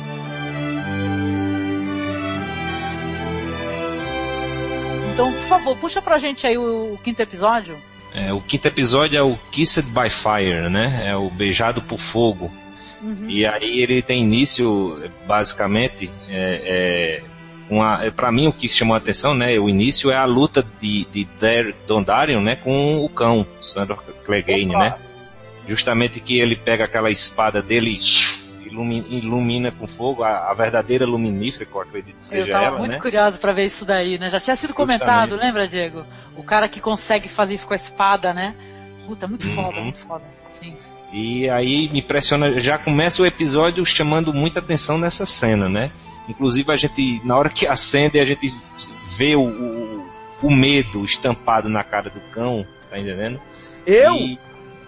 Então, por favor, puxa pra gente aí o, o quinto episódio. É, o quinto episódio é o Kissed by Fire, né? É o Beijado por Fogo. Uhum. E aí ele tem início, basicamente, é, é, uma, é, para mim o que chamou a atenção, né? O início é a luta de, de Derek Dondarrion, né? Com o cão, Sandor Clegane, né? Justamente que ele pega aquela espada dele e ilumina, ilumina com fogo, a, a verdadeira luminífera, que eu acredito que seja Eu tava ela, muito né? curioso pra ver isso daí, né? Já tinha sido comentado, Justamente. lembra, Diego? O cara que consegue fazer isso com a espada, né? Puta, muito foda, Uhum. muito foda. Sim. E aí me impressiona, já começa o episódio chamando muita atenção nessa cena, né? Inclusive a gente, na hora que acende, a gente vê o, o, o medo estampado na cara do cão, tá entendendo? Eu? E-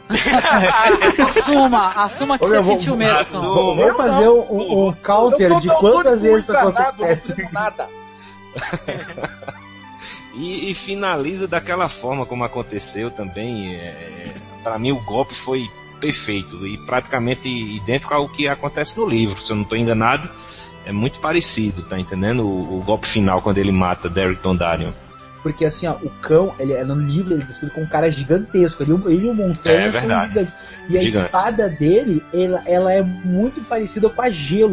Assuma, assuma que Ô, você meu, sentiu vamos- medo, assuma. Tom. Vamos Eu fazer não. um, um Eu counter sou de teu quantas sonho vezes isso encarnado, não acontece. fiz nada. E, e finaliza daquela forma como aconteceu também. É, para mim o golpe foi perfeito e praticamente idêntico ao que acontece no livro, se eu não estou enganado. É muito parecido, tá entendendo? O, o golpe final quando ele mata Derek Dondarrion. Porque assim, ó, o cão, ele é no livro, ele é descrito como um cara gigantesco. Ele, ele e o Montanha É são verdade. gigantes. E a Gigantes. espada dele, ela, ela é muito parecida com a Gelo,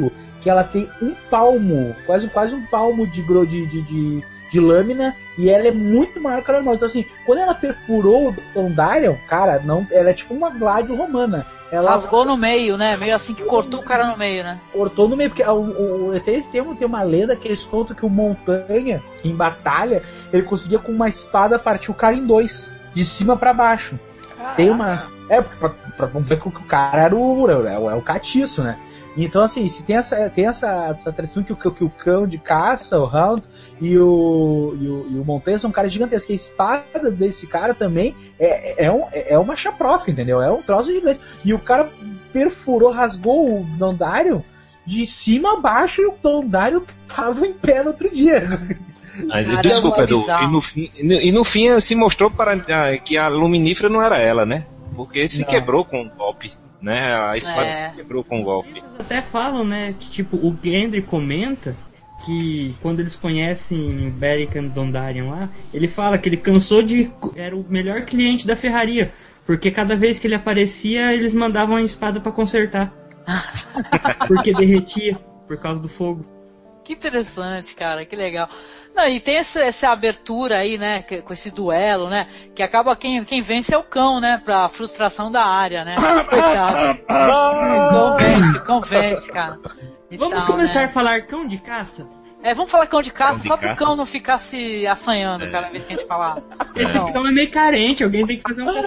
que ela tem um palmo, quase, quase um palmo de, gro- de, de, de, de lâmina, e ela é muito maior que a normal. Então assim, quando ela perfurou o Dondarrion, cara, não, ela é tipo uma gládio romana. Ela rasgou no meio, né? Meio assim que cortou o cara no meio, né? Cortou no meio, porque o, o, tem, tem, tem uma lenda que eles contam que o Montanha, em batalha, ele conseguia com uma espada partir o cara em dois, de cima pra baixo. Caraca. Tem uma... É, pra, pra, pra ver que o cara era o, é o, é o catiço, né? Então, assim, se tem essa, tem essa, essa tradição que o, que o cão de caça, o Hound, e o, e o, e o Montanha são caras gigantescos. A espada desse cara também é, é, um, é uma chaprosca, entendeu? É um troço gigante. E o cara perfurou, rasgou o Dondarrion de cima a baixo, e o Dondarrion tava em pé no outro dia. Ah, desculpa, Edu. E no, fim, e no fim se mostrou para, que a Luminífera não era ela, né? Porque se não. Quebrou com o golpe. Né? A espada é. se quebrou com o golpe. Eles até falam, né, que tipo, o Gendry comenta que quando eles conhecem Beric e Dondarrion lá, ele fala que ele cansou de... era o melhor cliente da ferraria, porque cada vez que ele aparecia, eles mandavam a espada pra consertar. Porque derretia por causa do fogo. Que interessante, cara, que legal. Não, e tem essa, essa abertura aí, né, que, com esse duelo, né, que acaba quem, quem vence é o cão, né, pra frustração da área, né. Coitado. Convence, convence, cara. E vamos tal, começar né? a falar cão de caça? É, vamos falar cão de caça, cão de só caça. pro cão não ficar se assanhando é. cada vez que a gente falar. Esse Não. cão é meio carente, alguém tem que fazer um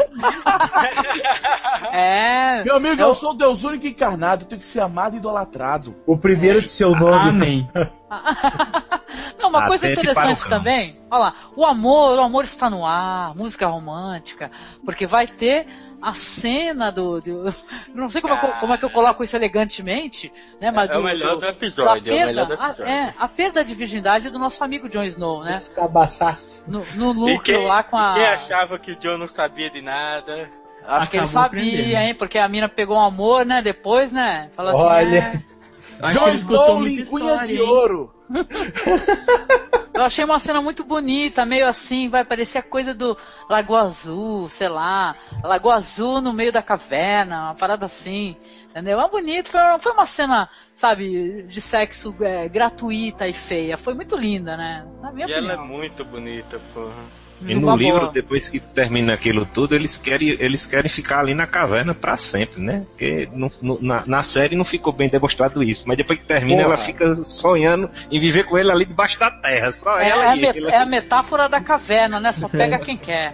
É. Meu amigo, eu... eu sou o Deus único encarnado, eu tenho que ser amado e idolatrado. O primeiro é. de seu nome. Amém. Não, uma Até coisa interessante também, olha lá, o amor, o amor está no ar, música romântica, porque vai ter a cena do, do não sei como, ah, é, como é que eu coloco isso elegantemente, né? Mas é, do, o melhor do, do episódio, perda, é o melhor do episódio. A, é, a perda de virgindade do nosso amigo Jon Snow, né? Cabaçaço. No, no lucro lá com a... Quem achava que o Jon não sabia de nada... Acho que ele sabia, hein? Porque a mina pegou um amor, né? Depois, né? Falou assim... Olha... É... Jon Snow, linguinha de ouro. Eu achei uma cena muito bonita, meio assim, vai parecer a coisa do Lagoa Azul, sei lá, Lagoa Azul no meio da caverna, uma parada assim, entendeu? É bonito, foi, foi uma cena, sabe, de sexo é, gratuita e feia, foi muito linda, né? Na minha e opinião. Ela é muito bonita, porra. E no livro, depois que termina aquilo tudo, eles querem, eles querem ficar ali na caverna pra sempre, né? Porque no, no, na, na série não ficou bem demonstrado isso, mas depois que termina, Porra. ela fica sonhando em viver com ele ali debaixo da terra, só é, ela é, e a ele. É a metáfora da caverna, né? Só pega quem quer.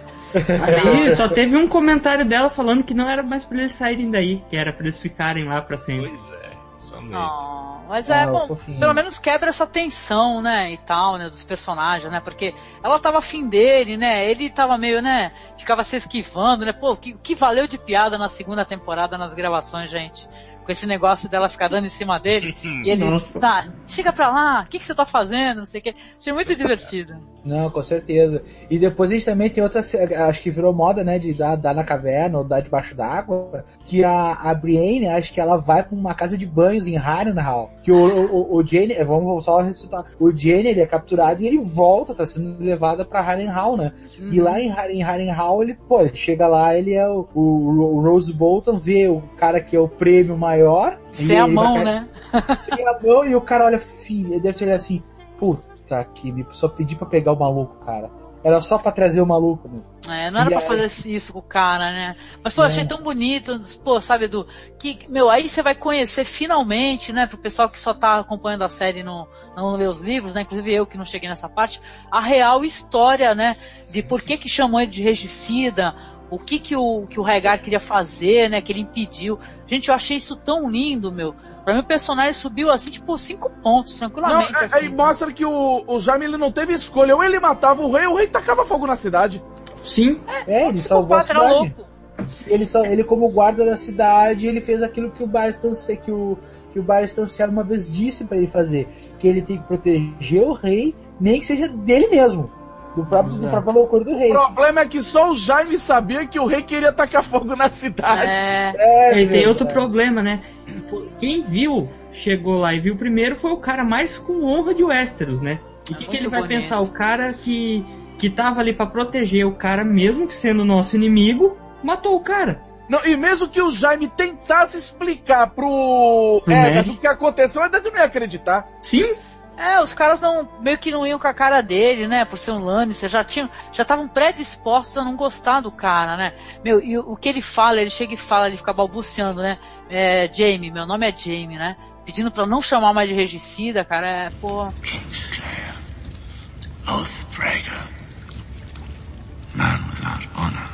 Aí, só teve um comentário dela falando que não era mais pra eles saírem daí, que era pra eles ficarem lá pra sempre. Pois é, somente. Oh. Mas é, ah, bom, fofinho. Pelo menos quebra essa tensão, né, e tal, né, dos personagens, né, porque ela tava afim dele, né, ele tava meio, né, ficava se esquivando, né, pô, que, que valeu de piada na segunda temporada nas gravações, gente, com esse negócio dela ficar dando em cima dele, e ele, Nossa. tá, chega pra lá, o que que você tá fazendo, não sei o que, achei muito divertido. Não, com certeza. E depois a gente também tem outra, acho que virou moda, né, de dar, dar na caverna ou dar debaixo d'água, que a, a Brienne, acho que ela vai pra uma casa de banhos em Harrenhal, que o, o, o Jaime, vamos só ressuscitar, o Jaime, ele é capturado e ele volta, tá sendo levado pra Harrenhal, né, uhum. E lá em, em Harrenhal, ele, pô, ele chega lá, ele é o, o, o Rose Bolton, vê o cara que é o prêmio maior. Sem a mão, né? Sem a mão, e o cara olha, filho, ele deve ter olhado assim, puta que me só pedi pra pegar o maluco, cara. Era só pra trazer o maluco, meu. É, não era e pra aí... fazer isso com o cara, né? Mas, pô, é. achei tão bonito, pô, sabe, Edu, que, meu, aí você vai conhecer finalmente, né, pro pessoal que só tá acompanhando a série e não, não lê os livros, né, inclusive eu que não cheguei nessa parte, a real história, né, de por que que chamou ele de regicida, o que que o, que o Rhaegar queria fazer, né, que ele impediu. Gente, eu achei isso tão lindo, meu. Pra mim o personagem subiu assim, tipo, cinco pontos, tranquilamente. Não, assim. Aí mostra que o, o Jaime ele não teve escolha. Ou ele matava o rei, ou o rei tacava fogo na cidade. Sim. É, é ele salvou a cidade. Louco. Ele, só, ele como guarda da cidade, ele fez aquilo que o Barristan que o, que o Barristan uma vez disse pra ele fazer. Que ele tem que proteger o rei, nem que seja dele mesmo. Do próprio, do próprio loucura do rei. O problema é que só o Jaime sabia que o rei queria tacar fogo na cidade. É, é e tem outro problema, né? Quem viu, chegou lá e viu primeiro foi o cara mais com honra de Westeros, né? E o é que, que ele vai bonito. pensar? O cara que, que tava ali pra proteger o cara, mesmo que sendo nosso inimigo, matou o cara. Não, e mesmo que o Jaime tentasse explicar pro Eddard o que aconteceu, o Eddard não ia acreditar. Sim. É, os caras não, meio que não iam com a cara dele, né, por ser um Lannister, já tinham, já estavam predispostos a não gostar do cara, né. Meu, e o, o que ele fala, ele chega e fala, ele fica balbuciando, né, é, Jaime, meu nome é Jaime, né, pedindo pra não chamar mais de regicida, cara, é, pô... Kingslayer, Oathbreaker, man without honor.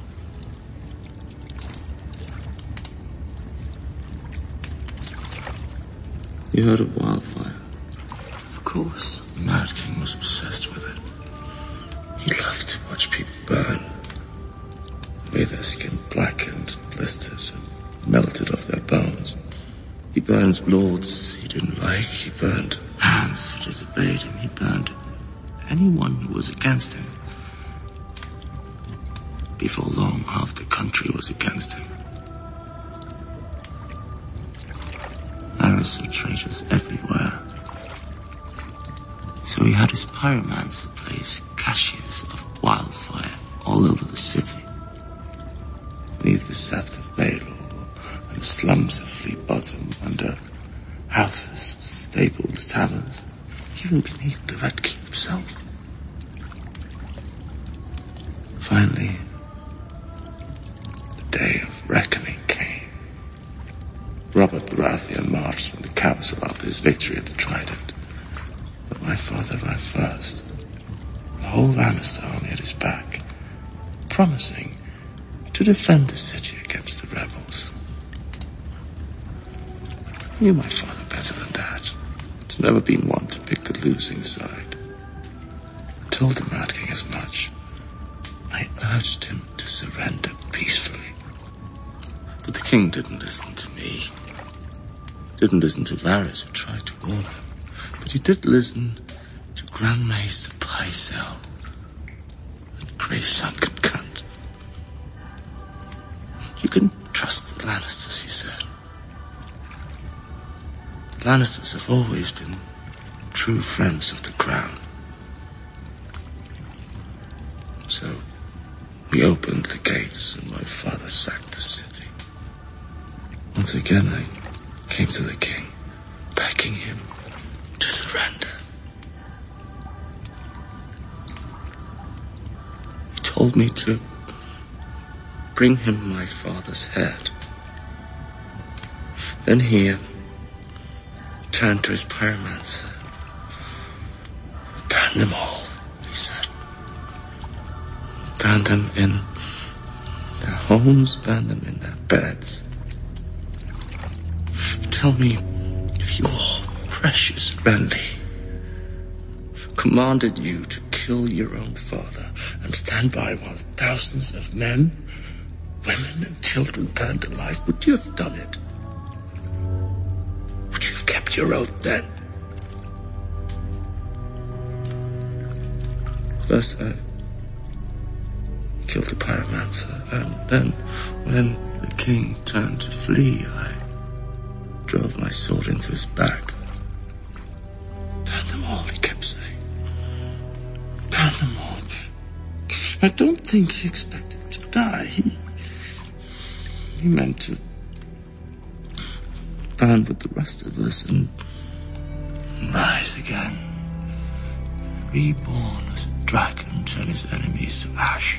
You heard of wildfire? Of course. The Mad King was obsessed with it. He loved to watch people burn. Made their skin blackened, blistered, and melted off their bones. He burned lords he didn't like. He burned hands who disobeyed him. He burned anyone who was against him. Before long, half the country was against him. There saw traitors everywhere. So he had his pyromancer place caches of wildfire all over the city. Beneath the Sept of Baelor, and the slums of Fleet Bottom, under houses, stables, taverns, even beneath the Red Keep itself. Finally, the day of reckoning came. Robert Baratheon marched from the council after his victory at the Trident. But my father arrived first. The whole Lannister army at his back, promising to defend the city against the rebels. I knew my father better than that. He's never been one to pick the losing side. I told the Mad King as much. I urged him to surrender peacefully. But the king didn't listen to me. Didn't listen to Varys, who tried to warn him. But he did listen to Grand Maester Pycelle, that grey sunken cunt. You can trust the Lannisters, he said. The Lannisters have always been true friends of the crown. So, we opened the gates and my father sacked the city. Once again, I came to the king, begging him to surrender. He told me to bring him my father's head. Then he uh, turned to his pyromancer. Burn them all, he said. Burn them in their homes, burn them in their beds. Tell me if your precious Renly commanded you to kill your own father and stand by while thousands of men, women and children burned alive, would you have done it? Would you have kept your oath then? First I killed the pyromancer, and then when the king turned to flee, I drove my sword into his back. Burn them all, he kept saying. Burn them all. I don't think he expected to die. He, he meant to burn with the rest of us and rise again. Reborn as a dragon, turn his enemies to ash.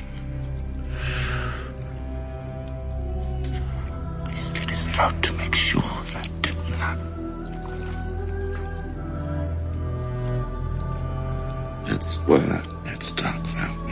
He slit his throat to make sure that didn't happen. That's where Ned Stark found me.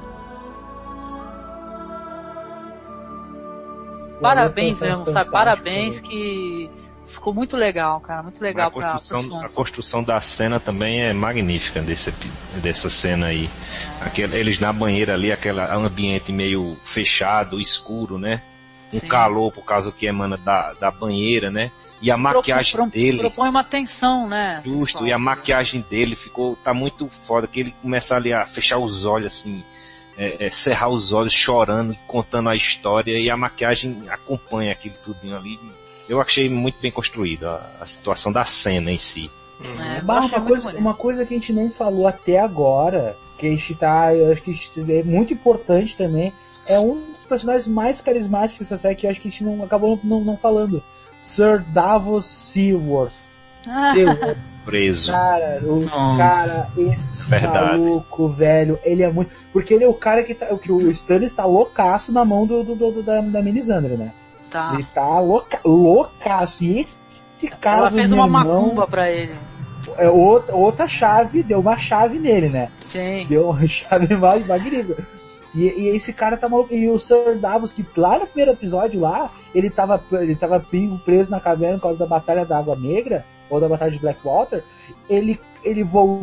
Parabéns mesmo, sabe? Parabéns, que ficou muito legal, cara, muito legal. A construção, a construção da cena também é magnífica desse, dessa cena aí. Aquele, eles na banheira ali, aquele ambiente meio fechado, escuro, né? O Sim. calor por causa que emana da, da banheira, né? E a maquiagem pro, pro, dele... propõe uma tensão, né? Justo, e a maquiagem dele ficou, tá muito foda, que ele começa ali a fechar os olhos, assim, é, é, cerrar os olhos, chorando, contando a história, e a maquiagem acompanha aquilo tudinho ali. Eu achei muito bem construída a, a situação da cena em si. É, bah, uma, coisa, uma coisa que a gente não falou até agora, que a gente tá, eu acho que é muito importante também, é um personagens mais carismáticos dessa série que eu acho que a gente não acabou não, não falando. Sir Davos Seaworth. Ah. Preso. Cara, o Nossa. cara, esse Verdade. maluco, velho, ele é muito. Porque ele é o cara que tá. Que o Stannis tá loucaço na mão do, do, do da, da Melisandre, né? Tá. Ele tá louca, loucaço. E esse cara. Ela fez uma irmão, macumba pra ele. É outra, outra chave, deu uma chave nele, né? Sim. Deu uma chave mais magnífica. E, e esse cara tá maluco. E o Sir Davos, que lá no primeiro episódio lá, ele tava, ele tava preso na caverna por causa da Batalha da Água Negra, ou da Batalha de Blackwater. Ele, ele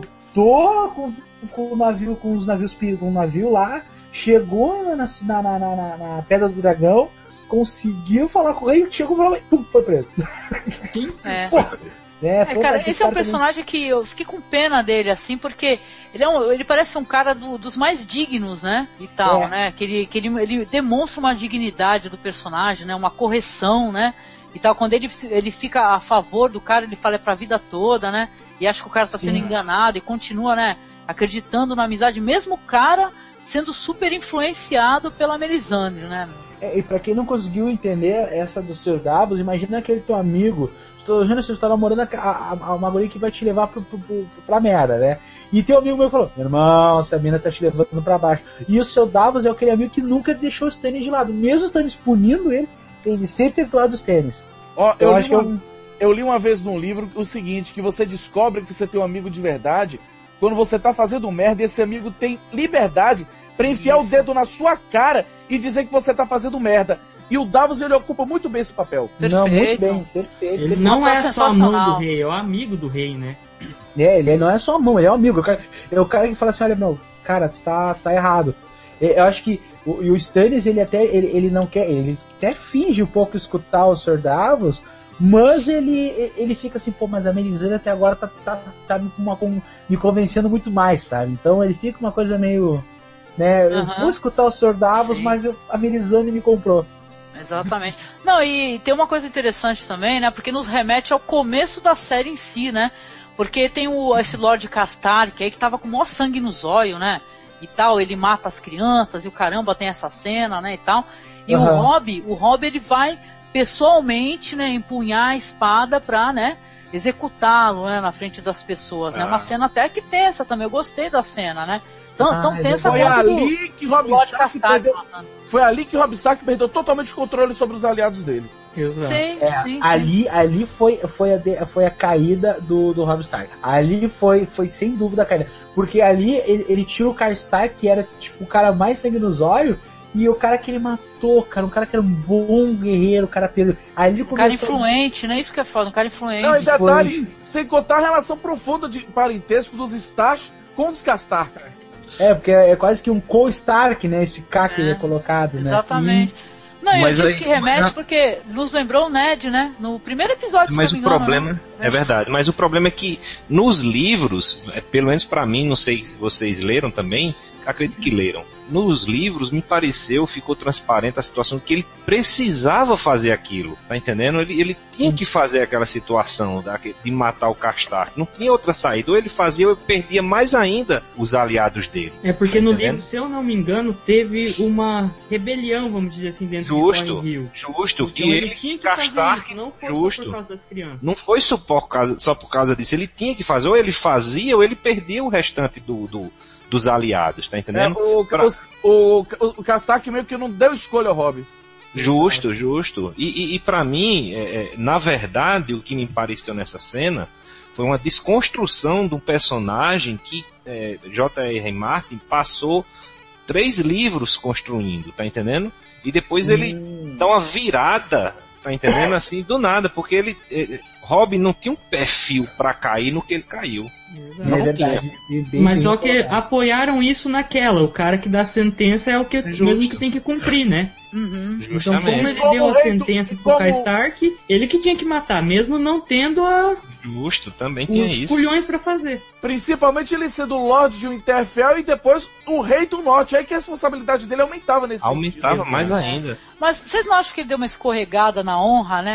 voltou com, com o navio, com os navios, com o navio lá, chegou na, na, na, na, na Pedra do Dragão, conseguiu falar com o rei, chegou e pum, foi preso. Sim, é. Pô, é, É, cara, esse é um personagem que eu fiquei com pena dele, assim, porque ele, é um, ele parece um cara do, dos mais dignos, né? E tal, É. né? Que, ele, que ele, ele demonstra uma dignidade do personagem, né? Uma correção, né? E tal, quando ele, ele fica a favor do cara, ele fala é pra vida toda, né? E acha que o cara tá sendo Sim. enganado e continua, né? Acreditando na amizade, mesmo o cara sendo super influenciado pela Melisandre, né? É, e pra quem não conseguiu entender essa do Sir Davos, imagina aquele teu amigo. Imagina se você tá namorando a, a, a, uma mulher que vai te levar pro, pro, pro, pra merda, né? E teu amigo meu falou: meu irmão, essa mina tá te levando pra baixo. E o Sir Davos é aquele amigo que nunca deixou o Stannis de lado. Mesmo o Stannis punindo ele, ele sempre teve do lado dos Stannis. Ó, eu, Eu li acho que uma, eu- eu li uma vez num livro o seguinte, que você descobre que você tem um amigo de verdade quando você tá fazendo merda e esse amigo tem liberdade pra enfiar Isso. o dedo na sua cara e dizer que você tá fazendo merda. E o Davos, ele ocupa muito bem esse papel. Não, muito Perfeito. bem, perfeito. Ele perfeito. não Uma é coisa só a mão sensacional. do rei, é o amigo do rei, né? É, ele não é só a mão, ele é um amigo. O cara, é o cara que fala assim: olha, meu, cara, tu tá, tá errado. Eu acho que o, e o Stannis, ele até ele, ele não quer, ele até finge um pouco escutar o Sir Davos, mas ele, ele fica assim, pô, mas a Melisandre até agora tá, tá, tá me, com uma, com- me convencendo muito mais, sabe? Então ele fica uma coisa meio, né, eu Aham. vou escutar o Sir Davos, Sim. mas eu, a Melisandre me comprou. Exatamente. Não, e tem uma coisa interessante também, né? Porque nos remete ao começo da série em si, né? Porque tem o, esse Lord Castark aí que tava com o maior sangue nos olhos, né? E tal, ele mata as crianças e o caramba tem essa cena, né? E tal. E o Aham. Robb, o Robb ele vai pessoalmente, né? Empunhar a espada pra, né? Executá-lo, né? Na frente das pessoas, né? Ah. Uma cena até que tensa também. Eu gostei da cena, né? Tão, Ah, tão é tensa Foi quanto do ali que Robb Lord Stark Castark perdeu, matando. foi ali que Robb Stark perdeu totalmente o controle sobre os aliados dele. Exato. Sim, É, sim, sim. ali, ali foi, foi, a de- foi a caída do, do Robb Stark. Ali foi, foi sem dúvida a caída. Porque ali ele, ele tinha o cara Stark, que era tipo o cara mais sangue nos olhos, e o cara que ele matou, cara, um cara que era um bom guerreiro, o cara perdeu. Ali Um cara começou- influente, né? Isso que é foda, um cara influente. Não, e detalhe, sem contar a relação profunda de parentesco dos Stark com os Castark. É, porque é quase que um co-Stark, né? Esse K que É, ele é colocado, né? Exatamente. Não, e eu Mas disse aí- que remete mas- porque nos lembrou o Ned, né? No primeiro episódio, se Mas não o me engano, problema né? é verdade, mas o problema é que nos livros, é, pelo menos pra mim, não sei se vocês leram também, acredito que leram. Nos livros me pareceu, ficou transparente a situação que ele precisava fazer aquilo, tá entendendo? Ele, ele tinha que fazer aquela situação da- de matar o Castark, não tinha outra saída, ou ele fazia ou ele perdia mais ainda os aliados dele. É porque no Entendendo? livro, se eu não me engano, teve uma rebelião, vamos dizer assim, dentro Justo, de Thornhill. justo, Então que ele ele, tinha que fazer Castark, isso, não foi justo. só por causa das crianças. Não foi só por causa, só por causa disso, ele tinha que fazer, ou ele fazia, ou ele perdia o restante do, do- dos aliados, tá É, entendendo? o, Pra- o, o, o Castark meio que não deu escolha ao Robb. Justo, justo. E, e, e para mim, é, é, na verdade, o que me pareceu nessa cena foi uma desconstrução de um personagem que é, J R. Martin passou três livros construindo, tá entendendo? E depois ele dá uma virada, tá entendendo? Assim, do nada, porque ele... ele Robb não tinha um perfil pra cair no que ele caiu. Exato. Não É tinha. verdade. Bem- bem- Mas bem só que colocado. apoiaram isso naquela. O cara que dá a sentença é o que justo. mesmo que tem que cumprir, né? Uhum. Então, como Justamente. ele Como deu a rei do- sentença pro como- Kai Stark, ele que tinha que matar, mesmo não tendo a, Justo, também tinha os isso. culhões pra fazer. Principalmente ele sendo o Lorde de Winterfell e depois o Rei do Norte. Aí que a responsabilidade dele aumentava nesse Aumentava sentido. mais ainda. Mas vocês não acham que ele deu uma escorregada na honra, né?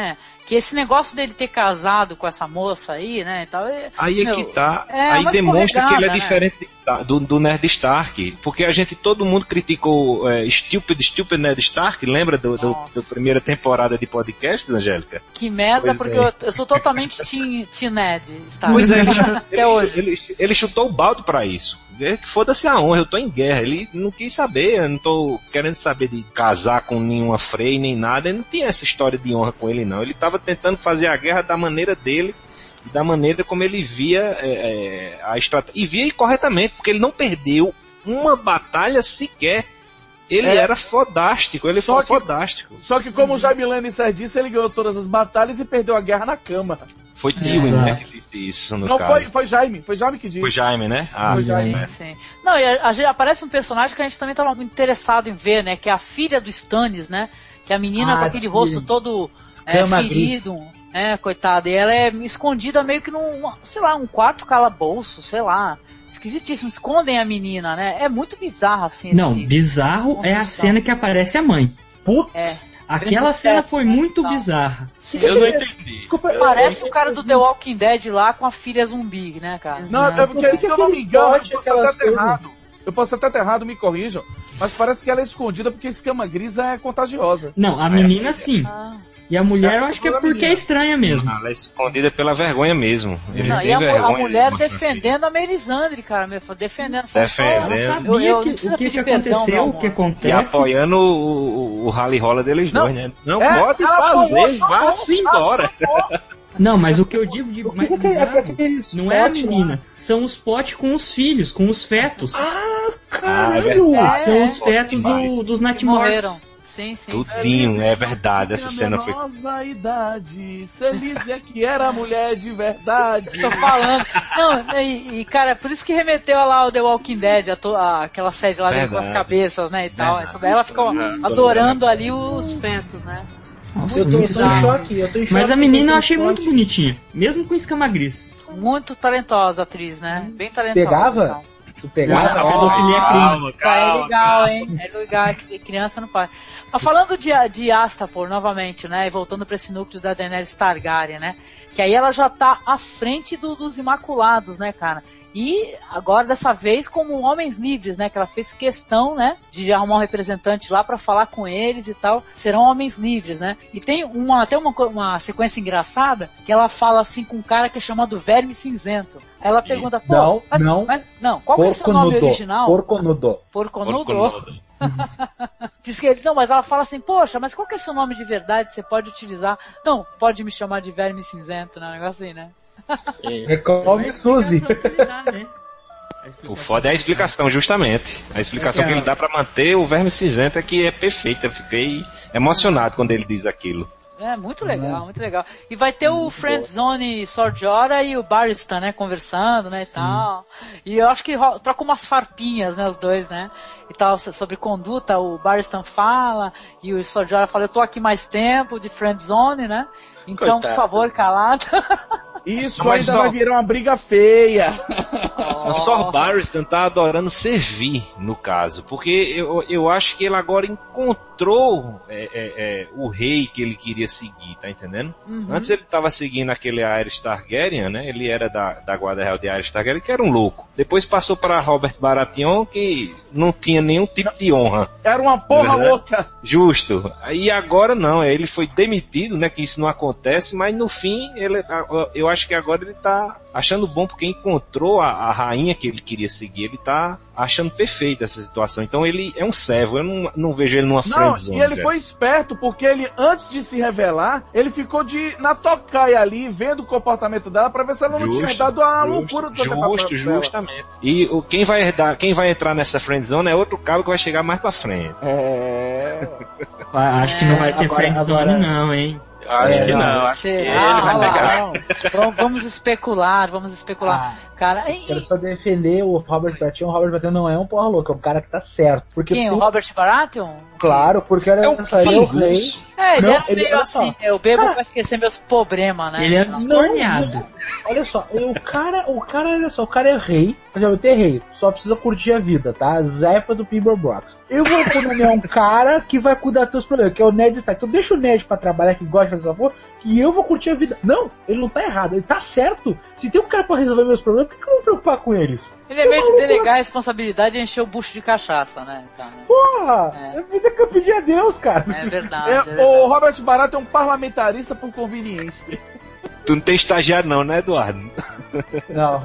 que esse negócio dele ter casado com essa moça aí, né, e tal, é, aí é meu, que tá, é aí demonstra que ele é né? diferente do, do Ned Stark, porque a gente, todo mundo criticou é, Stupid, Stupid Ned Stark, lembra do, do, do primeira temporada de podcasts, Angélica? Que merda, pois porque eu, eu sou totalmente team, team Ned Stark. Pois é, ele, até ele, hoje. Ele, ele chutou o balde pra isso. Foda-se a honra, eu tô em guerra. Ele não quis saber, eu não tô querendo saber de casar com nenhuma Frey nem nada. Ele não tinha essa história de honra com ele, não. Ele tava tentando fazer a guerra da maneira dele e da maneira como ele via é, é, a estratégia. E via corretamente, porque ele não perdeu uma batalha sequer. Ele é. era fodástico, ele só foi que, fodástico. Só que, como o Jaime Lannister disse, ele ganhou todas as batalhas e perdeu a guerra na cama. Foi Tywin, né, que disse isso, no não, caso. Não, foi, foi Jaime, foi Jaime que disse. Foi Jaime, né? Ah, foi Jaime. Sim, sim. Não, e a, a, aparece um personagem que a gente também estava muito interessado em ver, né, que é a filha do Stannis, né, que é a menina ah, com aquele sim. rosto todo é, ferido, é, coitada, e ela é escondida meio que num, sei lá, um quarto calabouço, sei lá. Esquisitíssimo, escondem a menina, né? É muito bizarro, assim. Não, bizarro construção. É a cena que aparece a mãe. Puta. É. Aquela cena foi muito bizarra. Sim, eu não entendi. Desculpa, parece o cara do The Walking Dead lá com a filha zumbi, né, cara? Não, é porque, se eu não me engano, eu posso até ter errado. Eu posso até ter errado, me corrijam. Mas parece que ela é escondida porque a escama grisa é contagiosa. Não, a menina sim. Ah. E a mulher eu acho que é porque é estranha mesmo. Ela é escondida pela vergonha mesmo. Ele não, tem e a, vergonha a mulher defendendo a Melisandre, cara. Defendendo. Defendendo. Ela sabia eu, eu que, o que, que aconteceu, perdão, o que acontece. E apoiando o, o, o rally rola deles não, dois, né? Não é, pode fazer, vá-se embora. Não, mas o que eu digo de mais bizarro não é a menina, são os potes com os filhos, com os fetos. Ah, caralho! Ah, é são os fetos do, dos Natmortos. Sim, sim. Tudinho, é verdade, essa cena foi... nova idade, Celis é que era mulher de verdade. Tô falando. Não, e, e cara, por isso que remeteu lá o The Walking Dead, a to, a, aquela série lá com as cabeças, né, e tal. Essa daí ela ficou adorando ali os fetos, né. Nossa, eu tô, eu tô em choque, eu tô em choque. Mas a menina eu achei muito bonitinha, mesmo com escama gris. Muito talentosa a atriz, né? Bem talentosa. Pegava? Então. Tu pegava? Oh, pedofilia calma, calma, é legal, hein? É legal, é criança não pode. Mas falando de, de Astapor, novamente, né? E voltando pra esse núcleo da Daenerys Targaryen, né? Que aí ela já tá à frente do, dos Imaculados, né, cara? E agora, dessa vez, como homens livres, né? Que ela fez questão, né? De arrumar um representante lá pra falar com eles e tal. Serão homens livres, né? E tem uma, até uma, uma sequência engraçada que ela fala assim com um cara que é chamado Verme Cinzento. Aí ela pergunta, pô, não, mas, não, mas, não, qual é o seu nome original? Porconudo. Porconudo? Porconudo. Diz que ele, não, mas ela fala assim, poxa, mas qual que é o seu nome de verdade? Você pode utilizar. Não, pode me chamar de Verme Cinzento, né? Um negócio assim, né? É como Suzy. O foda é a explicação, justamente. A explicação é que, que ele dá pra manter o Verme Cinzento é que é perfeita. Eu fiquei emocionado quando ele diz aquilo. É, muito legal, muito legal. E vai ter o Friendzone Sorjora e o Barristan, né, conversando, né, e tal. E eu acho que troca umas farpinhas, né, os dois, né, e tal, sobre conduta. O Barristan fala e o Sorjora fala, eu tô aqui mais tempo de Friendzone, né, então, coitado, por favor, calado. Isso não, ainda só... vai virar uma briga feia. Oh. Só o Barristan tá adorando servir, no caso, porque eu, eu acho que ele agora encontrou é, é, é, o rei que ele queria seguir, tá entendendo? Uhum. Antes ele tava seguindo aquele Aerys Targaryen, né? Ele era da, da guarda real de Aerys Targaryen, que era um louco. Depois passou para Robert Baratheon, que não tinha nenhum tipo de honra. Era uma porra louca. Justo. E agora não, ele foi demitido, né? Que isso não acontece, mas no fim, ele, eu acho que agora ele tá achando bom porque encontrou a, a rainha que ele queria seguir. Ele tá achando perfeita essa situação. Então ele é um servo, eu não, não vejo ele numa friendzone. E ele velho. foi esperto porque ele, antes de se revelar, ele ficou de na tocaia ali, vendo o comportamento dela pra ver se ela não justo, tinha dado a justo, loucura do Justo, justamente. E o, quem, vai herdar, quem vai entrar nessa friendzone é outro cabo que vai chegar mais pra frente. É... Acho que não vai ser agora, friendzone agora... não, hein? Acho é, que não, acho será? que ele vai pegar. Não. Vamos especular, vamos especular. Ah, cara, e... Quero só defender o Robert Baratheon. O Robert Baratheon não é um porra louca, é um cara que tá certo. Porque quem? tem... O Robert Baratheon? Claro, porque era é um o rei. É, ele não, era meio ele, assim, eu bebo cara, pra esquecer meus problemas, né? Ele é descorneado. Olha só, o cara, o cara, olha só, o cara é rei, mas eu tenho rei, só precisa curtir a vida, tá? Zepa do Pibble Brox. Eu vou nomear um cara que vai cuidar dos teus problemas, que é o Ned Stark. Então deixa o Ned pra trabalhar, que gosta de fazer essa porra, que eu vou curtir a vida. Não, ele não tá errado, ele tá certo. Se tem um cara pra resolver meus problemas, por que, que eu vou me preocupar com eles? Ele é meio de delegar a responsabilidade e encher o bucho de cachaça, né? Então, né? Porra! É. É a vida que eu pedi a Deus, cara. É verdade. É, é verdade. o Robert Barato é um parlamentarista por conveniência. Tu não tem estagiário não, né, Eduardo? Não.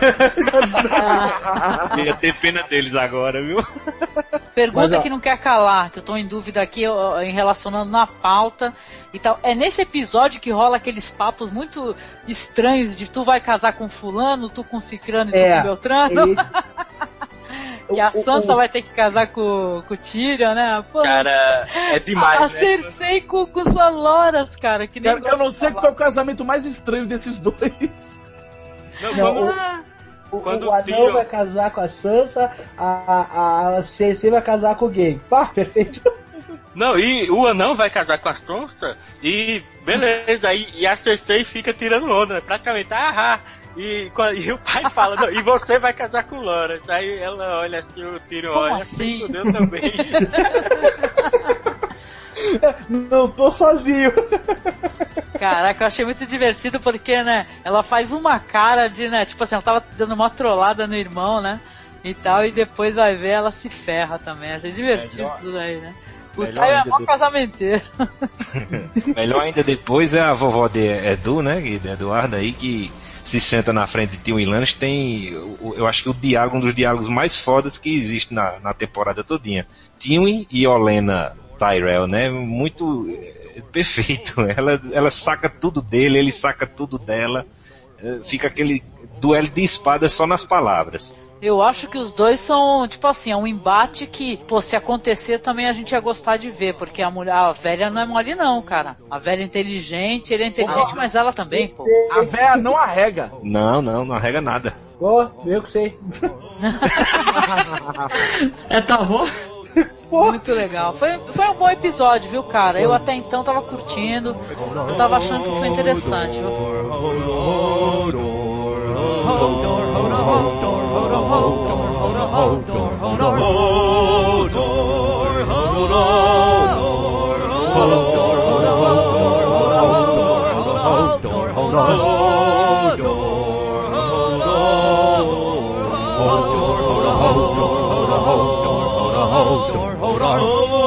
Ia ter pena deles agora, viu? Pergunta Mas, ó, que não quer calar, que eu tô em dúvida aqui ó, em relacionando na pauta e tal. É nesse episódio que rola aqueles papos muito estranhos de tu vai casar com fulano, tu com cicrano e É, tu com Beltrano. ele- Que a O- o- Sansa o- vai ter que casar com, com o Tyrion, né? Pô, Cara, é demais, a né? Cersei com, com os Loras, cara. Que nem Cara, eu não sei qual é o casamento mais estranho desses dois. Não, Não, quando- Ah, O, Quando o anão Tyrion- vai casar com a Sansa, a, a, a Cersei vai casar com o Gay. Pá, perfeito. Não, e o anão vai casar com a Sansa e beleza, aí e a Cersei fica tirando onda, né? Praticamente, ah, ah. E, quando- e o pai fala, não, e você vai casar com Loras. Aí ela olha assim, o Tyrion Como olha assim? assim, eu também. Não tô sozinho. Caraca, eu achei muito divertido porque, né, ela faz uma cara de, né, tipo assim, ela tava dando uma trollada no irmão, né, e tal, e depois vai ver, ela se ferra também. Achei divertido Melhor- isso daí, né. O melhor Tyrion é ainda mó do- casamenteiro. Melhor ainda depois é a vovó de Edu, né, de Eduardo aí, que se senta na frente de Tyrion e Lannister, tem, o- eu acho que o diálogo, um dos diálogos mais fodas que existe na, na temporada todinha. Tyrion e Olenna Tyrell, né, muito é, perfeito. Ela, ela saca tudo dele, ele saca tudo dela. É, fica aquele duelo de espada só nas palavras. Eu acho que os dois são, tipo assim, é um embate que, pô, se acontecer também a gente ia gostar de ver, porque a mulher, a velha não é mole não, cara. A velha é inteligente, ele é inteligente, mas ela também, pô. A véia não arrega. Não, não, não arrega nada. Pô, eu que sei. É tua avó? Muito legal. Foi, foi um bom episódio, viu, cara? Eu até então tava curtindo, eu tava achando que foi interessante, viu? Hold on.